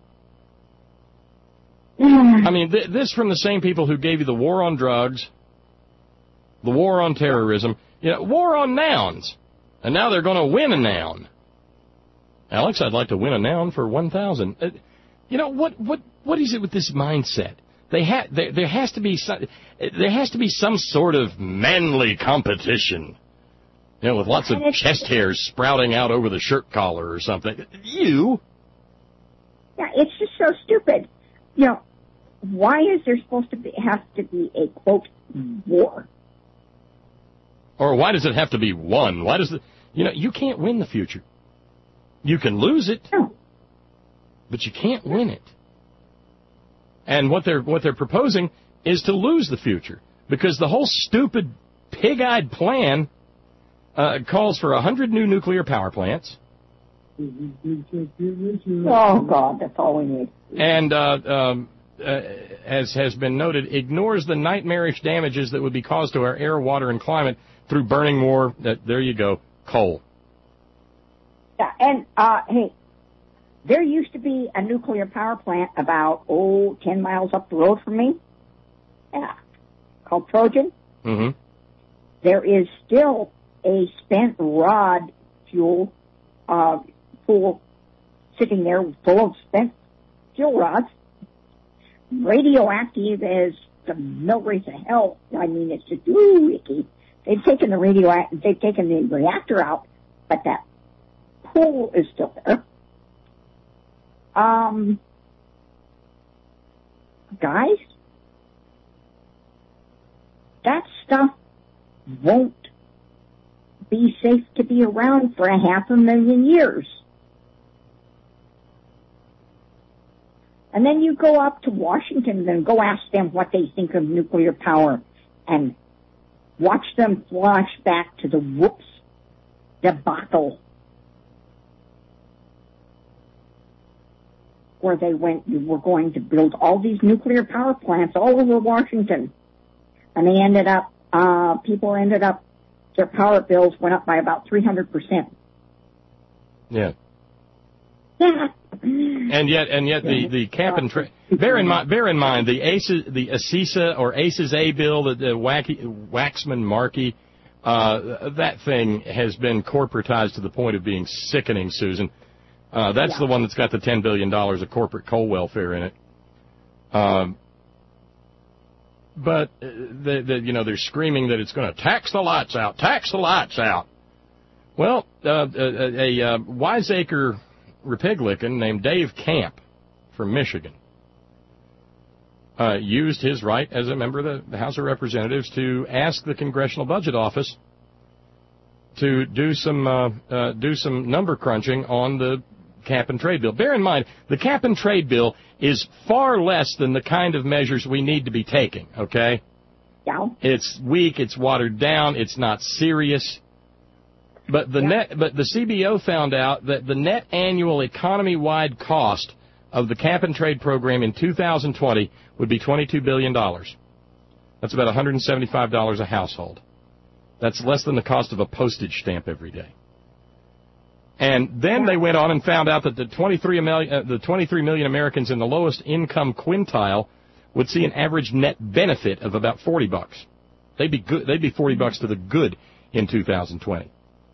I mean, this from the same people who gave you the war on drugs, the war on terrorism, war on nouns. And now they're going to win a noun. Alex, I'd like to win a noun for 1,000. What is it with this mindset? There has to be some sort of manly competition. With lots of chest hairs sprouting out over the shirt collar or something. Yeah, it's just so stupid. Why is there supposed to have to be a, quote, war? Or why does it have to be won? Why does you can't win the future. You can lose it, but you can't win it. And what they're proposing is to lose the future, because the whole stupid pig-eyed plan calls for 100 new nuclear power plants. Oh, God, that's all we need. And as has been noted, ignores the nightmarish damages that would be caused to our air, water, and climate through burning more, there you go, coal. Yeah, and, hey, there used to be a nuclear power plant about, 10 miles up the road from me. Yeah, called Trojan. Mm-hmm. There is still a spent rod fuel pool sitting there full of spent fuel rods. Radioactive as the mill race of hell. I mean, it's just icky. They've taken the reactor out, but that pool is still there. Guys, that stuff won't be safe to be around for 500,000 years. And then you go up to Washington and go ask them what they think of nuclear power and watch them flash back to the whoops debacle where they were going to build all these nuclear power plants all over Washington. And they ended up, their power bills went up by about 300%. Yeah. Yeah. And yet the cap and trade. Bear in mind the ACESA or ACES-A bill, the Waxman-Markey, that thing has been corporatized to the point of being sickening, Susan. That's the one that's got the $10 billion of corporate coal welfare in it. But they're screaming that it's going to tax the lights out. Well, a wiseacre Republican named Dave Camp from Michigan used his right as a member of the House of Representatives to ask the Congressional Budget Office to do some number crunching on the cap and trade bill. Bear in mind, the cap and trade bill is far less than the kind of measures we need to be taking, okay? Yeah. It's weak, it's watered down, it's not serious. But the CBO found out that the net annual economy-wide cost of the cap and trade program in 2020 would be $22 billion. That's about $175 a household. That's less than the cost of a postage stamp every day. And then they went on and found out that the 23 million Americans in the lowest income quintile would see an average net benefit of about $40. They'd be $40 to the good in 2020.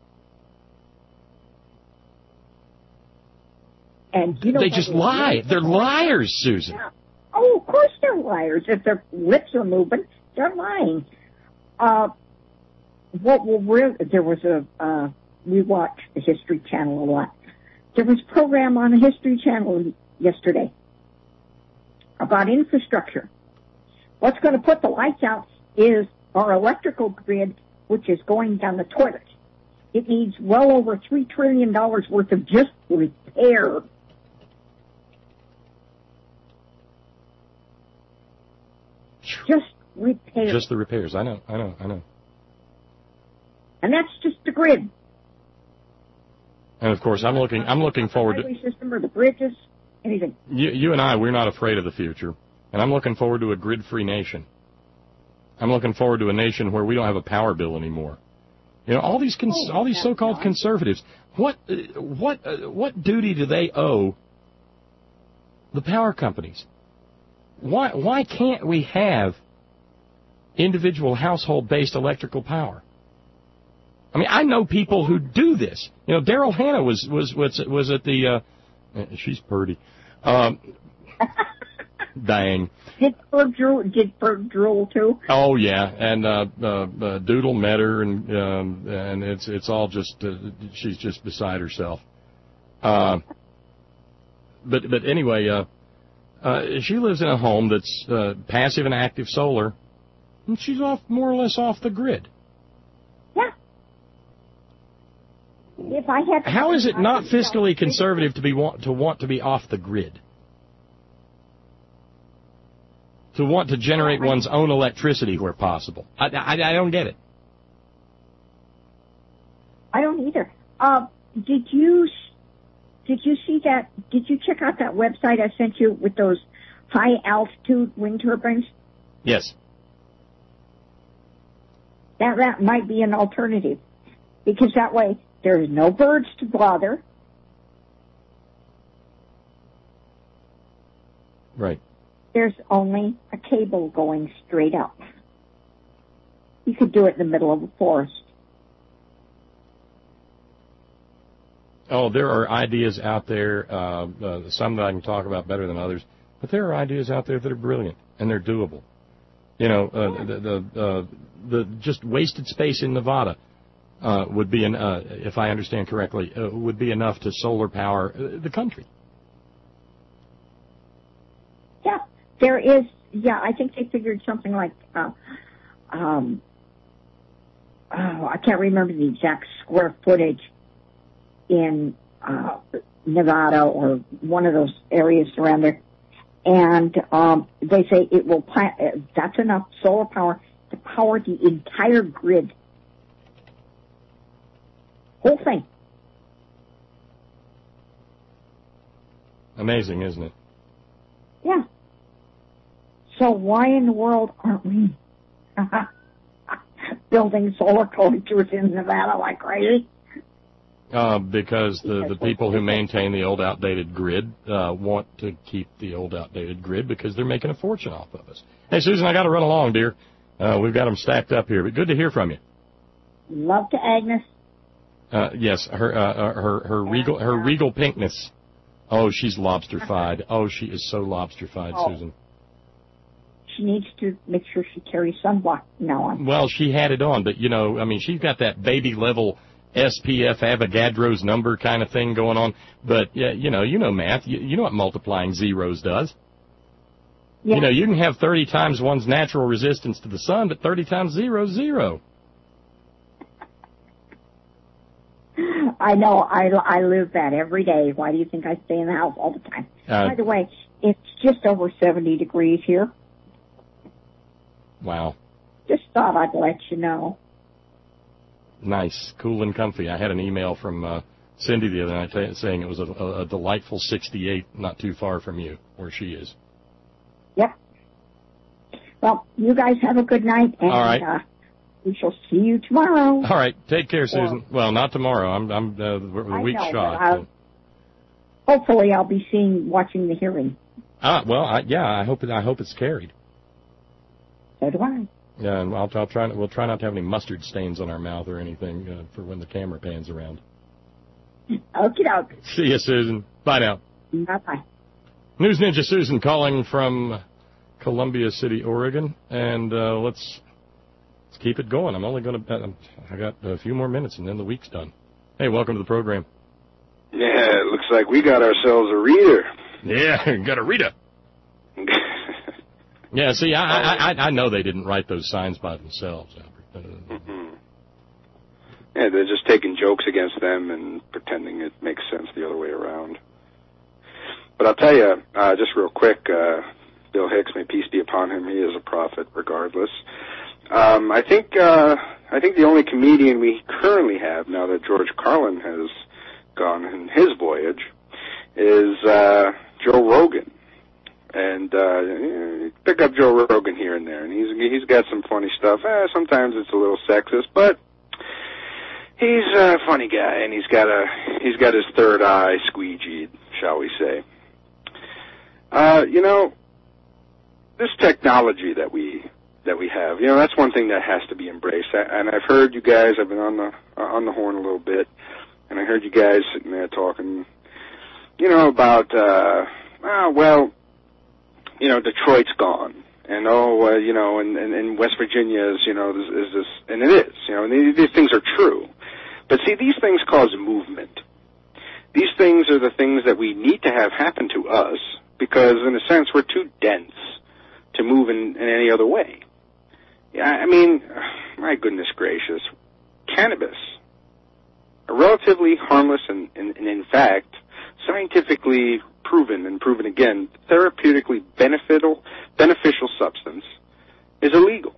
And they just lie. They're liars, Susan. Yeah. Oh, of course they're liars. If their lips are moving, they're lying. We watch the History Channel a lot. There was a program on the History Channel yesterday about infrastructure. What's going to put the lights out is our electrical grid, which is going down the toilet. It needs well over $3 trillion worth of just repair. Just repairs. Just the repairs. I know. And that's just the grid. And of course, I'm looking forward to the highway system or the bridges, anything. You and I. We're not afraid of the future, and I'm looking forward to a grid-free nation. I'm looking forward to a nation where we don't have a power bill anymore. You know, all these so-called conservatives. What duty do they owe the power companies? Why can't we have individual household-based electrical power? I mean, I know people who do this. You know, Daryl Hannah was at the. She's pretty. Dang. Did Ferg drool too? Oh yeah, and Doodle met her, and it's all just she's just beside herself. But anyway, she lives in a home that's passive and active solar, and she's more or less off the grid. Yeah. If I had. How is it not fiscally conservative to want to be off the grid? To want to generate one's own electricity where possible. I don't get it. I don't either. Did you see that? Did you check out that website I sent you with those high altitude wind turbines? Yes. That might be an alternative, because that way there's no birds to bother. Right. There's only a cable going straight up. You could do it in the middle of a forest. Oh, there are ideas out there, some that I can talk about better than others, but there are ideas out there that are brilliant, and they're doable. You know, the just wasted space in Nevada would be, if I understand correctly, would be enough to solar power the country. Yeah, there is. Yeah, I think they figured something like, I can't remember the exact square footage in Nevada or one of those areas around there, and they say it will. That's enough solar power to power the entire grid, whole thing. Amazing, isn't it? Yeah. So why in the world aren't we building solar collectors in Nevada like crazy? Because the people who maintain the old outdated grid want to keep the old outdated grid because they're making a fortune off of us. Hey, Susan, I got to run along, dear. We've got them stacked up here, but good to hear from you. Love to Agnes. Yes, her regal pinkness. Oh, she's lobster-fied. Oh, she is so lobster-fied, Susan. She needs to make sure she carries sunblock now on. Well, she had it on, but, you know, I mean, she's got that baby-level SPF Avogadro's number kind of thing going on. But, yeah, you know math. You know what multiplying zeros does. Yeah. You know, you can have 30 times one's natural resistance to the sun, but 30 times zero is zero. I know. I live that every day. Why do you think I stay in the house all the time? By the way, it's just over 70 degrees here. Wow. Just thought I'd let you know. Nice. Cool and comfy. I had an email from Cindy the other night saying it was a delightful 68 not too far from you, where she is. Yep. Well, you guys have a good night. And, all right. We shall see you tomorrow. All right. Take care, Susan. Well, not tomorrow. I'm the week's shot. Hopefully, I'll be watching the hearing. Well, I hope it's carried. So do I. Yeah, and we'll try not to have any mustard stains on our mouth or anything for when the camera pans around. Okie doke. See you, Susan. Bye now. Bye-bye. News Ninja Susan calling from Columbia City, Oregon, and let's keep it going. I'm only going to. I got a few more minutes, and then the week's done. Hey, welcome to the program. Yeah, it looks like we got ourselves a reader. Yeah, got a reader. Yeah, see, I know they didn't write those signs by themselves, Albert. Mm-hmm. Yeah, they're just taking jokes against them and pretending it makes sense the other way around. But I'll tell you, just real quick, Bill Hicks, may peace be upon him. He is a prophet, regardless. I think the only comedian we currently have, now that George Carlin has gone in his voyage, is Joe Rogan. And pick up Joe Rogan here and there, and he's got some funny stuff. Sometimes it's a little sexist, but he's a funny guy, and he's got his third eye squeegeed, shall we say? This technology that we have, that's one thing that has to be embraced. And I've heard you guys. I've been on the horn a little bit, and I heard you guys sitting there talking, about Detroit's gone, and and West Virginia is, is this, and it is, and these things are true. But see, these things cause movement. These things are the things that we need to have happen to us because, in a sense, we're too dense to move in any other way. Yeah, I mean, my goodness gracious, cannabis, a relatively harmless and in fact, scientifically proven and proven again, therapeutically beneficial substance is illegal.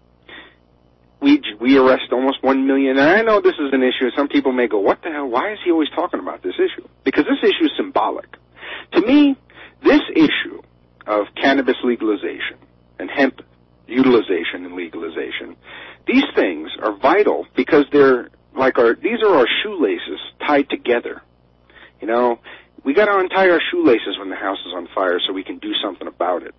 We arrest almost 1 million, and I know this is an issue. Some people may go, what the hell, why is he always talking about this issue? Because this issue is symbolic. To me, this issue of cannabis legalization and hemp utilization and legalization, these things are vital because they're like these are our shoelaces tied together. We got to untie our shoelaces when the house is on fire so we can do something about it.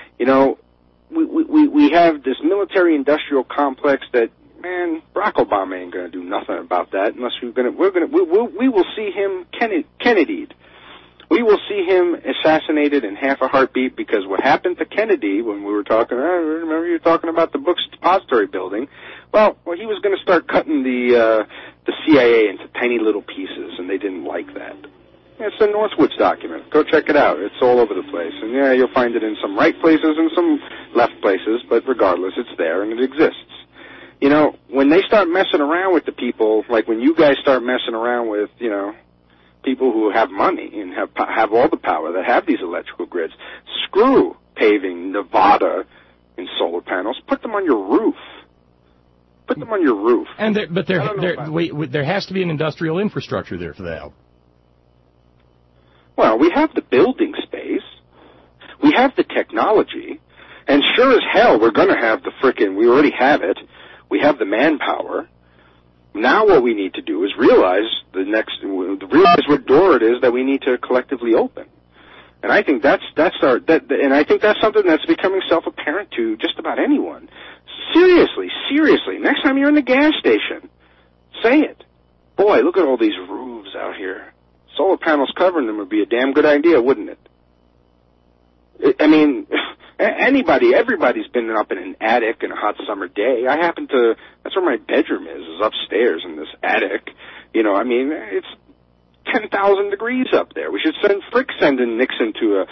We have this military-industrial complex that, man, Barack Obama ain't going to do nothing about that unless we will see him Kennedy'd. We will see him assassinated in half a heartbeat because what happened to Kennedy when we were talking, remember you were talking about the Books Depository building? Well, he was going to start cutting the CIA into tiny little pieces, and they didn't like that. It's a Northwoods document. Go check it out. It's all over the place. And, yeah, you'll find it in some right places and some left places, but regardless, it's there and it exists. When they start messing around with the people, like when you guys start messing around with, people who have money and have all the power that have these electrical grids, screw paving Nevada and solar panels. Put them on your roof. Put them on your roof. And there has to be an industrial infrastructure there for that. Well, we have the building space, we have the technology, and sure as hell we're going to have we already have it, we have the manpower. Now what we need to do is realize what door it is that we need to collectively open. And I think that's something that's becoming self-apparent to just about anyone. Seriously, next time you're in the gas station, say it. Boy, look at all these roofs out here. Solar panels covering them would be a damn good idea, wouldn't it? I mean, everybody's been up in an attic in a hot summer day. That's where my bedroom is upstairs in this attic. It's 10,000 degrees up there. We should send Nixon to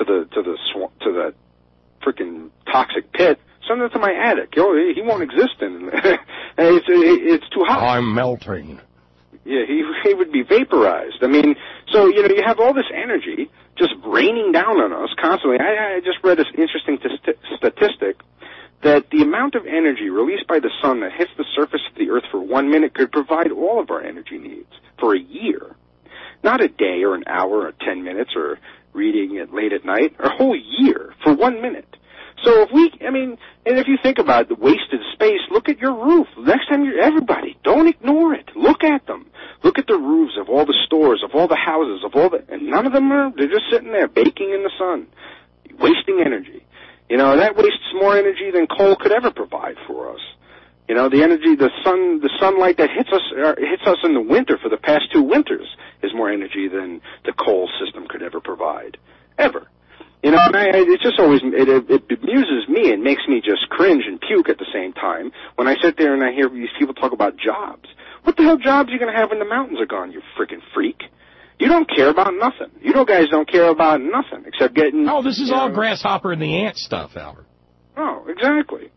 the frickin' toxic pit. Send it to my attic. He won't exist in it. It's too hot. I'm melting. Yeah, he would be vaporized. So, you have all this energy just raining down on us constantly. I just read this interesting statistic that the amount of energy released by the sun that hits the surface of the earth for 1 minute could provide all of our energy needs for a year. Not a day or an hour or 10 minutes or reading it late at night, a whole year for 1 minute. So and if you think about the wasted space, look at your roof. Next time everybody, don't ignore it. Look at them. Look at the roofs of all the stores, of all the houses, and none of them they're just sitting there baking in the sun, wasting energy. That wastes more energy than coal could ever provide for us. The energy, the sunlight that hits us in the winter for the past 2 winters is more energy than the coal system could ever provide. Ever. And it just always, it amuses me and makes me just cringe and puke at the same time when I sit there and I hear these people talk about jobs. What the hell jobs are you going to have when the mountains are gone, you freaking freak? You don't care about nothing. You guys don't care about nothing except getting... Oh, this is all grasshopper and the ant stuff, Albert. Oh, exactly.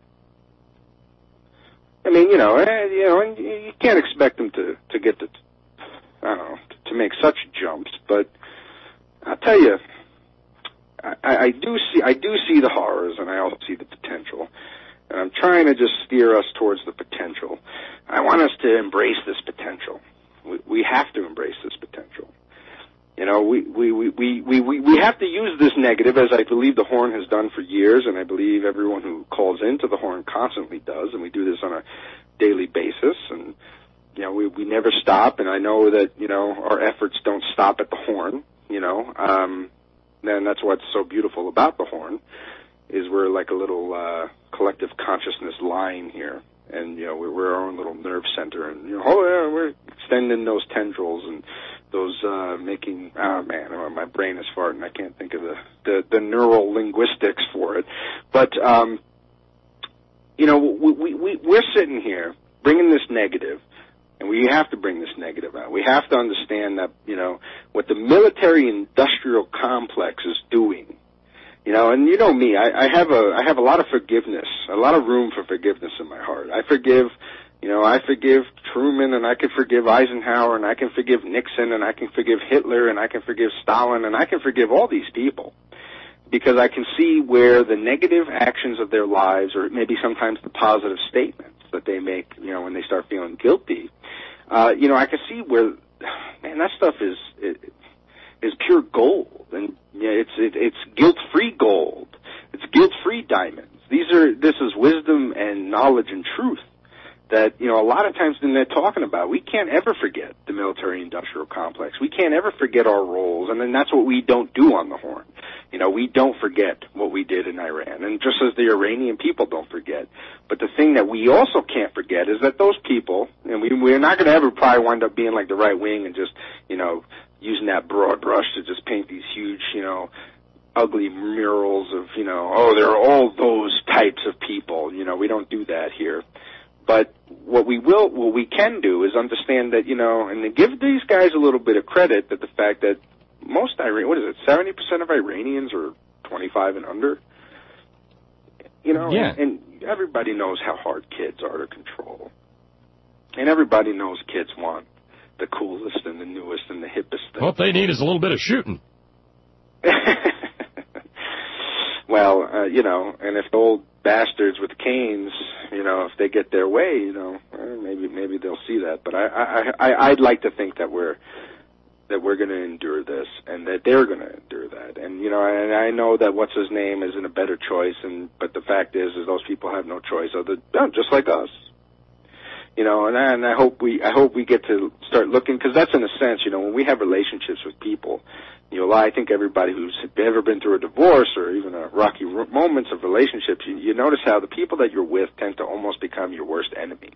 And you can't expect them to get to make such jumps, but I'll tell you, I do see the horrors, and I also see the potential. And I'm trying to just steer us towards the potential. I want us to embrace this potential. We have to embrace this potential. You know, we have to use this negative, as I believe the Horn has done for years, and I believe everyone who calls into the Horn constantly does, and we do this on a daily basis, and, you know, we never stop, and I know that, you know, our efforts don't stop at the Horn, you know, and that's what's so beautiful about the Horn, is we're like a little collective consciousness line here, and, you know, we're our own little nerve center, and, you know, we're extending those tendrils and those making, oh man, my brain is farting. I can't think of the neural linguistics for it. But, you know, we're sitting here bringing this negative, and we have to bring this negative out. We have to understand that, you know, what the military-industrial complex is doing. You know, and you know me, I have a lot of forgiveness, a lot of room for forgiveness in my heart. I forgive Truman, and I can forgive Eisenhower, and I can forgive Nixon, and I can forgive Hitler, and I can forgive Stalin, and I can forgive all these people, because I can see where the negative actions of their lives, or maybe sometimes the positive statements that they make, you know, when they start feeling guilty, you know, I can see where, man, that stuff is pure gold, and yeah, it's guilt-free gold. It's guilt-free diamonds. This is wisdom and knowledge and truth that, you know, a lot of times when they're talking about, we can't ever forget the military-industrial complex. We can't ever forget our roles, and then that's what we don't do on the Horn. You know, we don't forget what we did in Iran, and just as the Iranian people don't forget. But the thing that we also can't forget is that those people, and we're not going to ever probably wind up being like the right wing and just, you know, using that broad brush to just paint these huge, you know, ugly murals of, you know, oh, they're all those types of people. You know, we don't do that here. But what we can do is understand that, you know, and give these guys a little bit of credit that the fact that most 70% of Iranians are 25 and under? You know, yeah. And everybody knows how hard kids are to control. And everybody knows kids want the coolest and the newest and the hippest thing. What they need is a little bit of shooting. Well, you know, and if the old bastards with canes, you know, if they get their way, you know, maybe they'll see that. But I'd like to think that we're going to endure this, and that they're going to endure that. And you know, and I know that what's his name isn't a better choice, but the fact is those people have no choice other than just like us. You know, and I hope we get to start looking, because that's in a sense, you know, when we have relationships with people, you know, I think everybody who's ever been through a divorce or even a rocky moments of relationships, you notice how the people that you're with tend to almost become your worst enemy.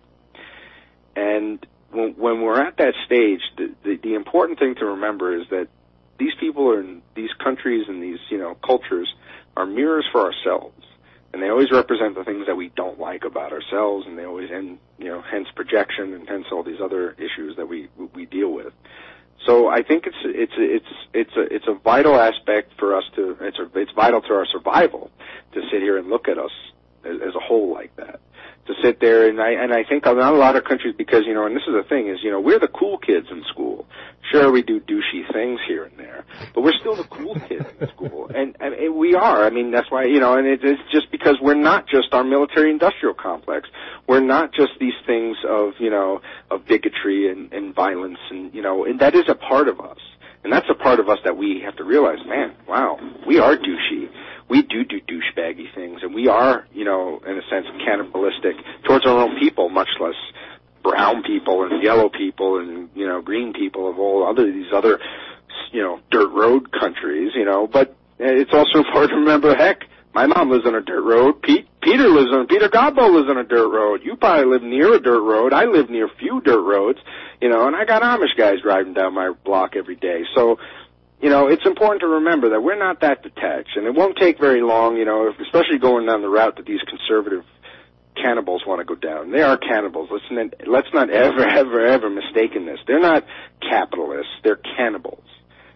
And when we're at that stage, the important thing to remember is that these people are in these countries and these, you know, cultures are mirrors for ourselves. And they always represent the things that we don't like about ourselves, and they always, and you know, hence projection, and hence all these other issues that we deal with. So I think it's a vital aspect for us to, it's vital to our survival to sit here and look at us as a whole like that. To sit there, and I think not a lot of countries, because, you know, and this is the thing, is, you know, we're the cool kids in school. Sure, we do douchey things here and there, but we're still the cool kids in school, and we are. I mean, that's why, you know, and it's just because we're not just our military-industrial complex. We're not just these things of, you know, of bigotry and violence, and, you know, and that is a part of us, and that's a part of us that we have to realize, man, wow, we are douchey. We do douchebaggy things, and we are, you know, in a sense, cannibalistic towards our own people, much less brown people and yellow people and, you know, green people of all these other, you know, dirt road countries, you know. But it's also important to remember, heck, my mom lives on a dirt road. Peter Godbow lives on a dirt road. You probably live near a dirt road. I live near a few dirt roads, you know, and I got Amish guys driving down my block every day. So, you know, it's important to remember that we're not that detached, and it won't take very long, you know, especially going down the route that these conservative cannibals want to go down. They are cannibals. Let's not ever mistake in this. They're not capitalists. They're cannibals.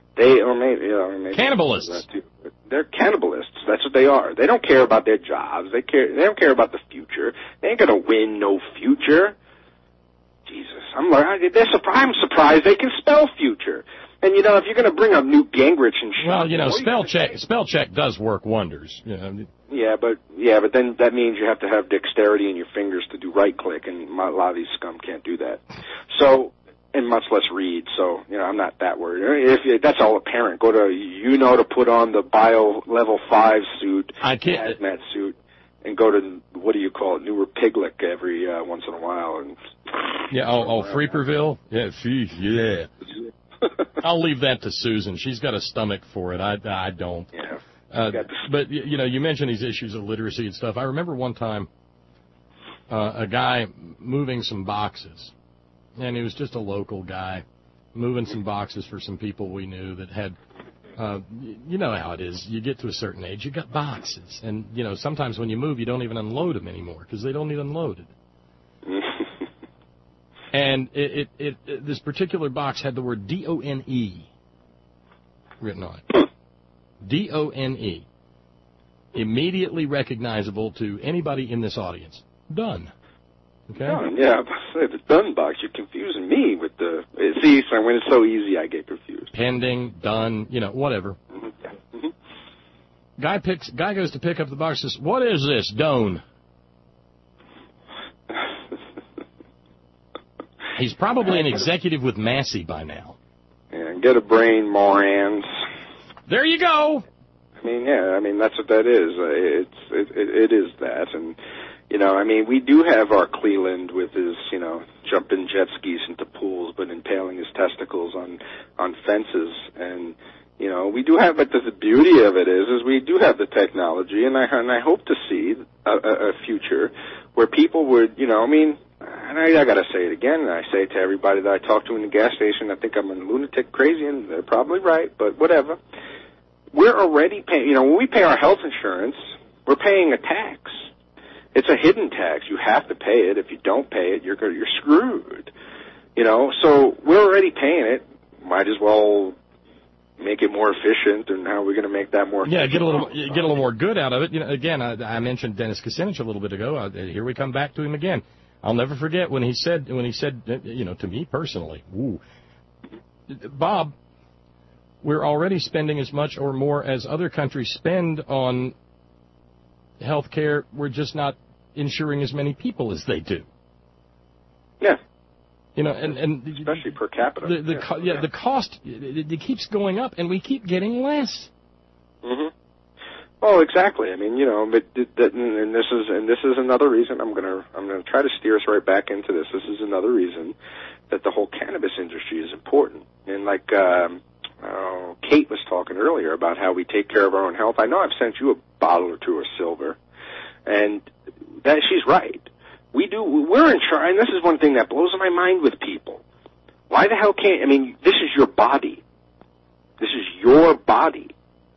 Maybe cannibalists. They're cannibalists. That's what they are. They don't care about their jobs. They don't care about the future. They ain't gonna win no future. Jesus, I'm surprised they can spell future. And, you know, if you're going to bring up Newt Gingrich and shit... Well, you know, spell check does work wonders. You know. Yeah, but then that means you have to have dexterity in your fingers to do right-click, and a lot of these scum can't do that. So, and much less read, so, you know, I'm not that worried. That's all apparent. Go to, to put on the Bio Level 5 suit, hazmat suit, and go to, what do you call it, Newer Piglet every once in a while. And Freeperville? Yeah, yeah. I'll leave that to Susan. She's got a stomach for it. I don't. Yeah. But, you know, you mentioned these issues of literacy and stuff. I remember one time a guy moving some boxes, and he was just a local guy moving some boxes for some people we knew that had, you know how it is. You get to a certain age, you got boxes. And, you know, sometimes when you move, you don't even unload them anymore because they don't need unloaded. And this particular box had the word D-O-N-E written on it. D-O-N-E. Immediately recognizable to anybody in this audience. Done. Okay? Done, yeah. The done box, you're confusing me with the... See, so when it's so easy, I get confused. Pending, done, you know, whatever. Mm-hmm. Guy goes to pick up the box and says, "What is this, Doan?" He's probably an executive with Massey by now. Yeah, get a brain, morons. There you go. I mean, that's what that is. It is that. And, you know, I mean, we do have our Cleland with his, you know, jumping jet skis into pools but impaling his testicles on fences. And, you know, we do have, but the beauty of it is we do have the technology, and I hope to see a future where people would, you know, I mean, and I got to say it again, and I say it to everybody that I talk to in the gas station. I think I'm a lunatic crazy, and they're probably right, but whatever. We're already paying, you know, when we pay our health insurance, we're paying a tax. It's a hidden tax. You have to pay it. If you don't pay it, you're screwed. You know, so we're already paying it. Might as well make it more efficient, and how are we going to make that more efficient? Yeah, get a little more good out of it. You know, again, I mentioned Dennis Kucinich a little bit ago. Here we come back to him again. I'll never forget when he said, you know, to me personally, Bob, we're already spending as much or more as other countries spend on health care. We're just not insuring as many people as they do. Yeah. You know, and especially per capita. The cost, it keeps going up, and we keep getting less. Mm-hmm. Oh, exactly. I mean, you know, but and this is another reason I'm gonna try to steer us right back into this. This is another reason that the whole cannabis industry is important. And like Kate was talking earlier about how we take care of our own health. I know I've sent you a bottle or two of silver, and that she's right. We're in charge, and this is one thing that blows my mind with people. Why the hell can't, I mean, this is your body. This is your body.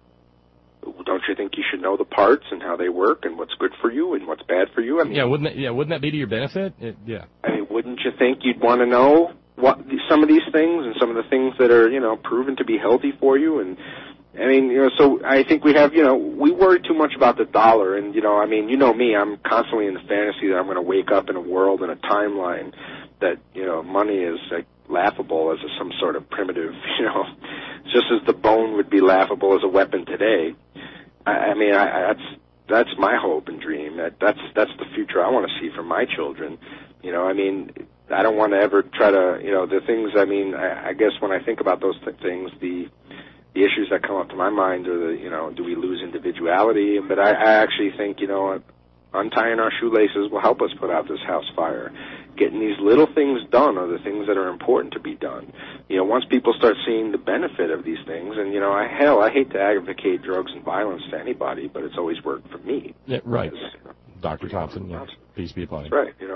Don't you think you should know the parts and how they work and what's good for you and what's bad for you? I mean, wouldn't that be to your benefit? Yeah. I mean, wouldn't you think you'd want to know some of these things and some of the things that are, you know, proven to be healthy for you? And I mean, you know, so I think we have, you know, we worry too much about the dollar. And, you know, I mean, you know me, I'm constantly in the fantasy that I'm going to wake up in a world and a timeline that, you know, money is like laughable as some sort of primitive, you know, just as the bone would be laughable as a weapon today. I mean, that's my hope and dream. That's the future I want to see for my children. You know, I mean, I don't want to ever try to, you know, the things, I mean, I guess when I think about those things, the issues that come up to my mind are you know, do we lose individuality? But I actually think, you know, untying our shoelaces will help us put out this house fire. Getting these little things done are the things that are important to be done. You know, once people start seeing the benefit of these things, and, you know, I hate to advocate drugs and violence to anybody, but it's always worked for me. Yeah, right. Dr. Thompson, yeah. Peace be upon him. Right, you know.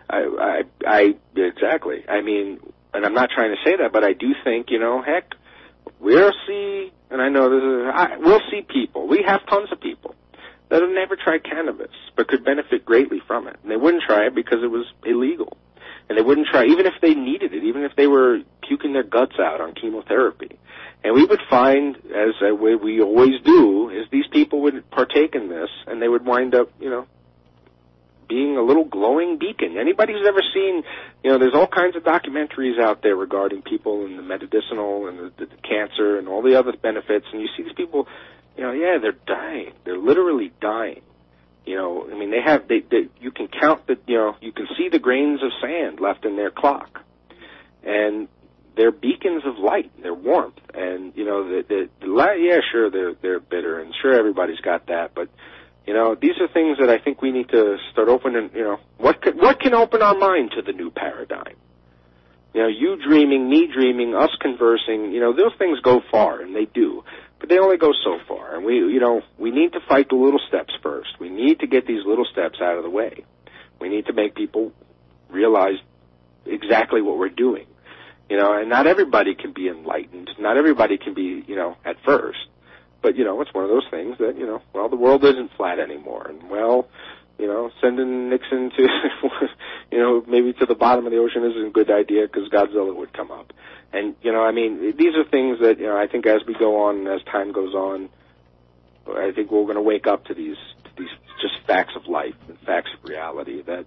I exactly. I mean, and I'm not trying to say that, but I do think, you know, heck, we'll see, and I know we'll see people. We have tons of people that have never tried cannabis but could benefit greatly from it. And they wouldn't try it because it was illegal. And they wouldn't try, even if they needed it, even if they were puking their guts out on chemotherapy. And we would find, as we always do, is these people would partake in this, and they would wind up, you know, being a little glowing beacon. Anybody who's ever seen, there's all kinds of documentaries out there regarding people and the medicinal and the cancer and all the other benefits, and you see these people, they're dying. They're literally dying. You can count you can see the grains of sand left in their clock. And they're beacons of light, they're warmth, and sure they're bitter, and sure everybody's got that, but these are things that I think we need to start opening. What can open our mind to the new paradigm? You dreaming, me dreaming, us conversing. Those things go far, and they do, but they only go so far, and we need to fight the little steps first. We need to get these little steps out of the way. We need to make people realize exactly what we're doing. And not everybody can be enlightened. Not everybody can be, at first. But, it's one of those things that, the world isn't flat anymore. And, sending Nixon to, maybe to the bottom of the ocean isn't a good idea because Godzilla would come up. And, these are things that, I think as we go on, as time goes on, I think we're going to wake up to these just facts of life and facts of reality that,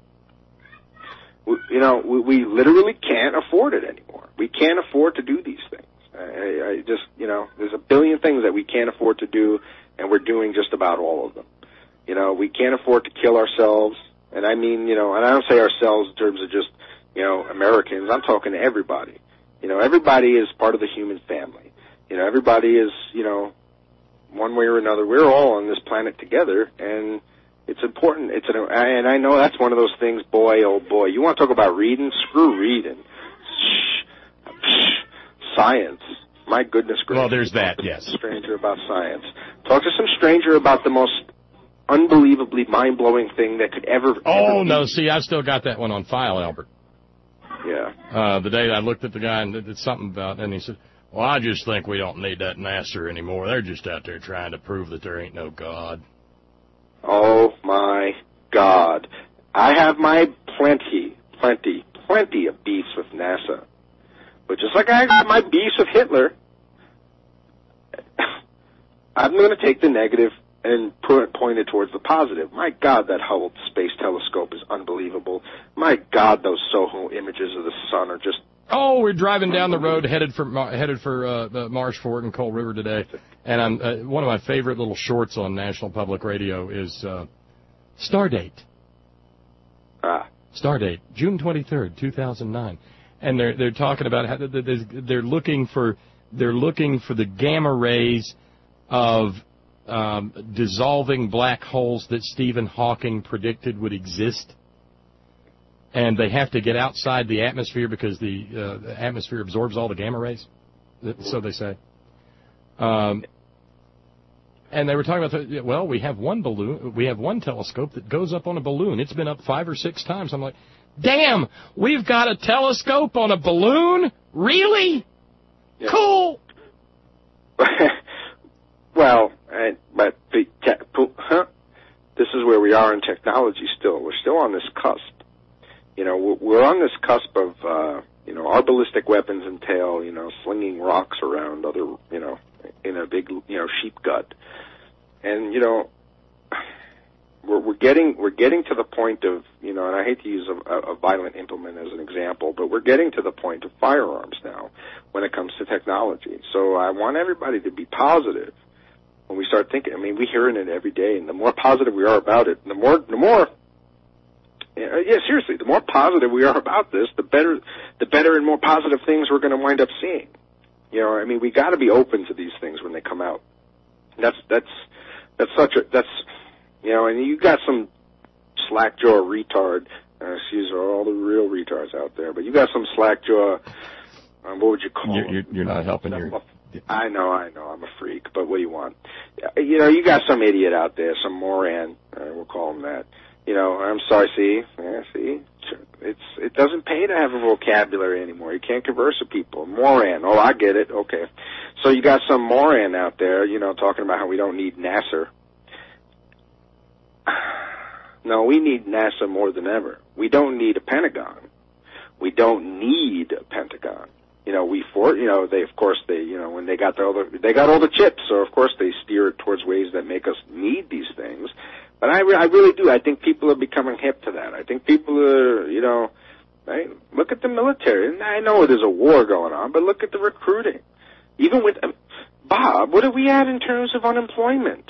we literally can't afford it anymore. We can't afford to do these things. I just, there's a billion things that we can't afford to do, and we're doing just about all of them. We can't afford to kill ourselves, and I mean, and I don't say ourselves in terms of just, Americans. I'm talking to everybody. Everybody is part of the human family. Everybody is, one way or another. We're all on this planet together, and it's important. And I know that's one of those things, boy, oh boy. You want to talk about reading? Screw reading. Science. My goodness gracious. Well, there's that, yes. Stranger about science. Talk to some stranger about the most unbelievably mind-blowing thing that could ever no, see, I've still got that one on file, Albert. Yeah. The day I looked at the guy and did something about it, and he said, well, I just think we don't need that NASA anymore. They're just out there trying to prove that there ain't no God. Oh, my God. I have my plenty of beefs with NASA. But just like I got my beefs with Hitler, I'm going to take the negative and point it towards the positive. My God, that Hubble Space Telescope is unbelievable. My God, those Soho images of the sun are just... Oh, we're driving down the road headed for Marsh Fork and Coal River today, and I'm one of my favorite little shorts on National Public Radio is Stardate. Stardate, June 23rd, 2009, and they're talking about how they're looking for the gamma rays of dissolving black holes that Stephen Hawking predicted would exist. And they have to get outside the atmosphere because the atmosphere absorbs all the gamma rays, so they say. And they were talking about, we have one telescope that goes up on a balloon. It's been up 5 or 6 times. I'm like, damn, we've got a telescope on a balloon? Really? Yeah. Cool. But this is where we are in technology still. We're still on this cusp. We're on this cusp of, our ballistic weapons entail, slinging rocks around in a big, sheep gut. And, we're getting to the point of, and I hate to use a violent implement as an example, but we're getting to the point of firearms now when it comes to technology. So I want everybody to be positive when we start thinking. I mean, we're hearing it every day, and the more positive we are about it, the more seriously, the more positive we are about this, the better and more positive things we're going to wind up seeing. We got to be open to these things when they come out. And you got some slack-jaw retard, excuse all the real retards out there, but you got some slack-jaw, what would you call them? You're not helping your... I know, I'm a freak, but what do you want? You got some idiot out there, some moron, we'll call him that. I'm sorry, see, it doesn't pay to have a vocabulary anymore. You can't converse with people. Moron, oh, I get it, okay. So you got some moron out there, talking about how we don't need NASA. No, we need NASA more than ever. We don't need a Pentagon. We don't need a Pentagon. When they got all the chips, so of course they steer it towards ways that make us need these things. But I really do. I think people are becoming hip to that. I think people are, look at the military. And I know there's a war going on, but look at the recruiting. Even with, Bob, what are we at in terms of unemployment?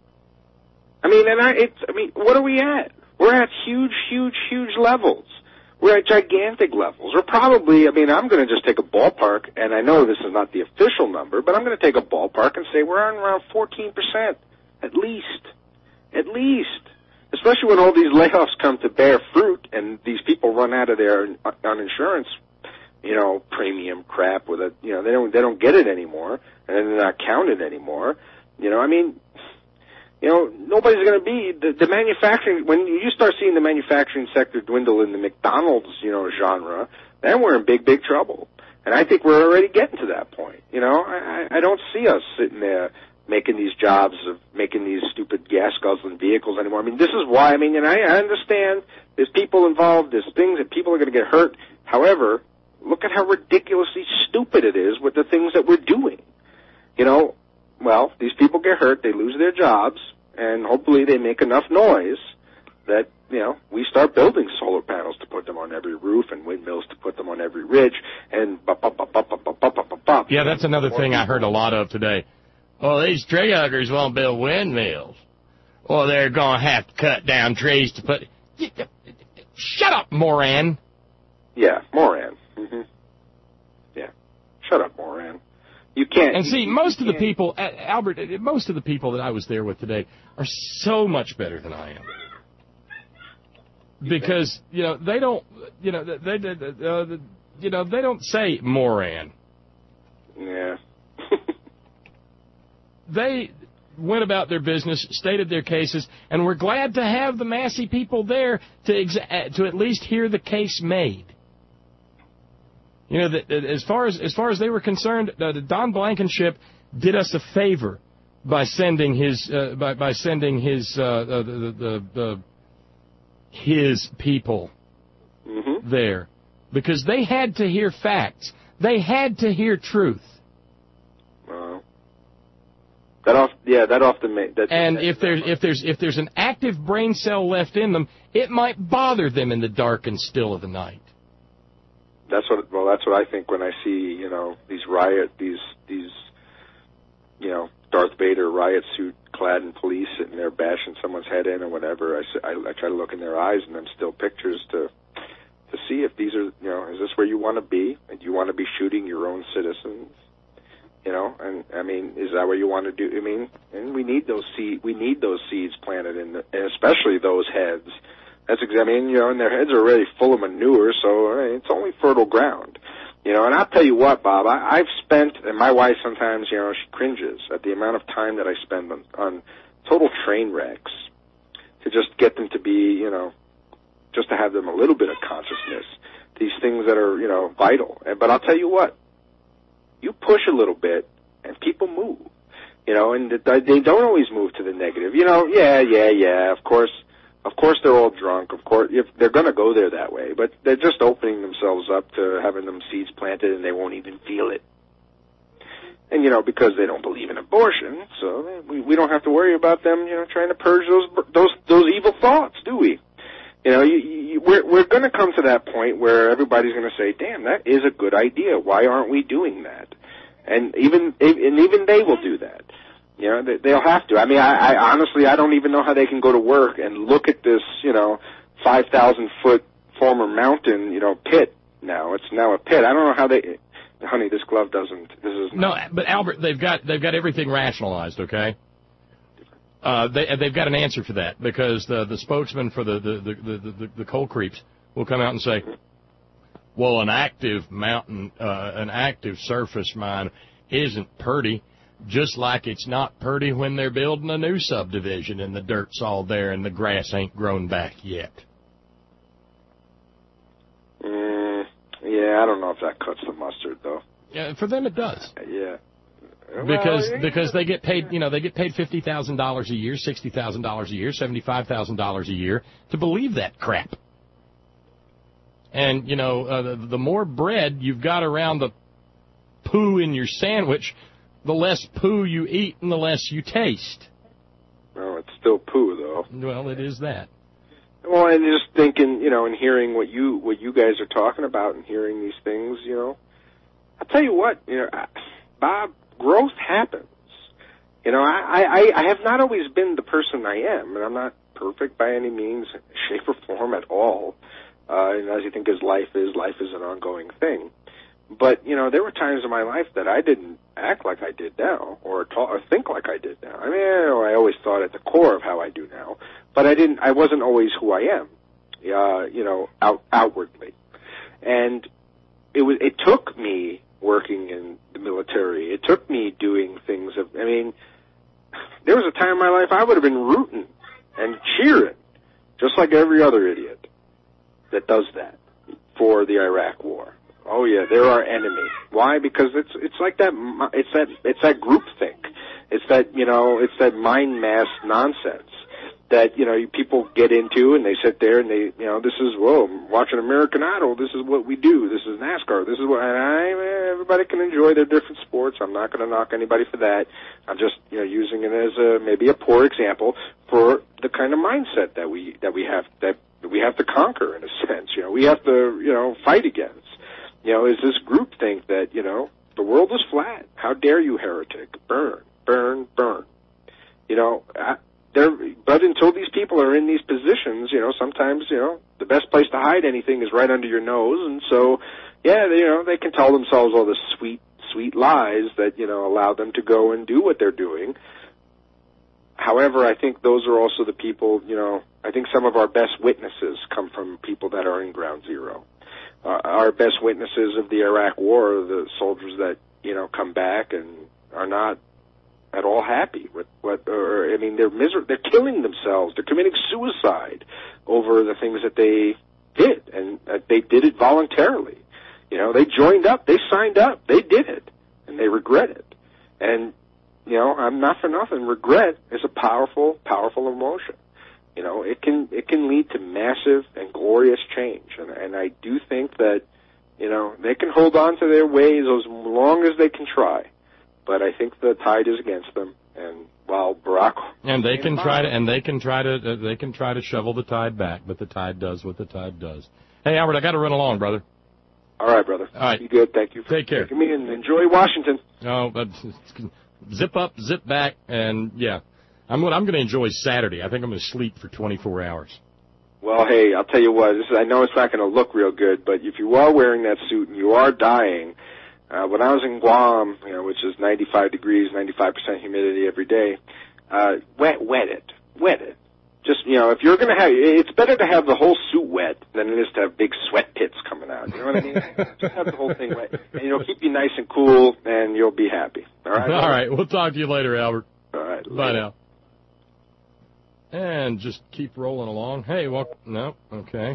What are we at? We're at huge levels. We're at gigantic levels. We're probably, I'm going to just take a ballpark, and I know this is not the official number, but I'm going to take a ballpark and say we're on around 14%, at least. At least. Especially when all these layoffs come to bear fruit and these people run out of their uninsurance, premium crap with it, they don't get it anymore, and they're not counted anymore. Nobody's going to be the manufacturing. When you start seeing the manufacturing sector dwindle in the McDonald's, genre, then we're in big trouble. And I think we're already getting to that point. I don't see us sitting there making these jobs of making these stupid gas guzzling vehicles anymore. This is why. And I understand there's people involved. There's things that people are going to get hurt. However, look at how ridiculously stupid it is with the things that we're doing. Well, these people get hurt, they lose their jobs, and hopefully they make enough noise that, we start building solar panels to put them on every roof and windmills to put them on every ridge, and Yeah, that's another thing I heard a lot of today. Well, these tree huggers won't build windmills. Well, they're going to have to cut down trees to put... Shut up, Moran. Yeah, Moran. Mm-hmm. Yeah, shut up, Moran. You can't. And see, most of the people, Albert, most of the people that I was there with today are so much better than I am. Because, they don't, they don't say Moran. Yeah. They went about their business, stated their cases, and we're glad to have the Massey people there to at least hear the case made. As far as they were concerned, Don Blankenship did us a favor by sending his his people there, because they had to hear facts. They had to hear truth. That often makes. And if there's an active brain cell left in them, it might bother them in the dark and still of the night. That's what I think when I see, these Darth Vader riot suit clad in police sitting there bashing someone's head in or whatever. I try to look in their eyes and then still pictures to see if these are, is this where you want to be? And do you want to be shooting your own citizens? Is that what you want to do? And we need those seeds planted and especially those heads. That's exactly, and their heads are already full of manure, so it's only fertile ground. And I'll tell you what, Bob, I've spent, and my wife sometimes, she cringes at the amount of time that I spend on total train wrecks to just get them to be, just to have them a little bit of consciousness. These things that are, vital. But I'll tell you what, you push a little bit and people move, and they don't always move to the negative. Of course they're all drunk. Of course, if they're going to go there that way, but they're just opening themselves up to having them seeds planted, and they won't even feel it. And because they don't believe in abortion, so we don't have to worry about them, trying to purge those evil thoughts, do we? We're going to come to that point where everybody's going to say, "Damn, that is a good idea. Why aren't we doing that?" And even they will do that. They'll have to. I honestly, I don't even know how they can go to work and look at this, 5,000-foot former mountain, pit now. It's now a pit. I don't know how they... Honey, this glove doesn't... This is no, but Albert, they've got everything rationalized, okay? They've got an answer for that, because the spokesman for the coal creeps will come out and say, well, an active mountain, an active surface mine isn't purty. Just like it's not purty when they're building a new subdivision and the dirt's all there and the grass ain't grown back yet. Yeah, I don't know if that cuts the mustard, though. Yeah, for them it does. Yeah. Because they get paid, they get paid $50,000 a year, $60,000 a year, $75,000 a year to believe that crap. And, the more bread you've got around the poo in your sandwich, the less poo you eat and the less you taste. Well, it's still poo, though. Well, it is that. Well, and just thinking, and hearing what you guys are talking about and hearing these things, I'll tell you what, Bob, growth happens. I have not always been the person I am, and I'm not perfect by any means, shape, or form at all. And as you think as life is an ongoing thing. But, there were times in my life that I didn't act like I did now or think like I did now. I mean, I always thought at the core of how I do now, but I wasn't always who I am, outwardly. And it took me working in the military. It took me doing things there was a time in my life I would have been rooting and cheering, just like every other idiot that does that for the Iraq War. Oh yeah, they're our enemy. Why? Because it's like that. It's that groupthink. It's that mind mass nonsense that people get into, and they sit there and they this is I'm watching American Idol. This is what we do. This is NASCAR. This is what everybody can enjoy their different sports. I'm not going to knock anybody for that. I'm just using it as maybe a poor example for the kind of mindset that we have to conquer in a sense. We have to fight against. Is this groupthink that the world is flat? How dare you, heretic? Burn, burn, burn. But until these people are in these positions, sometimes, the best place to hide anything is right under your nose. And so, they can tell themselves all the sweet, sweet lies that, allow them to go and do what they're doing. However, I think those are also the people, I think some of our best witnesses come from people that are in ground zero. Our best witnesses of the Iraq War are the soldiers that, come back and are not at all happy with they're miserable. They're killing themselves. They're committing suicide over the things that they did, and they did it voluntarily. They joined up, they signed up, they did it, and they regret it. And I'm not for nothing. Regret is a powerful, powerful emotion. It can lead to massive and glorious change, and I do think that they can hold on to their ways as long as they can try. But I think the tide is against them, and while Barack they can try to shovel the tide back, but the tide does what the tide does. Hey, Albert, I got to run along, brother. All right, brother. All right. Be good. Thank you for taking me, and enjoy Washington. Oh, but zip up, zip back, and yeah, I'm going to enjoy Saturday. I think I'm going to sleep for 24 hours. Well, hey, I'll tell you what. I know it's not going to look real good, but if you are wearing that suit and you are dying. When I was in Guam, which is 95 degrees, 95% humidity every day, wet it. Just, if you're going to have, it's better to have the whole suit wet than it is to have big sweat pits coming out. You know what I mean? Just have the whole thing wet. And it'll keep you nice and cool, and you'll be happy. All right? All right. We'll talk to you later, Albert. All right. Bye now. And just keep rolling along. Hey, no, okay.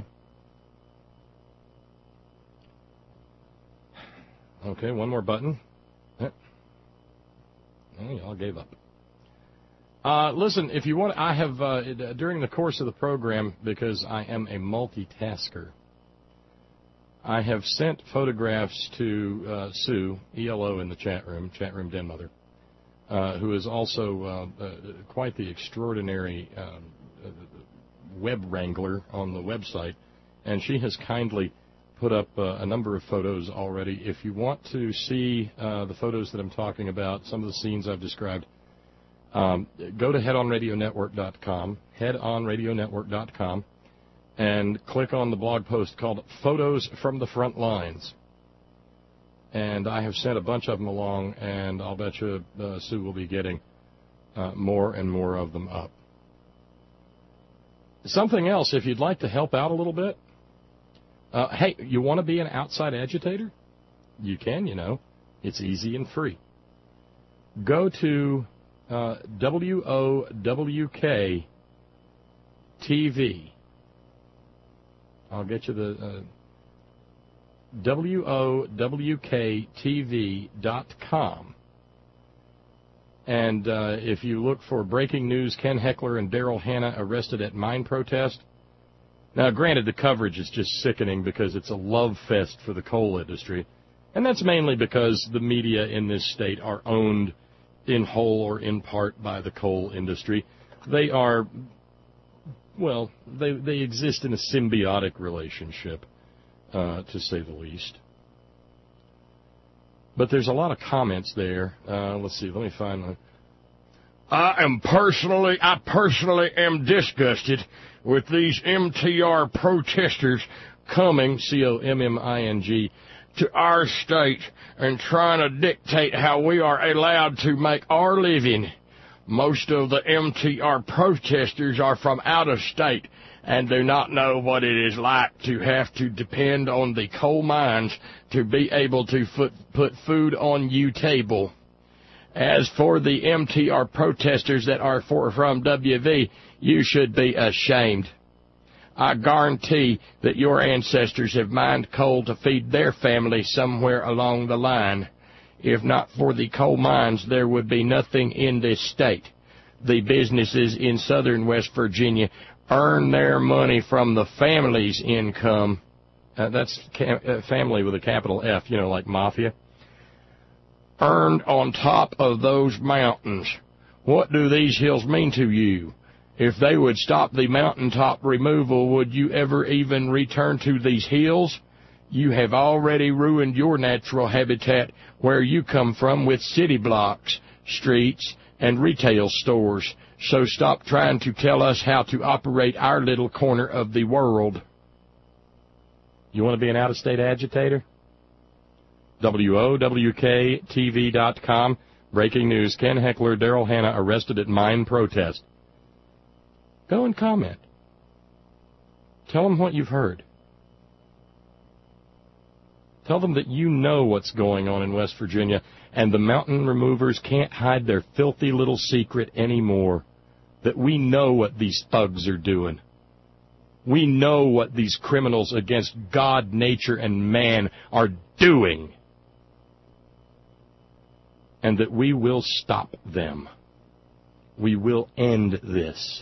Okay, one more button. Oh, y'all gave up. Listen, if you want, I have, during the course of the program, because I am a multitasker, I have sent photographs to Sue, ELO in the chat room Den Mother, who is also quite the extraordinary web wrangler on the website, and she has kindly put up a number of photos already. If you want to see the photos that I'm talking about, some of the scenes I've described, go to headonradionetwork.com, and click on the blog post called Photos from the Front Lines. And I have sent a bunch of them along, and I'll bet you Sue will be getting more and more of them up. Something else, if you'd like to help out a little bit, hey, you want to be an outside agitator? You can, It's easy and free. Go to WOWK TV. I'll get you the WOWKTV.com. And if you look for breaking news, Ken Heckler and Daryl Hannah arrested at mine protest. Now, granted, the coverage is just sickening because it's a love fest for the coal industry. And that's mainly because the media in this state are owned in whole or in part by the coal industry. they are, well, they exist in a symbiotic relationship, to say the least. But there's a lot of comments there. Let's see, let me find one. I personally am disgusted with these MTR protesters coming, COMMING, to our state and trying to dictate how we are allowed to make our living. Most of the MTR protesters are from out of state and do not know what it is like to have to depend on the coal mines to be able to put food on your table. As for the MTR protesters that are from WV, you should be ashamed. I guarantee that your ancestors have mined coal to feed their family somewhere along the line. If not for the coal mines, there would be nothing in this state. The businesses in southern West Virginia earn their money from the family's income. That's family with a capital F, like mafia. Earned on top of those mountains. What do these hills mean to you? If they would stop the mountaintop removal, would you ever even return to these hills? You have already ruined your natural habitat where you come from with city blocks, streets, and retail stores. So stop trying to tell us how to operate our little corner of the world. You want to be an out-of-state agitator? WOWKTV.com. Breaking news. Ken Heckler, Daryl Hannah arrested at mine protest. Go and comment. Tell them what you've heard. Tell them that you know what's going on in West Virginia, and the mountain removers can't hide their filthy little secret anymore. That we know what these thugs are doing. We know what these criminals against God, nature, and man are doing. And that we will stop them. We will end this.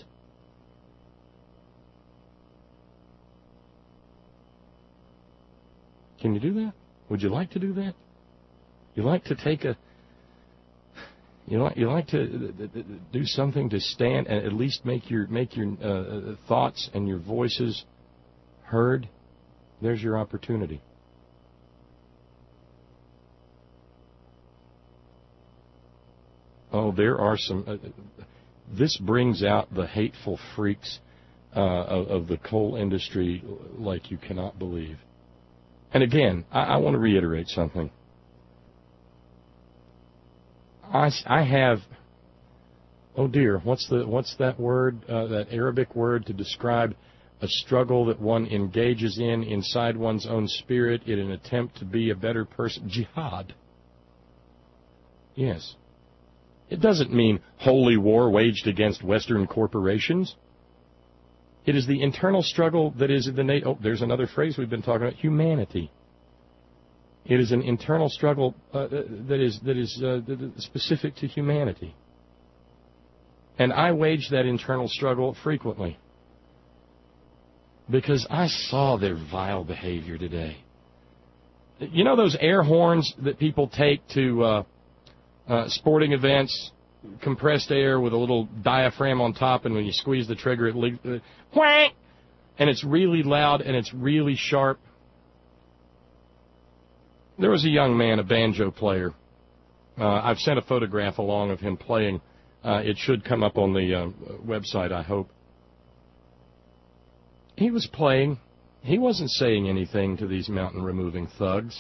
Can you do that? Would you like to do that? You like to take a... You like to do something to stand and at least make your thoughts and your voices heard? There's your opportunity. Oh, there are some... this brings out the hateful freaks of the coal industry like you cannot believe. And again, I want to reiterate something. I have, oh dear, what's that word, that Arabic word to describe a struggle that one engages in inside one's own spirit in an attempt to be a better person? Jihad. Yes. It doesn't mean holy war waged against Western corporations. It is the internal struggle that is there's another phrase we've been talking about, humanity. It is an internal struggle that is specific to humanity. And I wage that internal struggle frequently because I saw their vile behavior today. You know those air horns that people take to sporting events, compressed air with a little diaphragm on top, and when you squeeze the trigger, it whack, and it's really loud and it's really sharp. There was a young man, a banjo player. I've sent a photograph along of him playing. It should come up on the website, I hope. He was playing. He wasn't saying anything to these mountain-removing thugs.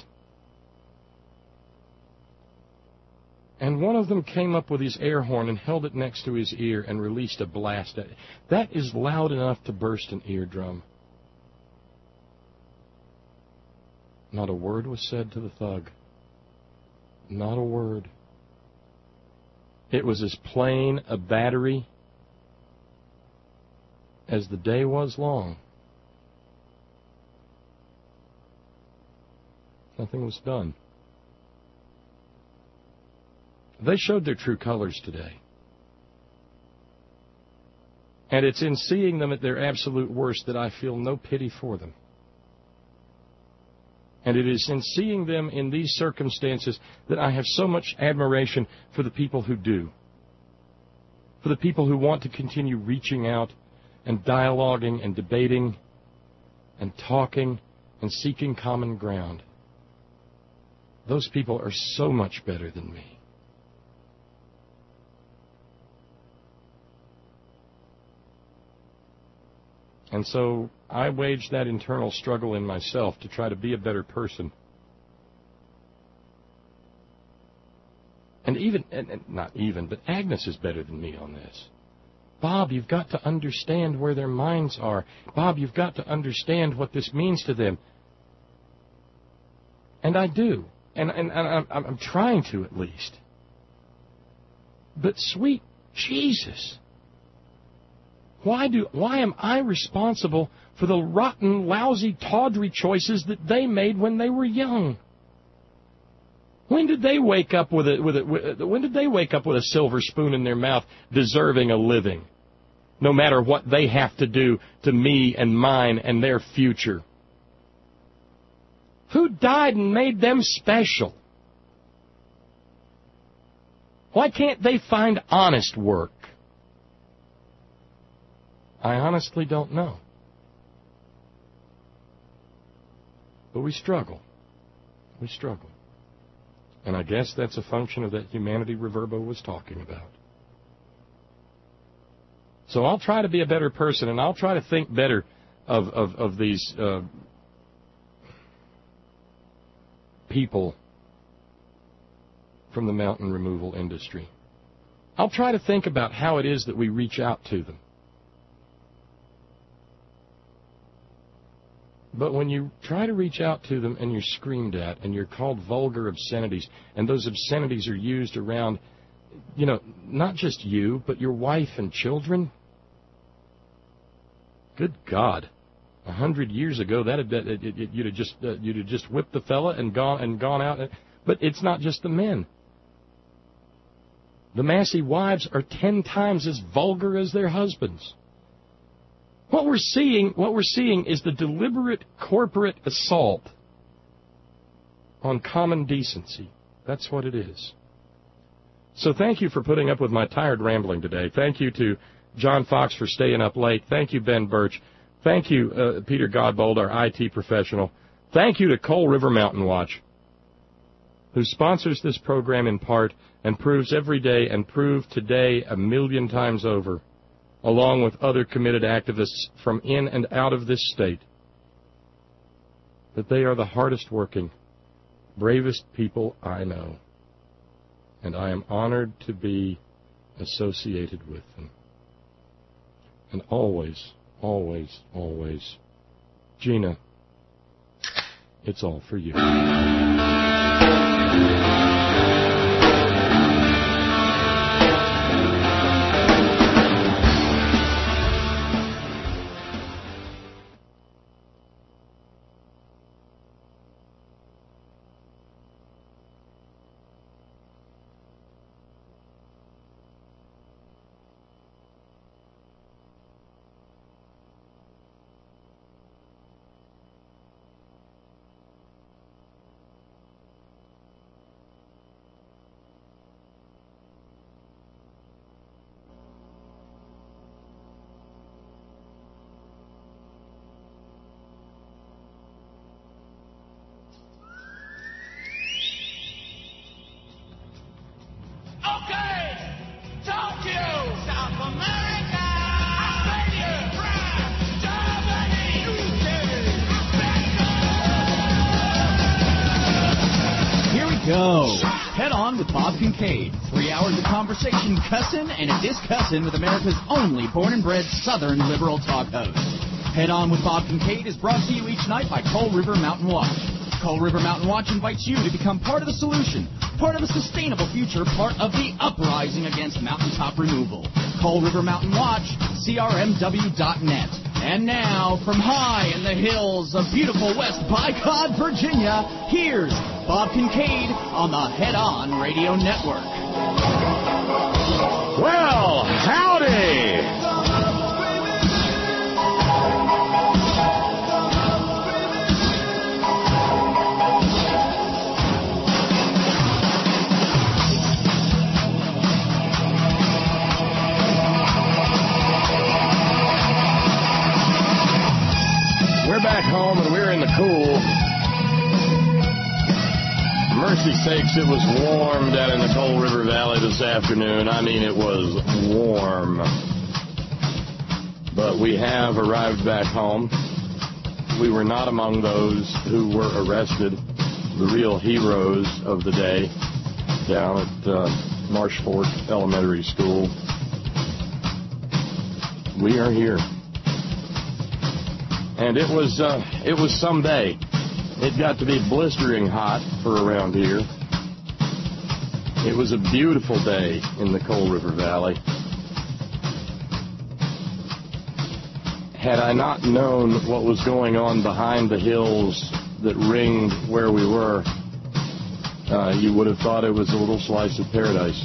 And one of them came up with his air horn and held it next to his ear and released a blast at it. That is loud enough to burst an eardrum. Not a word was said to the thug. Not a word. It was as plain a battery as the day was long. Nothing was done. They showed their true colors today. And it's in seeing them at their absolute worst that I feel no pity for them. And it is in seeing them in these circumstances that I have so much admiration for the people who do. for the people who want to continue reaching out and dialoguing and debating and talking and seeking common ground. Those people are so much better than me. And so I wage that internal struggle in myself to try to be a better person. But Agnes is better than me on this. Bob, you've got to understand where their minds are. Bob, you've got to understand what this means to them. And I do. And I'm trying to, at least. But sweet Jesus, why am I responsible for the rotten, lousy, tawdry choices that they made when they were young? When did they wake up with a silver spoon in their mouth, deserving a living, no matter what they have to do to me and mine and their future? Who died and made them special? Why can't they find honest work? I honestly don't know. But we struggle. We struggle. And I guess that's a function of that humanity Reverbo was talking about. So I'll try to be a better person, and I'll try to think better of these people from the mountain removal industry. I'll try to think about how it is that we reach out to them. But when you try to reach out to them and you're screamed at and you're called vulgar obscenities, and those obscenities are used around, not just you, but your wife and children, good God. 100 years ago, you'd have just whipped the fella and gone out. But it's not just the men. The Massey wives are 10 times as vulgar as their husbands. What we're seeing is the deliberate corporate assault on common decency. That's what it is. So thank you for putting up with my tired rambling today. Thank you to John Fox for staying up late. Thank you, Ben Birch. Thank you, Peter Godbold, our IT professional. Thank you to Coal River Mountain Watch, who sponsors this program in part and proves every day and proved today 1,000,000 times over, along with other committed activists from in and out of this state, that they are the hardest working, bravest people I know. And I am honored to be associated with them. And always, always, always, Gina, it's all for you. With Bob Kincaid. 3 hours of conversation, cussin' and a discussin' with America's only born and bred Southern liberal talk host. Head On with Bob Kincaid is brought to you each night by Coal River Mountain Watch. Coal River Mountain Watch invites you to become part of the solution, part of a sustainable future, part of the uprising against mountaintop removal. Coal River Mountain Watch, CRMW.net. And now, from high in the hills of beautiful West Bycod, Virginia, here's Bob Kincaid on the Head On Radio Network. Well, howdy! We're back home and we're in the cool. Mercy sakes, it was warm down in the Coal River Valley this afternoon. I mean, it was warm. But we have arrived back home. We were not among those who were arrested, the real heroes of the day, down at Marsh Fork Elementary School. We are here. And it was some day. It got to be blistering hot for around here. It was a beautiful day in the Coal River Valley. Had I not known what was going on behind the hills that ringed where we were, you would have thought it was a little slice of paradise.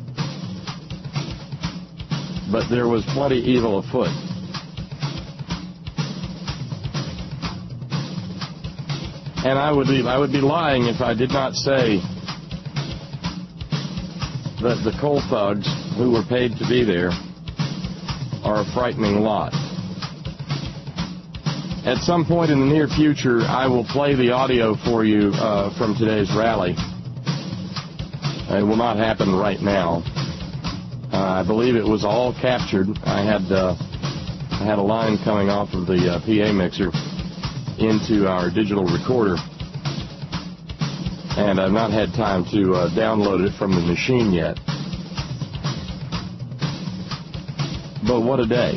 But there was plenty evil afoot. And I would be lying if I did not say that the coal thugs who were paid to be there are a frightening lot. At some point in the near future, I will play the audio for you from today's rally. It will not happen right now. I believe it was all captured. I had a line coming off of the PA mixer into our digital recorder, and I've not had time to download it from the machine yet. But what a day.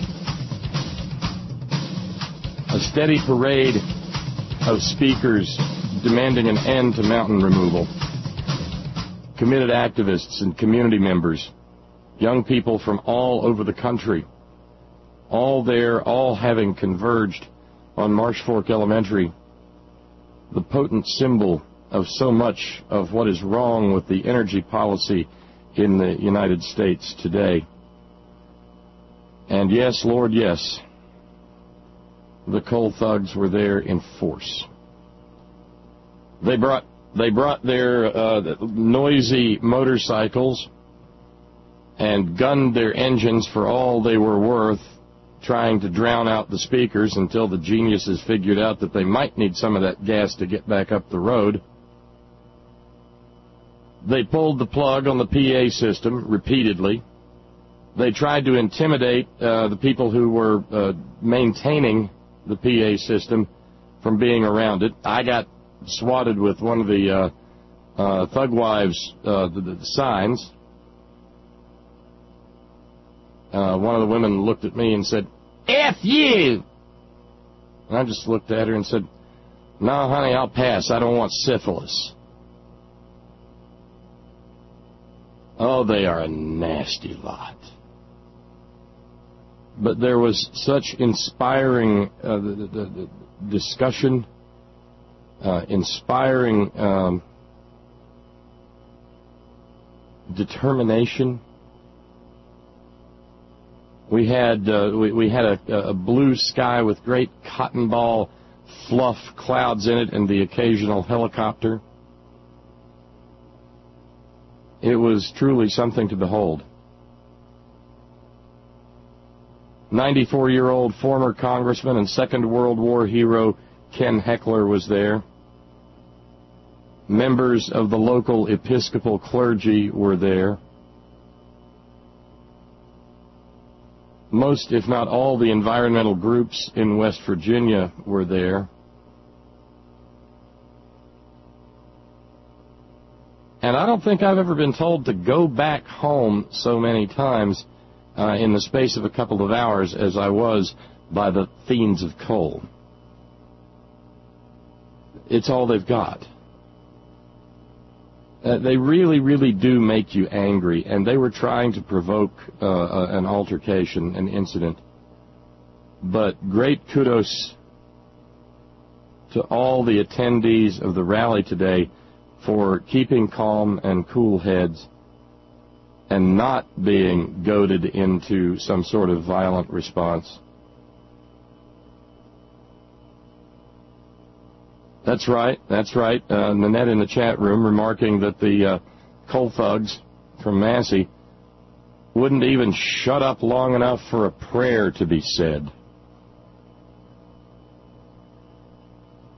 A steady parade of speakers demanding an end to mountain removal. Committed activists and community members, young people from all over the country, all there, all having converged on Marsh Fork Elementary, the potent symbol of so much of what is wrong with the energy policy in the United States today. And yes, Lord, yes, the coal thugs were there in force. They brought their noisy motorcycles and gunned their engines for all they were worth, trying to drown out the speakers until the geniuses figured out that they might need some of that gas to get back up the road. They pulled the plug on the PA system repeatedly. They tried to intimidate the people who were maintaining the PA system from being around it. I got swatted with one of the Thug Wives the signs. One of the women looked at me and said, "F you!" And I just looked at her and said, "No, honey, I'll pass. I don't want syphilis." Oh, they are a nasty lot. But there was such inspiring discussion, inspiring determination. We had a blue sky with great cotton ball fluff clouds in it and the occasional helicopter. It was truly something to behold. 94-year-old former congressman and Second World War hero Ken Heckler was there. Members of the local Episcopal clergy were there. Most, if not all, the environmental groups in West Virginia were there. And I don't think I've ever been told to go back home so many times in the space of a couple of hours as I was by the fiends of coal. It's all they've got. They really, really do make you angry, and they were trying to provoke an altercation, an incident. But great kudos to all the attendees of the rally today for keeping calm and cool heads and not being goaded into some sort of violent response. That's right. Nanette in the chat room remarking that the coal thugs from Massey wouldn't even shut up long enough for a prayer to be said.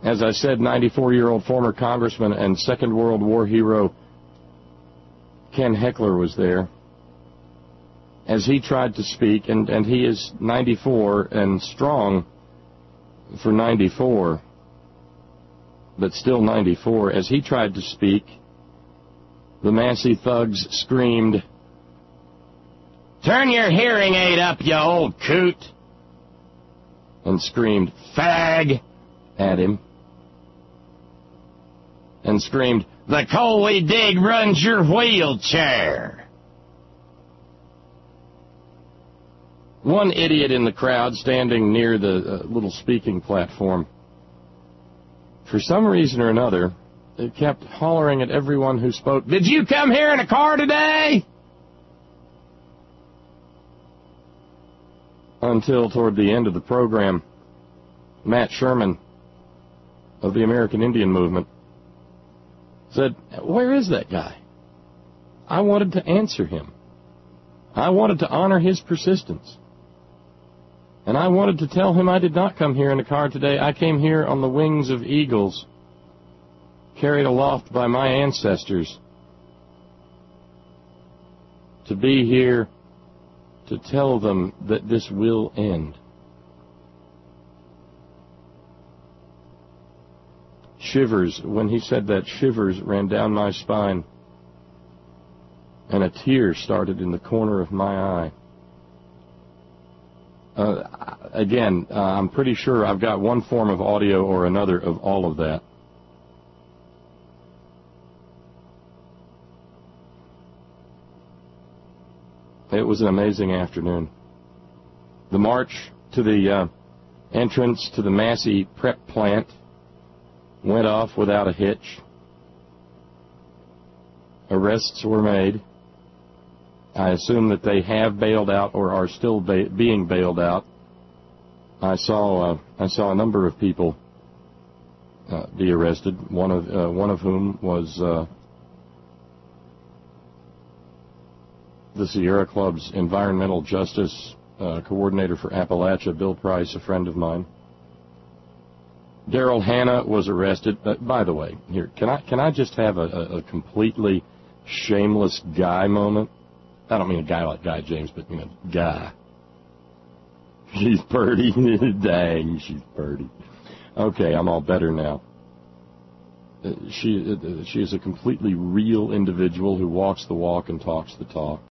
As I said, 94-year-old former congressman and Second World War hero Ken Heckler was there as he tried to speak, and he is 94 and strong for 94, but still 94. As he tried to speak, the Massey thugs screamed, "Turn your hearing aid up, you old coot!" and screamed, "Fag!" at him, and screamed, "The coal we dig runs your wheelchair." One idiot in the crowd standing near the little speaking platform, for some reason or another, kept hollering at everyone who spoke, "Did you come here in a car today?" Until toward the end of the program, Matt Sherman of the American Indian Movement said, "Where is that guy?" I wanted to answer him. I wanted to honor his persistence. And I wanted to tell him I did not come here in a car today. I came here on the wings of eagles, carried aloft by my ancestors, to be here to tell them that this will end. Shivers, when he said that, shivers ran down my spine, and a tear started in the corner of my eye. I'm pretty sure I've got one form of audio or another of all of that. It was an amazing afternoon. The march to the entrance to the Massey prep plant went off without a hitch. Arrests were made. I assume that they have bailed out or are still being bailed out. I saw a number of people be arrested. One of whom was the Sierra Club's environmental justice coordinator for Appalachia, Bill Price, a friend of mine. Daryl Hannah was arrested. By the way, here, can I just have a completely shameless guy moment? I don't mean a guy like Guy James, but, guy. She's pretty. Dang, she's pretty. Okay, I'm all better now. She is a completely real individual who walks the walk and talks the talk.